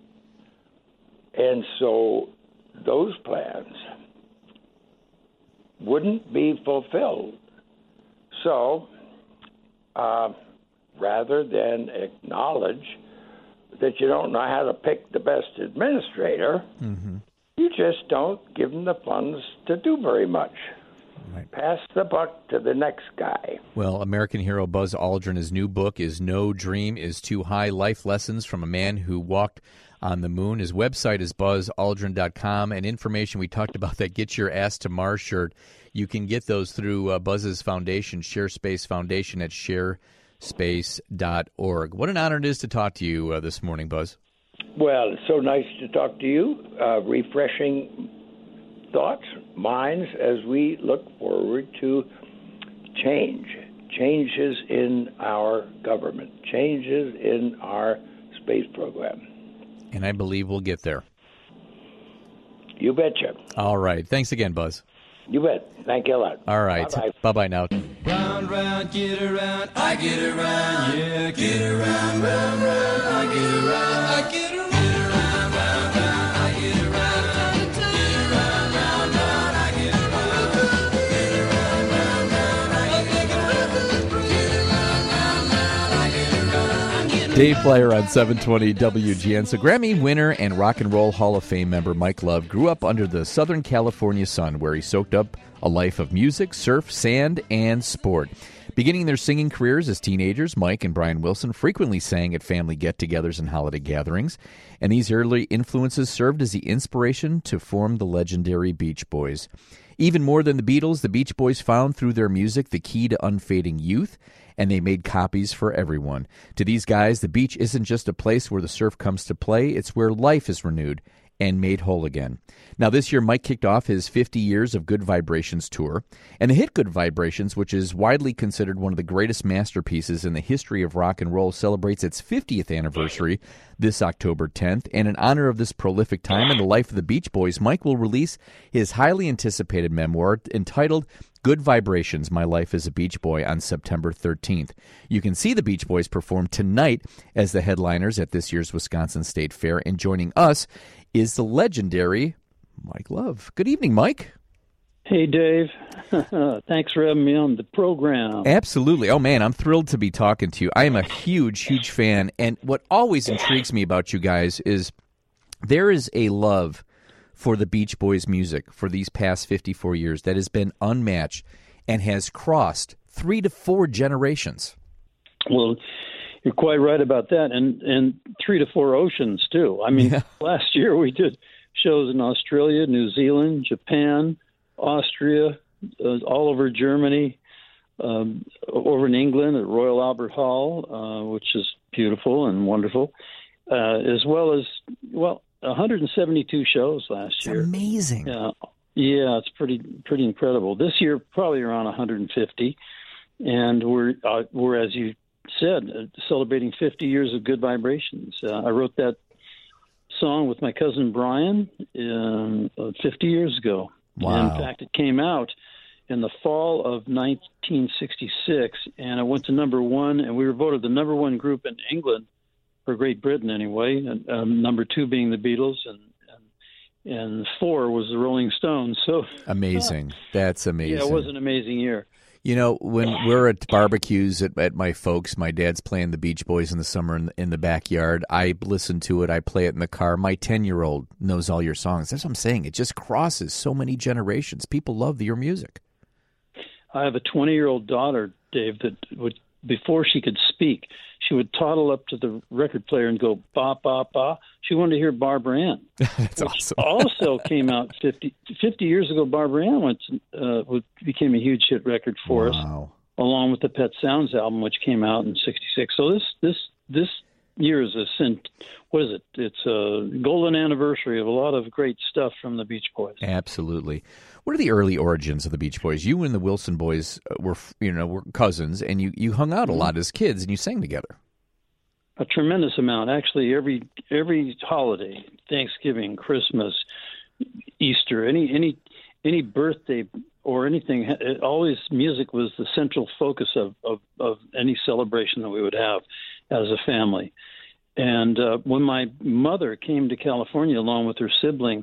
And so those plans wouldn't be fulfilled. So uh, rather than acknowledge that you don't know how to pick the best administrator, mm-hmm. you just don't give them the funds to do very much. Right. Pass the buck to the next guy. Well, American hero Buzz Aldrin, his new book is No Dream is Too High, Life Lessons from a Man Who Walked on the Moon. His website is buzz aldrin dot com, and information we talked about, that Get Your Ass to Mars shirt, you can get those through uh, Buzz's foundation, ShareSpace Foundation, at share space dot org. What an honor it is to talk to you uh, this morning, Buzz. Well, it's so nice to talk to you. Uh, refreshing thoughts, minds, as we look forward to change. Changes in our government. Changes in our space program. And I believe we'll get there. You betcha. All right. Thanks again, Buzz. You bet. Thank you a lot. All right. Bye-bye. Bye-bye now. Round, round, get around, I get around, yeah, get around, round, round, I get around, I get around, get around, round, round, I get around, get around, round, round, I get around, get around, round, round, I get around, get around, round, round, I get around. Dave Flyer on seven twenty W G N. So Grammy winner and Rock and Roll Hall of Fame member Mike Love grew up under the Southern California sun, where he soaked up a life of music, surf, sand, and sport. Beginning their singing careers as teenagers, Mike and Brian Wilson frequently sang at family get-togethers and holiday gatherings, and these early influences served as the inspiration to form the legendary Beach Boys. Even more than the Beatles, the Beach Boys found through their music the key to unfading youth, and they made copies for everyone. To these guys, the beach isn't just a place where the surf comes to play, it's where life is renewed and made whole again. Now, this year, Mike kicked off his fifty years of Good Vibrations tour, and the hit Good Vibrations, which is widely considered one of the greatest masterpieces in the history of rock and roll, celebrates its fiftieth anniversary this October tenth, and in honor of this prolific time in the life of the Beach Boys, Mike will release his highly anticipated memoir entitled Good Vibrations, My Life as a Beach Boy on September thirteenth. You can see the Beach Boys perform tonight as the headliners at this year's Wisconsin State Fair, and joining us is the legendary Mike Love. Good evening, Mike. Hey, Dave. Thanks for having me on the program. Absolutely. Oh, man, I'm thrilled to be talking to you. I am a huge, huge fan, and what always intrigues me about you guys is there is a love for the Beach Boys music for these past fifty-four years that has been unmatched and has crossed three to four generations. Well, you're quite right about that, and and three to four oceans, too. I mean, yeah. Last year we did shows in Australia, New Zealand, Japan, Austria, uh, all over Germany, um, over in England at Royal Albert Hall, uh, which is beautiful and wonderful, uh, as well as, well, one hundred seventy-two shows last it's year. Amazing. Yeah, yeah, it's pretty pretty incredible. This year, probably around one hundred fifty, and we're uh, we're as you said, uh, celebrating fifty years of Good Vibrations. Uh, I wrote that song with my cousin Brian um, uh, fifty years ago. Wow. In fact, it came out in the fall of nineteen sixty-six, and it went to number one, and we were voted the number one group in England, for Great Britain anyway, and um, number two being the Beatles, and, and and four was the Rolling Stones. So amazing. That's amazing. Yeah, it was an amazing year. You know, when we're at barbecues at, at my folks, my dad's playing the Beach Boys in the summer in the, in the backyard. I listen to it. I play it in the car. My ten-year-old knows all your songs. That's what I'm saying. It just crosses so many generations. People love your music. I have a twenty-year-old daughter, Dave, that would, before she could speak, she would toddle up to the record player and go, ba, ba, ba. She wanted to hear Barbara Ann. That's which awesome. Also came out fifty, fifty years ago. Barbara Ann went to, uh, became a huge hit record for wow. us, along with the Pet Sounds album, which came out in sixty-six. So this this this year is a cent, what is it? It's a golden anniversary of a lot of great stuff from the Beach Boys. Absolutely. What are the early origins of the Beach Boys? You and the Wilson boys were, you know, were cousins, and you, you hung out a lot as kids, and you sang together. A tremendous amount. Actually, every every holiday, Thanksgiving, Christmas, Easter, any any any birthday or anything, it, always music was the central focus of, of, of any celebration that we would have as a family. And uh, when my mother came to California along with her siblings,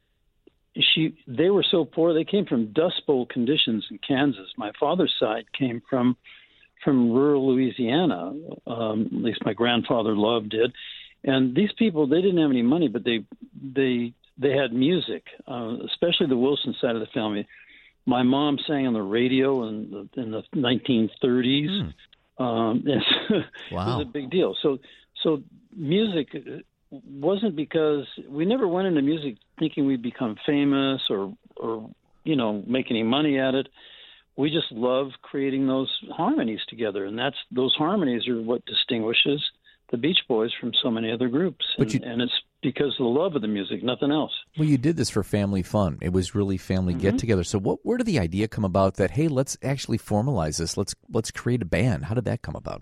she they were so poor they came from Dust Bowl conditions in Kansas. My father's side came from from rural Louisiana. Um, at least my grandfather Love did. And these people, they didn't have any money, but they they they had music, uh, especially the Wilson side of the family. My mom sang on the radio in the, in the nineteen thirties. Mm. Um, it wow. was a big deal. So, so music wasn't because we never went into music thinking we'd become famous or, or, you know, make any money at it. We just love creating those harmonies together. And that's, those harmonies are what distinguishes the Beach Boys from so many other groups. And, you, and it's because of the love of the music, nothing else. Well, you did this for family fun. It was really family mm-hmm. get-together. So what, where did the idea come about that, hey, let's actually formalize this. Let's let's create a band. How did that come about?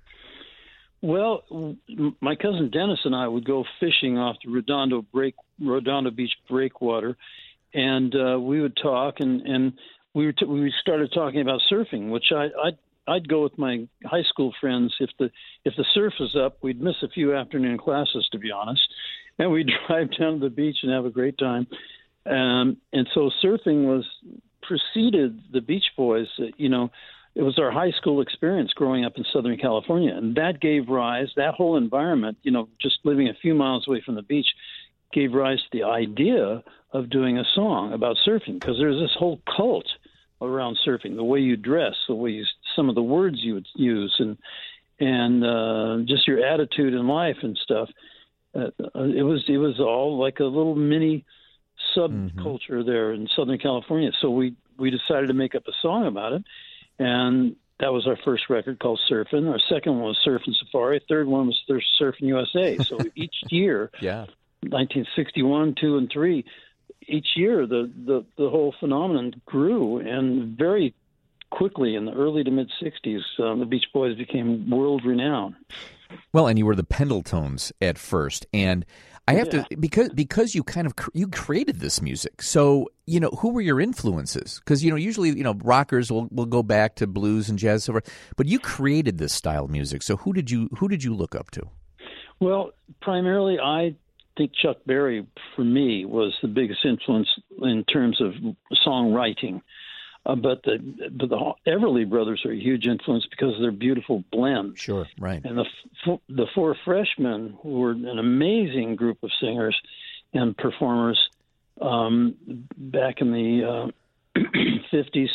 Well, my cousin Dennis and I would go fishing off the Redondo break, Redondo Beach breakwater, and uh, we would talk, and, and we were t- we started talking about surfing, which I, I I'd go with my high school friends. If the if the surf was up, we'd miss a few afternoon classes, to be honest, and we'd drive down to the beach and have a great time. Um, and so surfing was preceded the Beach Boys. Uh, you know, it was our high school experience growing up in Southern California, and that gave rise, that whole environment, you know, just living a few miles away from the beach, gave rise to the idea of doing a song about surfing, because there's this whole cult around surfing, the way you dress, the way you, some of the words you would use, and and uh, just your attitude in life and stuff. Uh, it was it was all like a little mini subculture mm-hmm. there in Southern California. So we we decided to make up a song about it, and that was our first record called Surfin'. Our second one was Surfin' Safari. Third one was Surfin' U S A. So each year, yeah, nineteen sixty-one, two, and three. Each year, the, the, the whole phenomenon grew, and very quickly in the early to mid-sixties, um, the Beach Boys became world-renowned. Well, and you were the Pendletones at first, and I have yeah. to, because because you kind of, you created this music, so, you know, who were your influences? Because, you know, usually, you know, rockers will, will go back to blues and jazz and so forth, but you created this style of music, so who did you, who did you look up to? Well, primarily I I think Chuck Berry, for me, was the biggest influence in terms of songwriting. Uh, but the but the Everly Brothers are a huge influence because of their beautiful blend. Sure, right. And the f- the Four Freshmen, who were an amazing group of singers and performers um, back in the uh, fifties,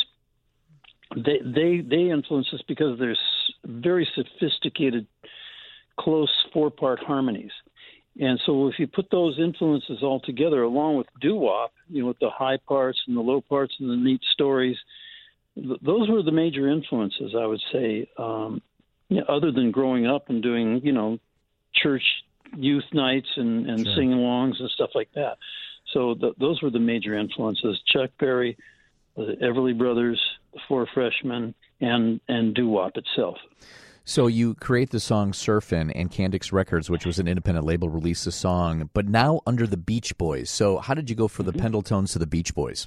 they they they influenced us because of their very sophisticated, close four-part harmonies. And so if you put those influences all together, along with doo-wop, you know, with the high parts and the low parts and the neat stories, th- those were the major influences, I would say, um, you know, other than growing up and doing, you know, church youth nights and, and sure. sing-alongs and stuff like that. So th- those were the major influences: Chuck Berry, the Everly Brothers, the Four Freshmen, and, and doo-wop itself. So you create the song Surfin', and Candix Records, which was an independent label, released the song, but now under the Beach Boys. So how did you go from the Pendletones to the Beach Boys?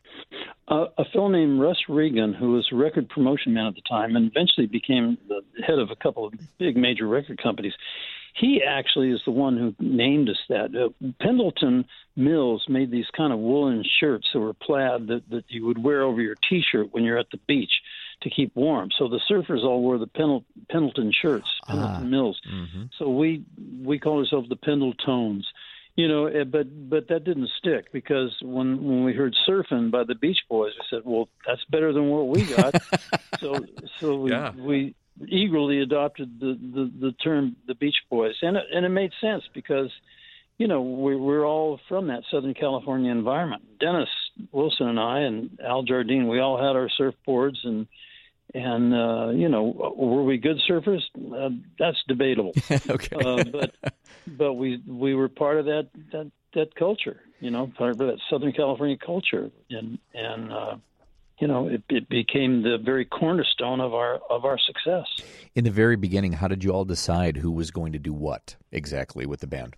Uh, a fellow named Russ Regan, who was a record promotion man at the time and eventually became the head of a couple of big major record companies, he actually is the one who named us that. Uh, Pendleton Mills made these kind of woolen shirts that were plaid that, that you would wear over your T-shirt when you're at the beach to keep warm. So the surfers all wore the Pendle, Pendleton shirts, Pendleton ah, Mills. Mm-hmm. So we we call ourselves the Pendletones. You know, but but that didn't stick, because when, when we heard Surfin' by the Beach Boys, we said, well, that's better than what we got. so so we, yeah. we eagerly adopted the, the, the term the Beach Boys. And it, and it made sense because, you know, we, we're all from that Southern California environment. Dennis Wilson and I and Al Jardine, we all had our surfboards, and And, uh, you know, were we good surfers? Uh, that's debatable. okay. uh, but but we we were part of that, that, that culture, you know, part of that Southern California culture. And, and uh, you know, it, it became the very cornerstone of our of our success. In the very beginning, how did you all decide who was going to do what exactly with the band?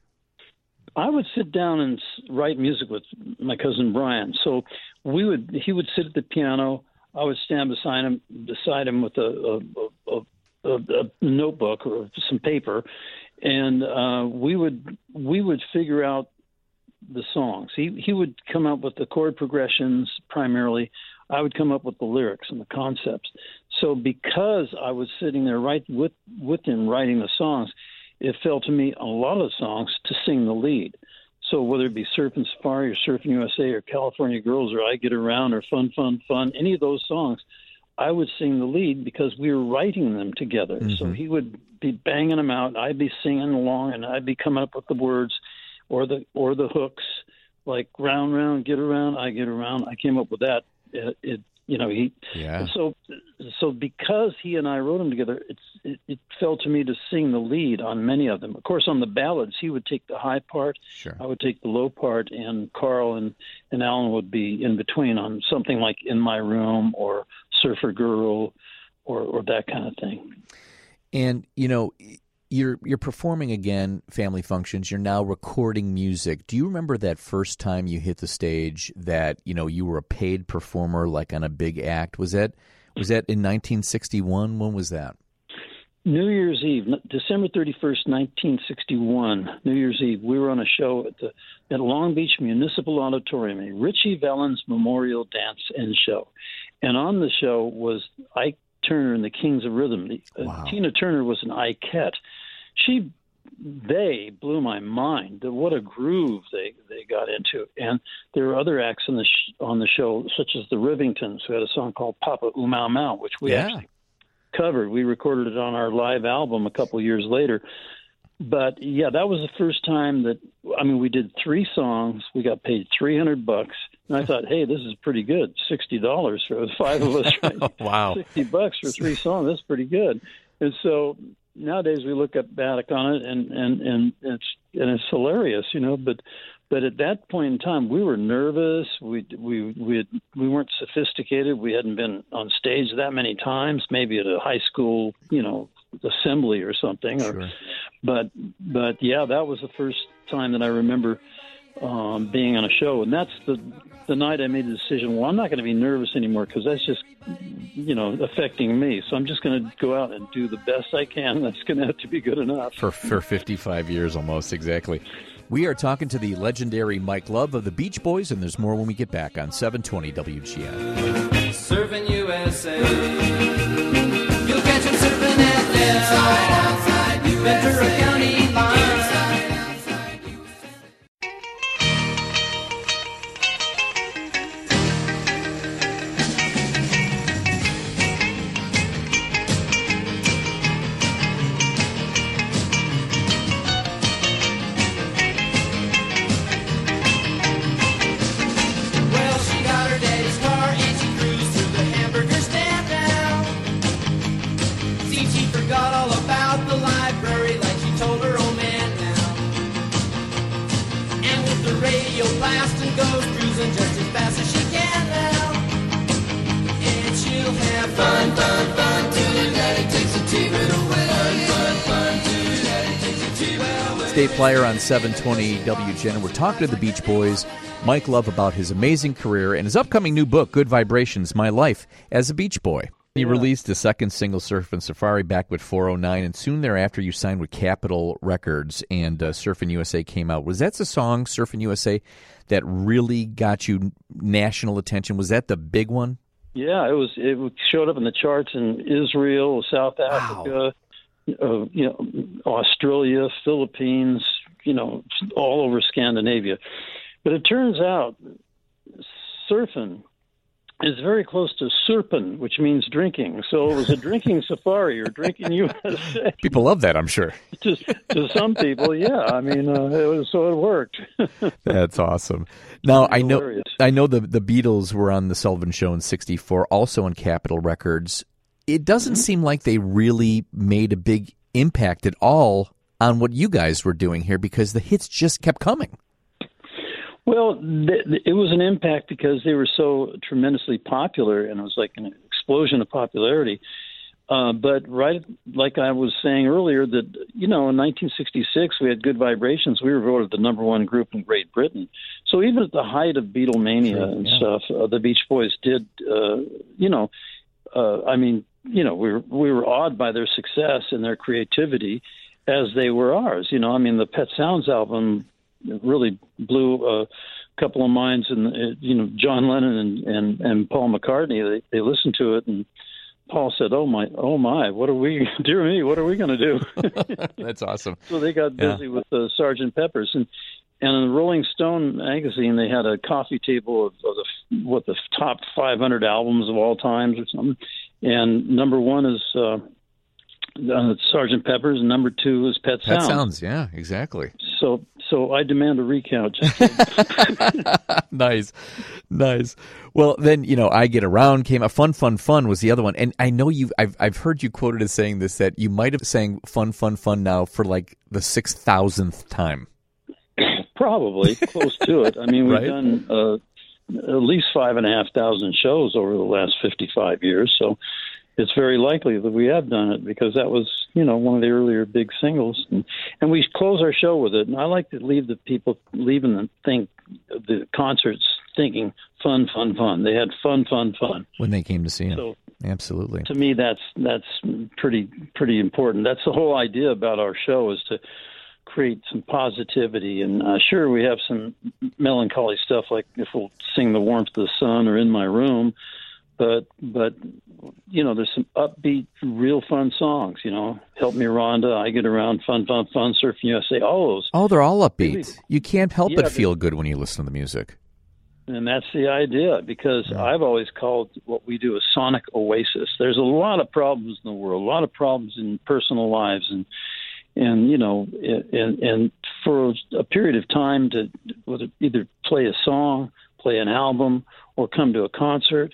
I would sit down and write music with my cousin Brian. So we would he would sit at the piano. I would stand beside him, beside him with a, a, a, a, a notebook or some paper, and uh, we would we would figure out the songs. He he would come up with the chord progressions primarily. I would come up with the lyrics and the concepts. So because I was sitting there right with with him writing the songs, it fell to me a lot of songs to sing the lead. So whether it be Surfing Safari or Surfing U S A or California Girls or I Get Around or Fun, Fun, Fun, any of those songs, I would sing the lead because we were writing them together. Mm-hmm. So he would be banging them out, I'd be singing along, and I'd be coming up with the words or the or the hooks, like round, round, get around, I get around. I came up with that. It, it you know, he. Yeah. So, so because he and I wrote them together, it's it, it fell to me to sing the lead on many of them. Of course, on the ballads, he would take the high part, sure. I would take the low part, and Carl and, and Alan would be in between on something like In My Room or Surfer Girl, or or that kind of thing. And you know, you're you're performing again, family functions. You're now recording music. Do you remember that first time you hit the stage that you know you were a paid performer, like on a big act? Was that was that in nineteen sixty-one? When was that? New Year's Eve, December thirty-first, nineteen sixty-one. New Year's Eve, we were on a show at the at Long Beach Municipal Auditorium, a Richie Valens Memorial Dance and Show, and on the show was Ike Turner and the Kings of Rhythm. The, wow. uh, Tina Turner was an Ikette. She, they blew my mind. What a groove they, they got into. And there were other acts on the sh- on the show, such as the Rivingtons, who had a song called Papa Oom Mau Mau, which we yeah. actually covered. We recorded it on our live album a couple years later. But yeah, that was the first time that, I mean, we did three songs. We got paid three hundred bucks. And I thought, hey, this is pretty good. sixty dollars for the five of us. Right? Wow. sixty bucks for three songs. That's pretty good. And so nowadays we look up back on it and, and, and it's, and it's hilarious, you know, but, but at that point in time, we were nervous. We, we, we, had, we weren't sophisticated. We hadn't been on stage that many times, maybe at a high school, you know, assembly or something. Sure. Or, but, but yeah, that was the first time that I remember um, being on a show. And that's the, the night I made the decision, well, I'm not going to be nervous anymore because that's just, you know, affecting me. So I'm just going to go out and do the best I can. That's going to have to be good enough. For, for fifty-five years almost, exactly. We are talking to the legendary Mike Love of the Beach Boys, and there's more when we get back on seven twenty W G N. Surfing U S A. You'll catch him surfing at the inside, outside, Ventura County line. Dave Plyer on seven twenty W G N. We're talking to the Beach Boys, Mike Love, about his amazing career and his upcoming new book, Good Vibrations, My Life as a Beach Boy. He yeah. released the second single, Surfin' Safari, back with four oh nine, and soon thereafter you signed with Capitol Records, and uh, Surfin' U S A came out. Was that the song, Surfin' U S A, that really got you national attention? Was that the big one? Yeah, it was. It showed up in the charts in Israel, South Africa, wow. Uh, you know, Australia, Philippines, you know, all over Scandinavia. But it turns out surfing is very close to surpin, which means drinking. So it was a drinking safari or drinking U S A. People love that, I'm sure. to, to some people, yeah. I mean, uh, it was, so it worked. That's awesome. Now, I know I know the, the Beatles were on The Sullivan Show in sixty-four, also on Capitol Records. It doesn't mm-hmm. seem like they really made a big impact at all on what you guys were doing here because the hits just kept coming. Well, th- it was an impact because they were so tremendously popular, and it was like an explosion of popularity. Uh, but right, like I was saying earlier, that, you know, in nineteen sixty-six, we had Good Vibrations. We were voted the number one group in Great Britain. So even at the height of Beatlemania sure, and yeah. stuff, uh, the Beach Boys did, uh, you know, uh, I mean, you know, we were, we were awed by their success and their creativity. as they were ours. You know, I mean, the Pet Sounds album really blew a couple of minds, and uh, you know, John Lennon and, and, and Paul McCartney, they, they listened to it, and Paul said, "Oh my, oh my, what are we, dear me, what are we going to do?" That's awesome. So they got busy yeah. with the Sergeant Pepper's, and and in the Rolling Stone magazine, they had a coffee table of, of the what the top five hundred albums of all times or something, and number one is uh, uh, Sergeant Pepper's, and number two is Pet Sounds. Pet Sounds, yeah, exactly. So, so I demand a recount. Nice, nice. Well, then you know, I Get Around came. A Fun, Fun, Fun was the other one, and I know you. I've I've heard you quoted as saying this, that you might have sang Fun, Fun, Fun now for like the six thousandth time. Probably close to it. I mean, we've right? done uh, at least five and a half thousand shows over the last fifty-five years, so it's very likely that we have done it, because that was, you know, one of the earlier big singles. And, and we close our show with it. And I like to leave the people leaving them think the concerts thinking fun, fun, fun. They had fun, fun, fun when they came to see him. So, absolutely. To me, that's that's pretty pretty important. That's the whole idea about our show, is to create some positivity. And uh, sure, we have some melancholy stuff, like if we'll sing The Warmth of the Sun or In My Room. But, but you know, there's some upbeat, real fun songs, you know, Help Me Rhonda, I Get Around, Fun, Fun, Fun, Surfing U S A, all those. Oh, they're all upbeat. Really, you can't help yeah, but feel good when you listen to the music. And that's the idea, because yeah. I've always called what we do a sonic oasis. There's a lot of problems in the world, a lot of problems in personal lives, and, and you know, and, and for a period of time to either play a song, play an album, or come to a concert,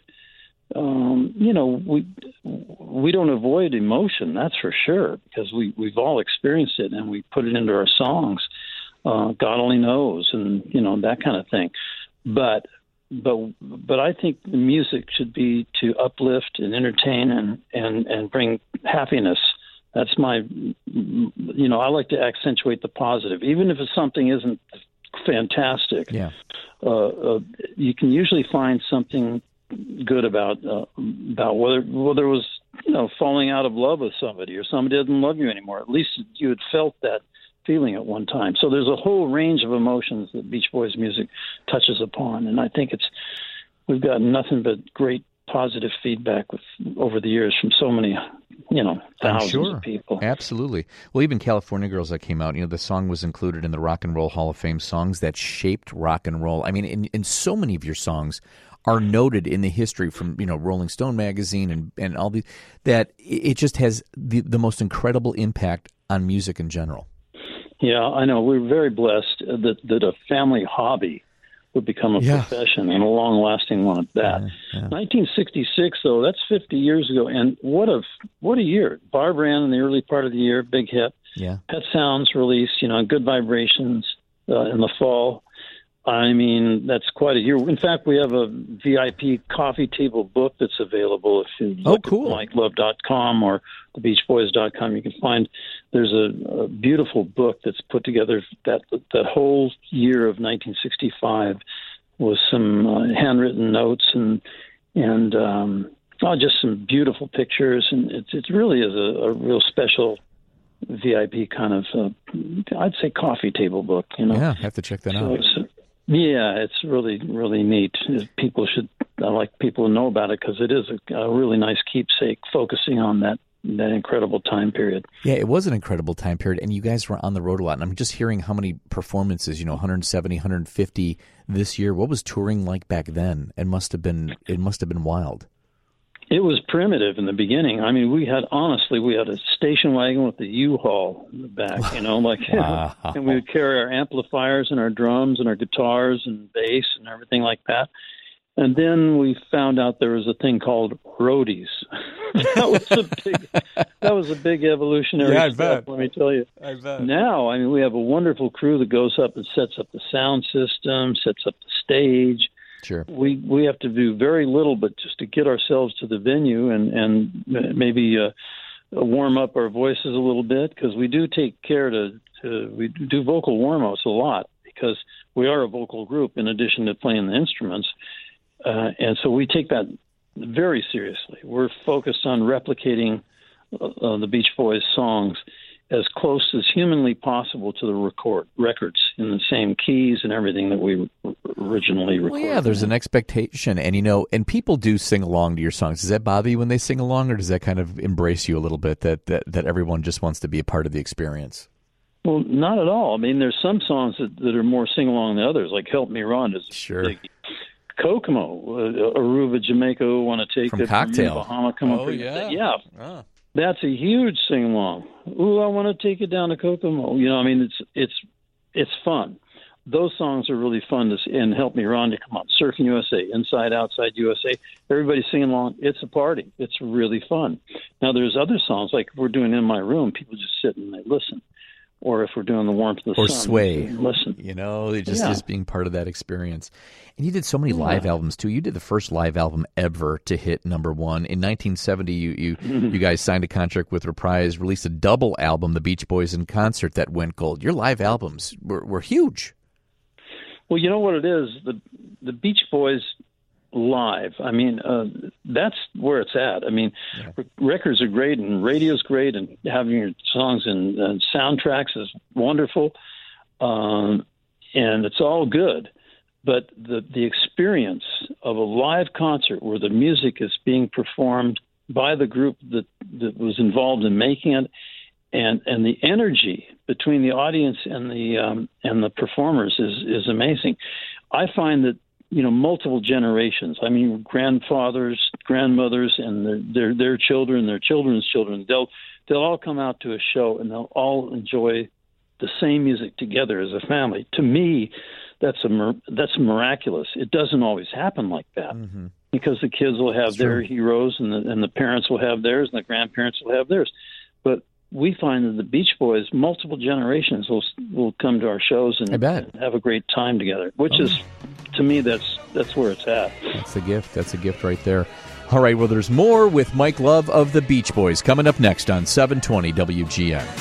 Um, you know, we we don't avoid emotion, that's for sure, because we, we've all experienced it, and we put it into our songs. Uh, God only knows, and, you know, that kind of thing. But but but I think the music should be to uplift and entertain and, and, and bring happiness. That's my, you know, I like to accentuate the positive, even if it's something isn't fantastic. Yeah. Uh, uh, you can usually find something good about uh, about whether whether it was, you know, falling out of love with somebody, or somebody didn't love you anymore. At least you had felt that feeling at one time. So there's a whole range of emotions that Beach Boys music touches upon, and I think it's we've gotten nothing but great positive feedback with over the years from so many, you know, thousands sure. of people. Absolutely. Well, even California Girls that came out, you know, the song was included in the Rock and Roll Hall of Fame, songs that shaped rock and roll. I mean, in, in so many of your songs are noted in the history from, you know, Rolling Stone magazine and, and all these, that it just has the, the most incredible impact on music in general. Yeah, I know. We're very blessed that, that a family hobby would become a yeah. profession, and a long-lasting one at that. Yeah, yeah. nineteen sixty-six, though, that's fifty years ago, and what a what a year! Barbara Ann in the early part of the year, big hit. Yeah. Pet Sounds released, you know, Good Vibrations uh, in the fall. I mean, that's quite a year. In fact, we have a V I P coffee table book that's available. If you oh, look cool. at mike love dot com or the beach boys dot com, you can find there's a, a beautiful book that's put together that that whole year of nineteen sixty-five with some uh, handwritten notes and and um, oh, just some beautiful pictures. And it, it really is a, a real special V I P kind of, uh, I'd say, coffee table book. You know, yeah, I have to check that so out. It's, yeah, it's really, really neat. People should, I like people to know about it, because it is a, a really nice keepsake focusing on that, that incredible time period. Yeah, it was an incredible time period, and you guys were on the road a lot. And I'm just hearing how many performances, you know, one hundred seventy, one hundred fifty this year. What was touring like back then? It must have been, it must have been wild. It was primitive in the beginning. I mean, we had, honestly, we had a station wagon with a U-Haul in the back, you know, like, wow. and we would carry our amplifiers and our drums and our guitars and bass and everything like that. And then we found out there was a thing called roadies. that was a big, that was a big evolutionary yeah, I step, bet. let me tell you. I bet. Now, I mean, we have a wonderful crew that goes up and sets up the sound system, sets up the stage. Sure. We we have to do very little, but just to get ourselves to the venue and and maybe uh, warm up our voices a little bit, because we do take care to, to we do vocal warm ups a lot, because we are a vocal group in addition to playing the instruments, uh, and so we take that very seriously. We're focused on replicating uh, the Beach Boys songs as close as humanly possible to the record records in the same keys and everything that we originally recorded. Well, yeah, there's an expectation, and you know, and people do sing along to your songs. Does that bother you when they sing along, or does that kind of embrace you a little bit? That that, that everyone just wants to be a part of the experience. Well, not at all. I mean, there's some songs that, that are more sing along than others. Like "Help Me Run" is sure. Big. Kokomo, uh, Aruba, Jamaica, want to take from it Cocktail. From Bahama, come oh up yeah, yeah. Ah. That's a huge sing along. Ooh, I want to take it down to Kokomo. You know, I mean, it's it's it's fun. Those songs are really fun to see, and Help Me Run to come on. Surfing U S A, Inside Outside U S A. Everybody's singing along. It's a party. It's really fun. Now, there's other songs like if we're doing In My Room, people just sit and they listen. Or if we're doing the Warmth of the or Sun. Or Sway. Listen. You know, it just yeah. is being part of that experience. And you did so many yeah. live albums, too. You did the first live album ever to hit number one. In nineteen seventy, you you, you guys signed a contract with Reprise, released a double album, The Beach Boys in Concert, that went gold. Your live albums were, were huge. Well, you know what it is? The, the Beach Boys live. I mean, uh, that's where it's at. I mean, yeah. records are great and radio's great, and having your songs in uh, soundtracks is wonderful, um, and it's all good. But the the experience of a live concert where the music is being performed by the group that, that was involved in making it, and and the energy between the audience and the um, and the performers is is amazing. I find that. You know, multiple generations. I mean, grandfathers, grandmothers, and their, their their children, their children's children. They'll they'll all come out to a show and they'll all enjoy the same music together as a family. To me, that's a that's miraculous. It doesn't always happen like that mm-hmm. because the kids will have that's their true. heroes, and the and the parents will have theirs, and the grandparents will have theirs. But we find that the Beach Boys, multiple generations will will come to our shows and, and have a great time together, which oh. is, to me, that's that's where it's at. That's a gift. That's a gift right there. All right, well, there's more with Mike Love of the Beach Boys coming up next on seven twenty W G N.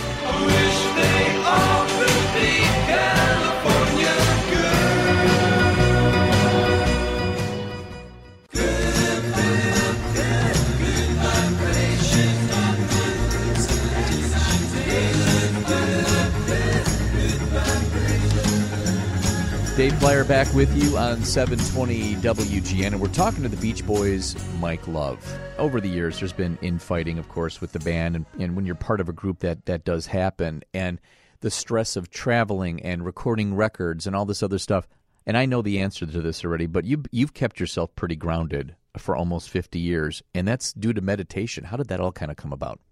Dave Flyer back with you on seven twenty W G N, and we're talking to the Beach Boys' Mike Love. Over the years, there's been infighting, of course, with the band, and, and when you're part of a group, that, that does happen, and the stress of traveling and recording records and all this other stuff. And I know the answer to this already, but you, you've kept yourself pretty grounded for almost fifty years, and that's due to meditation. How did that all kind of come about?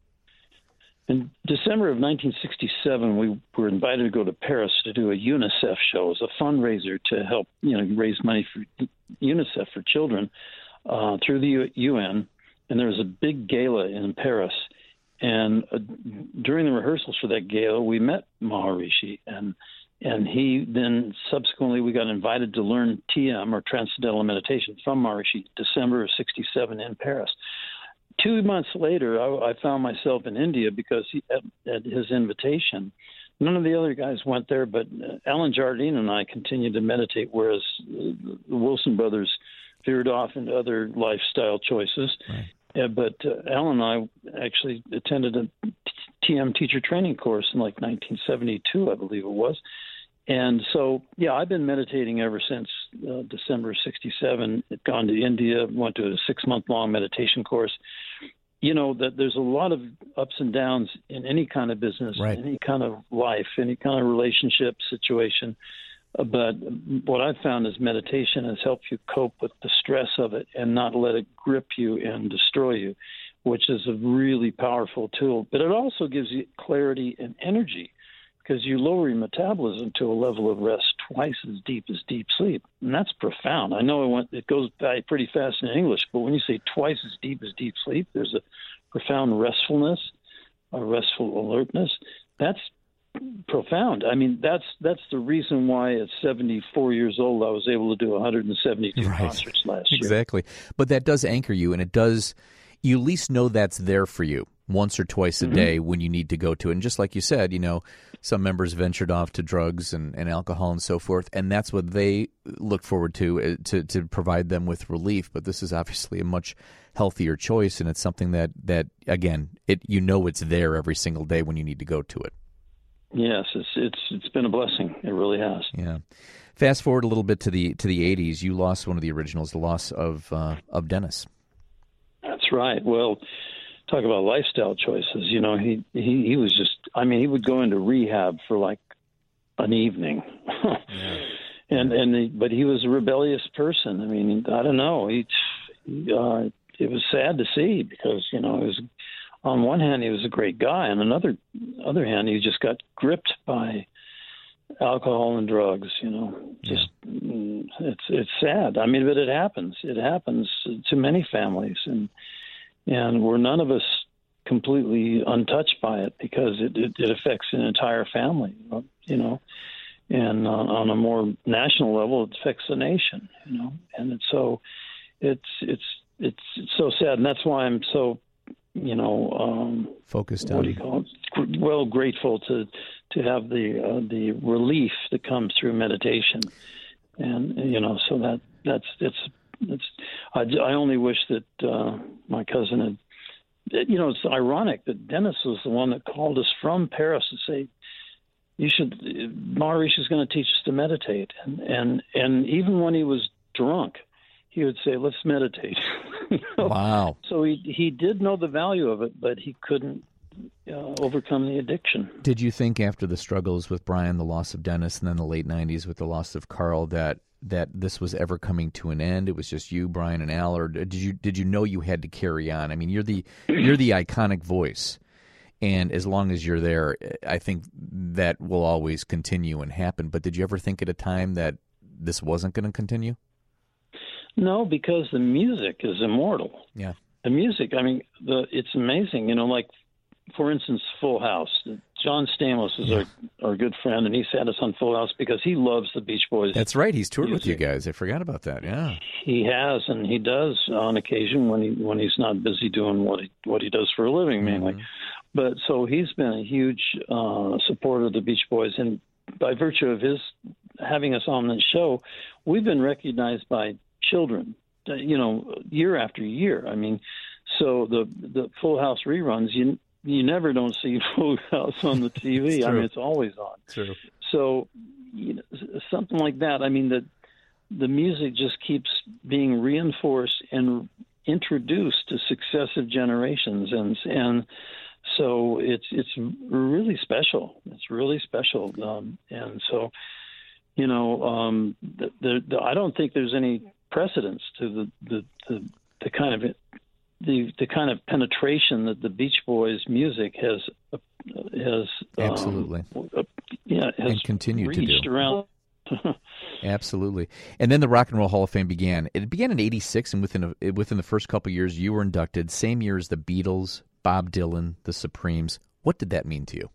In December of nineteen sixty-seven, we were invited to go to Paris to do a UNICEF show as a fundraiser to help, you know, raise money for UNICEF for children uh, through the U N. And there was a big gala in Paris. And uh, during the rehearsals for that gala, we met Maharishi, and and he then subsequently we got invited to learn T M, or Transcendental Meditation, from Maharishi, December of sixty-seven in Paris. Two months later, I, I found myself in India because he, at, at his invitation, none of the other guys went there, but Alan Jardine and I continued to meditate, whereas the Wilson brothers veered off into other lifestyle choices. Right. Uh, but uh, Alan and I actually attended a T M teacher training course in like nineteen seventy-two, I believe it was. And so, yeah, I've been meditating ever since uh, December sixty-seven. I'd gone to India, went to a six-month-long meditation course. You know, that there's a lot of ups and downs in any kind of business, right. any kind of life, any kind of relationship situation. Uh, but what I've found is meditation has helped you cope with the stress of it and not let it grip you and destroy you, which is a really powerful tool. But it also gives you clarity and energy, because you lower your metabolism to a level of rest twice as deep as deep sleep. And that's profound. I know it, went, it goes by pretty fast in English, but when you say twice as deep as deep sleep, there's a profound restfulness, a restful alertness. That's profound. I mean, that's that's the reason why at seventy-four years old I was able to do one hundred seventy-two right. concerts last year. Exactly. But that does anchor you, and it does, you at least know that's there for you. once or twice a Mm-hmm. day when you need to go to it. And just like you said, you know, some members ventured off to drugs and, and alcohol and so forth, and that's what they look forward to, uh, to to provide them with relief. But this is obviously a much healthier choice, and it's something that, that again, it you know it's there every single day when you need to go to it. Yes, it's it's it's been a blessing. It really has. Yeah. Fast forward a little bit to the to the eighties. You lost one of the originals, the loss of uh, of Dennis. That's right. Well, talk about lifestyle choices. You know, he, he, he was just, I mean, he would go into rehab for like an evening. yeah. And, and, he, but he was a rebellious person. I mean, I don't know. He, uh, it was sad to see because, you know, it was, on one hand, he was a great guy. On another, other hand, he just got gripped by alcohol and drugs, you know, just, yeah. it's, it's sad. I mean, but it happens. It happens to many families. And, And we're none of us completely untouched by it because it, it, it affects an entire family, you know. And uh, on a more national level, it affects the nation, you know. And it's so it's it's it's it's so sad, and that's why I'm so, you know, um, focused on. What do you call it? Well, grateful to to have the uh, the relief that comes through meditation, and you know, so that that's it's. It's, I, I only wish that uh, my cousin had, you know, it's ironic that Dennis was the one that called us from Paris to say, you should, Maharishi is going to teach us to meditate. And, and, and even when he was drunk, he would say, let's meditate. You know? Wow. So he, he did know the value of it, but he couldn't uh, overcome the addiction. Did you think after the struggles with Brian, the loss of Dennis, and then the late nineties with the loss of Carl, that that this was ever coming to an end? It was just you, Brian, and Al, or did you did you know you had to carry on? I mean, you're the you're the iconic voice, and as long as you're there, I think that will always continue and happen. But did you ever think at a time that this wasn't going to continue? No, because the music is immortal. Yeah, the music. I mean, the it's amazing. You know, like for instance, Full House. John Stamos is yeah. our, our good friend, and he's had us on Full House because he loves the Beach Boys. That's right. He's toured music. with you guys. I forgot about that. Yeah, he has, and he does on occasion when he when he's not busy doing what he what he does for a living, mainly. Mm-hmm. But so he's been a huge uh, supporter of the Beach Boys, and by virtue of his having us on the show, we've been recognized by children, you know, year after year. I mean, so the the Full House reruns, you. You never don't see Full House on the T V. I mean, it's always on. True. So, you know, something like that. I mean, the the music just keeps being reinforced and introduced to successive generations, and and so it's it's really special. It's really special, um, and so you know, um, the, the, the, I don't think there's any precedence to the the, the, the kind of The, the kind of penetration that the Beach Boys music has uh, has absolutely um, uh, yeah has and continued to do around. Absolutely. And then the Rock and Roll Hall of Fame began. It began in eighty-six, and within a, within the first couple of years, you were inducted. Same year as the Beatles, Bob Dylan, the Supremes. What did that mean to you?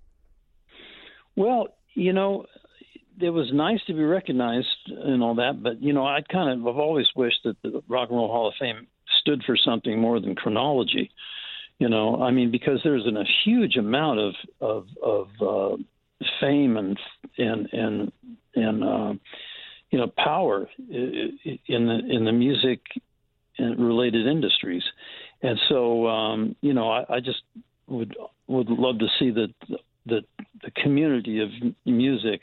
Well, you know, it was nice to be recognized and all that, but you know, I kind of I've always wished that the Rock and Roll Hall of Fame stood for something more than chronology, you know. I mean, because there's an, a huge amount of of, of uh, fame and and and and uh, you know power in the in the music related industries, and so um, you know I, I just would would love to see that the the community of music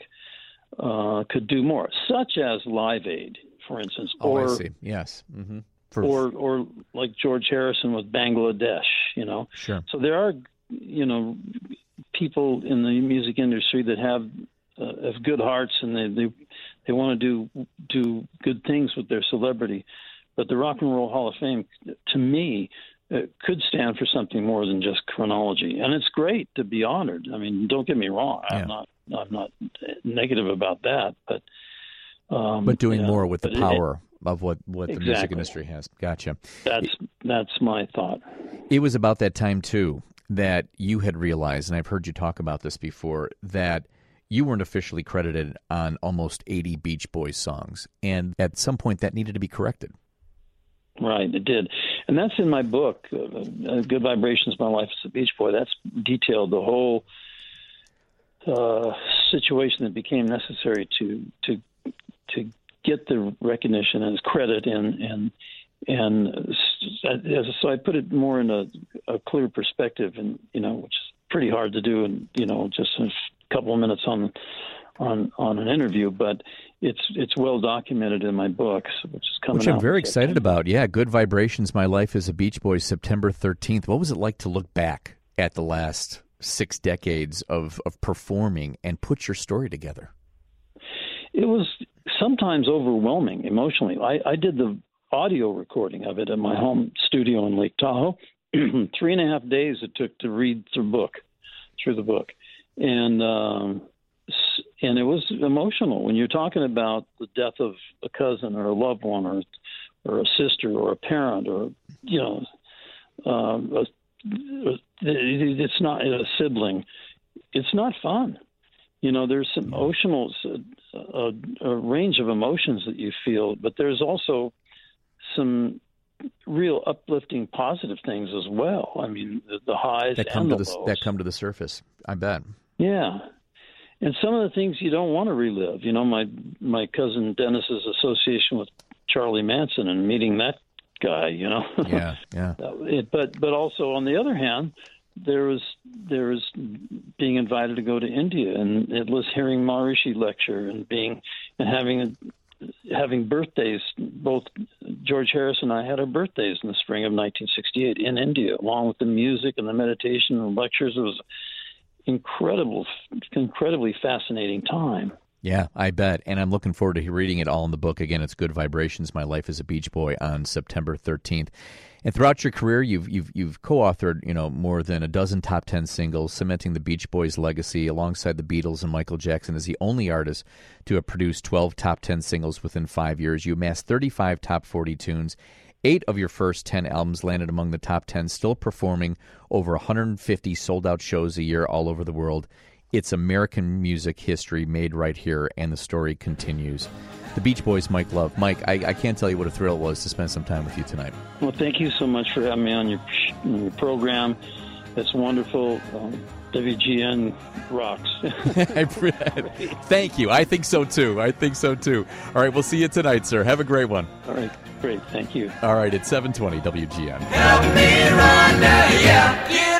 uh, could do more, such as Live Aid, for instance. Oh, or, I see. Yes. Mm-hmm. For... Or, or like George Harrison with Bangladesh, you know. Sure. So there are, you know, people in the music industry that have uh, have good hearts and they they, they want to do do good things with their celebrity. But the Rock and Roll Hall of Fame, to me, uh, could stand for something more than just chronology. And it's great to be honored. I mean, don't get me wrong. Yeah. I'm not I'm not negative about that, but um, but doing yeah, more with the it, power. Of what, what the exactly. music industry has. Gotcha. That's that's my thought. It was about that time, too, that you had realized, and I've heard you talk about this before, that you weren't officially credited on almost eighty Beach Boys songs. And at some point, that needed to be corrected. Right, it did. And that's in my book, uh, Good Vibrations, My Life as a Beach Boy. That's detailed the whole uh, situation that became necessary to to to get the recognition and credit and and and so I put it more in a, a clear perspective, and you know, which is pretty hard to do in you know just a couple of minutes on on on an interview, but it's it's well documented in my books, which is coming Which I'm out very in excited September. about. Yeah, Good Vibrations, My Life as a Beach Boy, September thirteenth. What was it like to look back at the last six decades of, of performing and put your story together? It was sometimes overwhelming emotionally. I, I did the audio recording of it in my home studio in Lake Tahoe. Three and a half days it took to read through book, through the book, and um, and it was emotional when you're talking about the death of a cousin or a loved one or or a sister or a parent or you know, um, a, it's not a sibling. It's not fun. You know, there's some emotional, a, a range of emotions that you feel, but there's also some real uplifting, positive things as well. I mean, the, the highs that come and to the the lows. that come to the surface. I bet. Yeah, and some of the things you don't want to relive. You know, my my cousin Dennis's association with Charlie Manson and meeting that guy. You know. Yeah, yeah. it, but but also on the other hand, there was there was being invited to go to India and it was hearing Maharishi lecture and being and having a, having birthdays. Both George Harris and I had our birthdays in the spring of nineteen sixty-eight in India, along with the music and the meditation and lectures. It was incredible, incredibly fascinating time. Yeah, I bet. And I'm looking forward to reading it all in the book. Again, it's Good Vibrations, My Life as a Beach Boy on September thirteenth. And throughout your career, you've you've you've co-authored, you know, more than a dozen top ten singles, cementing the Beach Boys' legacy alongside the Beatles and Michael Jackson as the only artist to have produced twelve top ten singles within five years. You amassed thirty-five top forty tunes. Eight of your first ten albums landed among the top ten, still performing over one hundred fifty sold-out shows a year all over the world. It's American music history made right here, and the story continues. The Beach Boys, Mike Love. Mike, I, I can't tell you what a thrill it was to spend some time with you tonight. Well, thank you so much for having me on your, on your program. It's wonderful. Um, W G N rocks. Thank you. I think so, too. I think so, too. All right, we'll see you tonight, sir. Have a great one. All right, great. Thank you. All right, it's seven twenty W G N. Help me, Rhonda, yeah.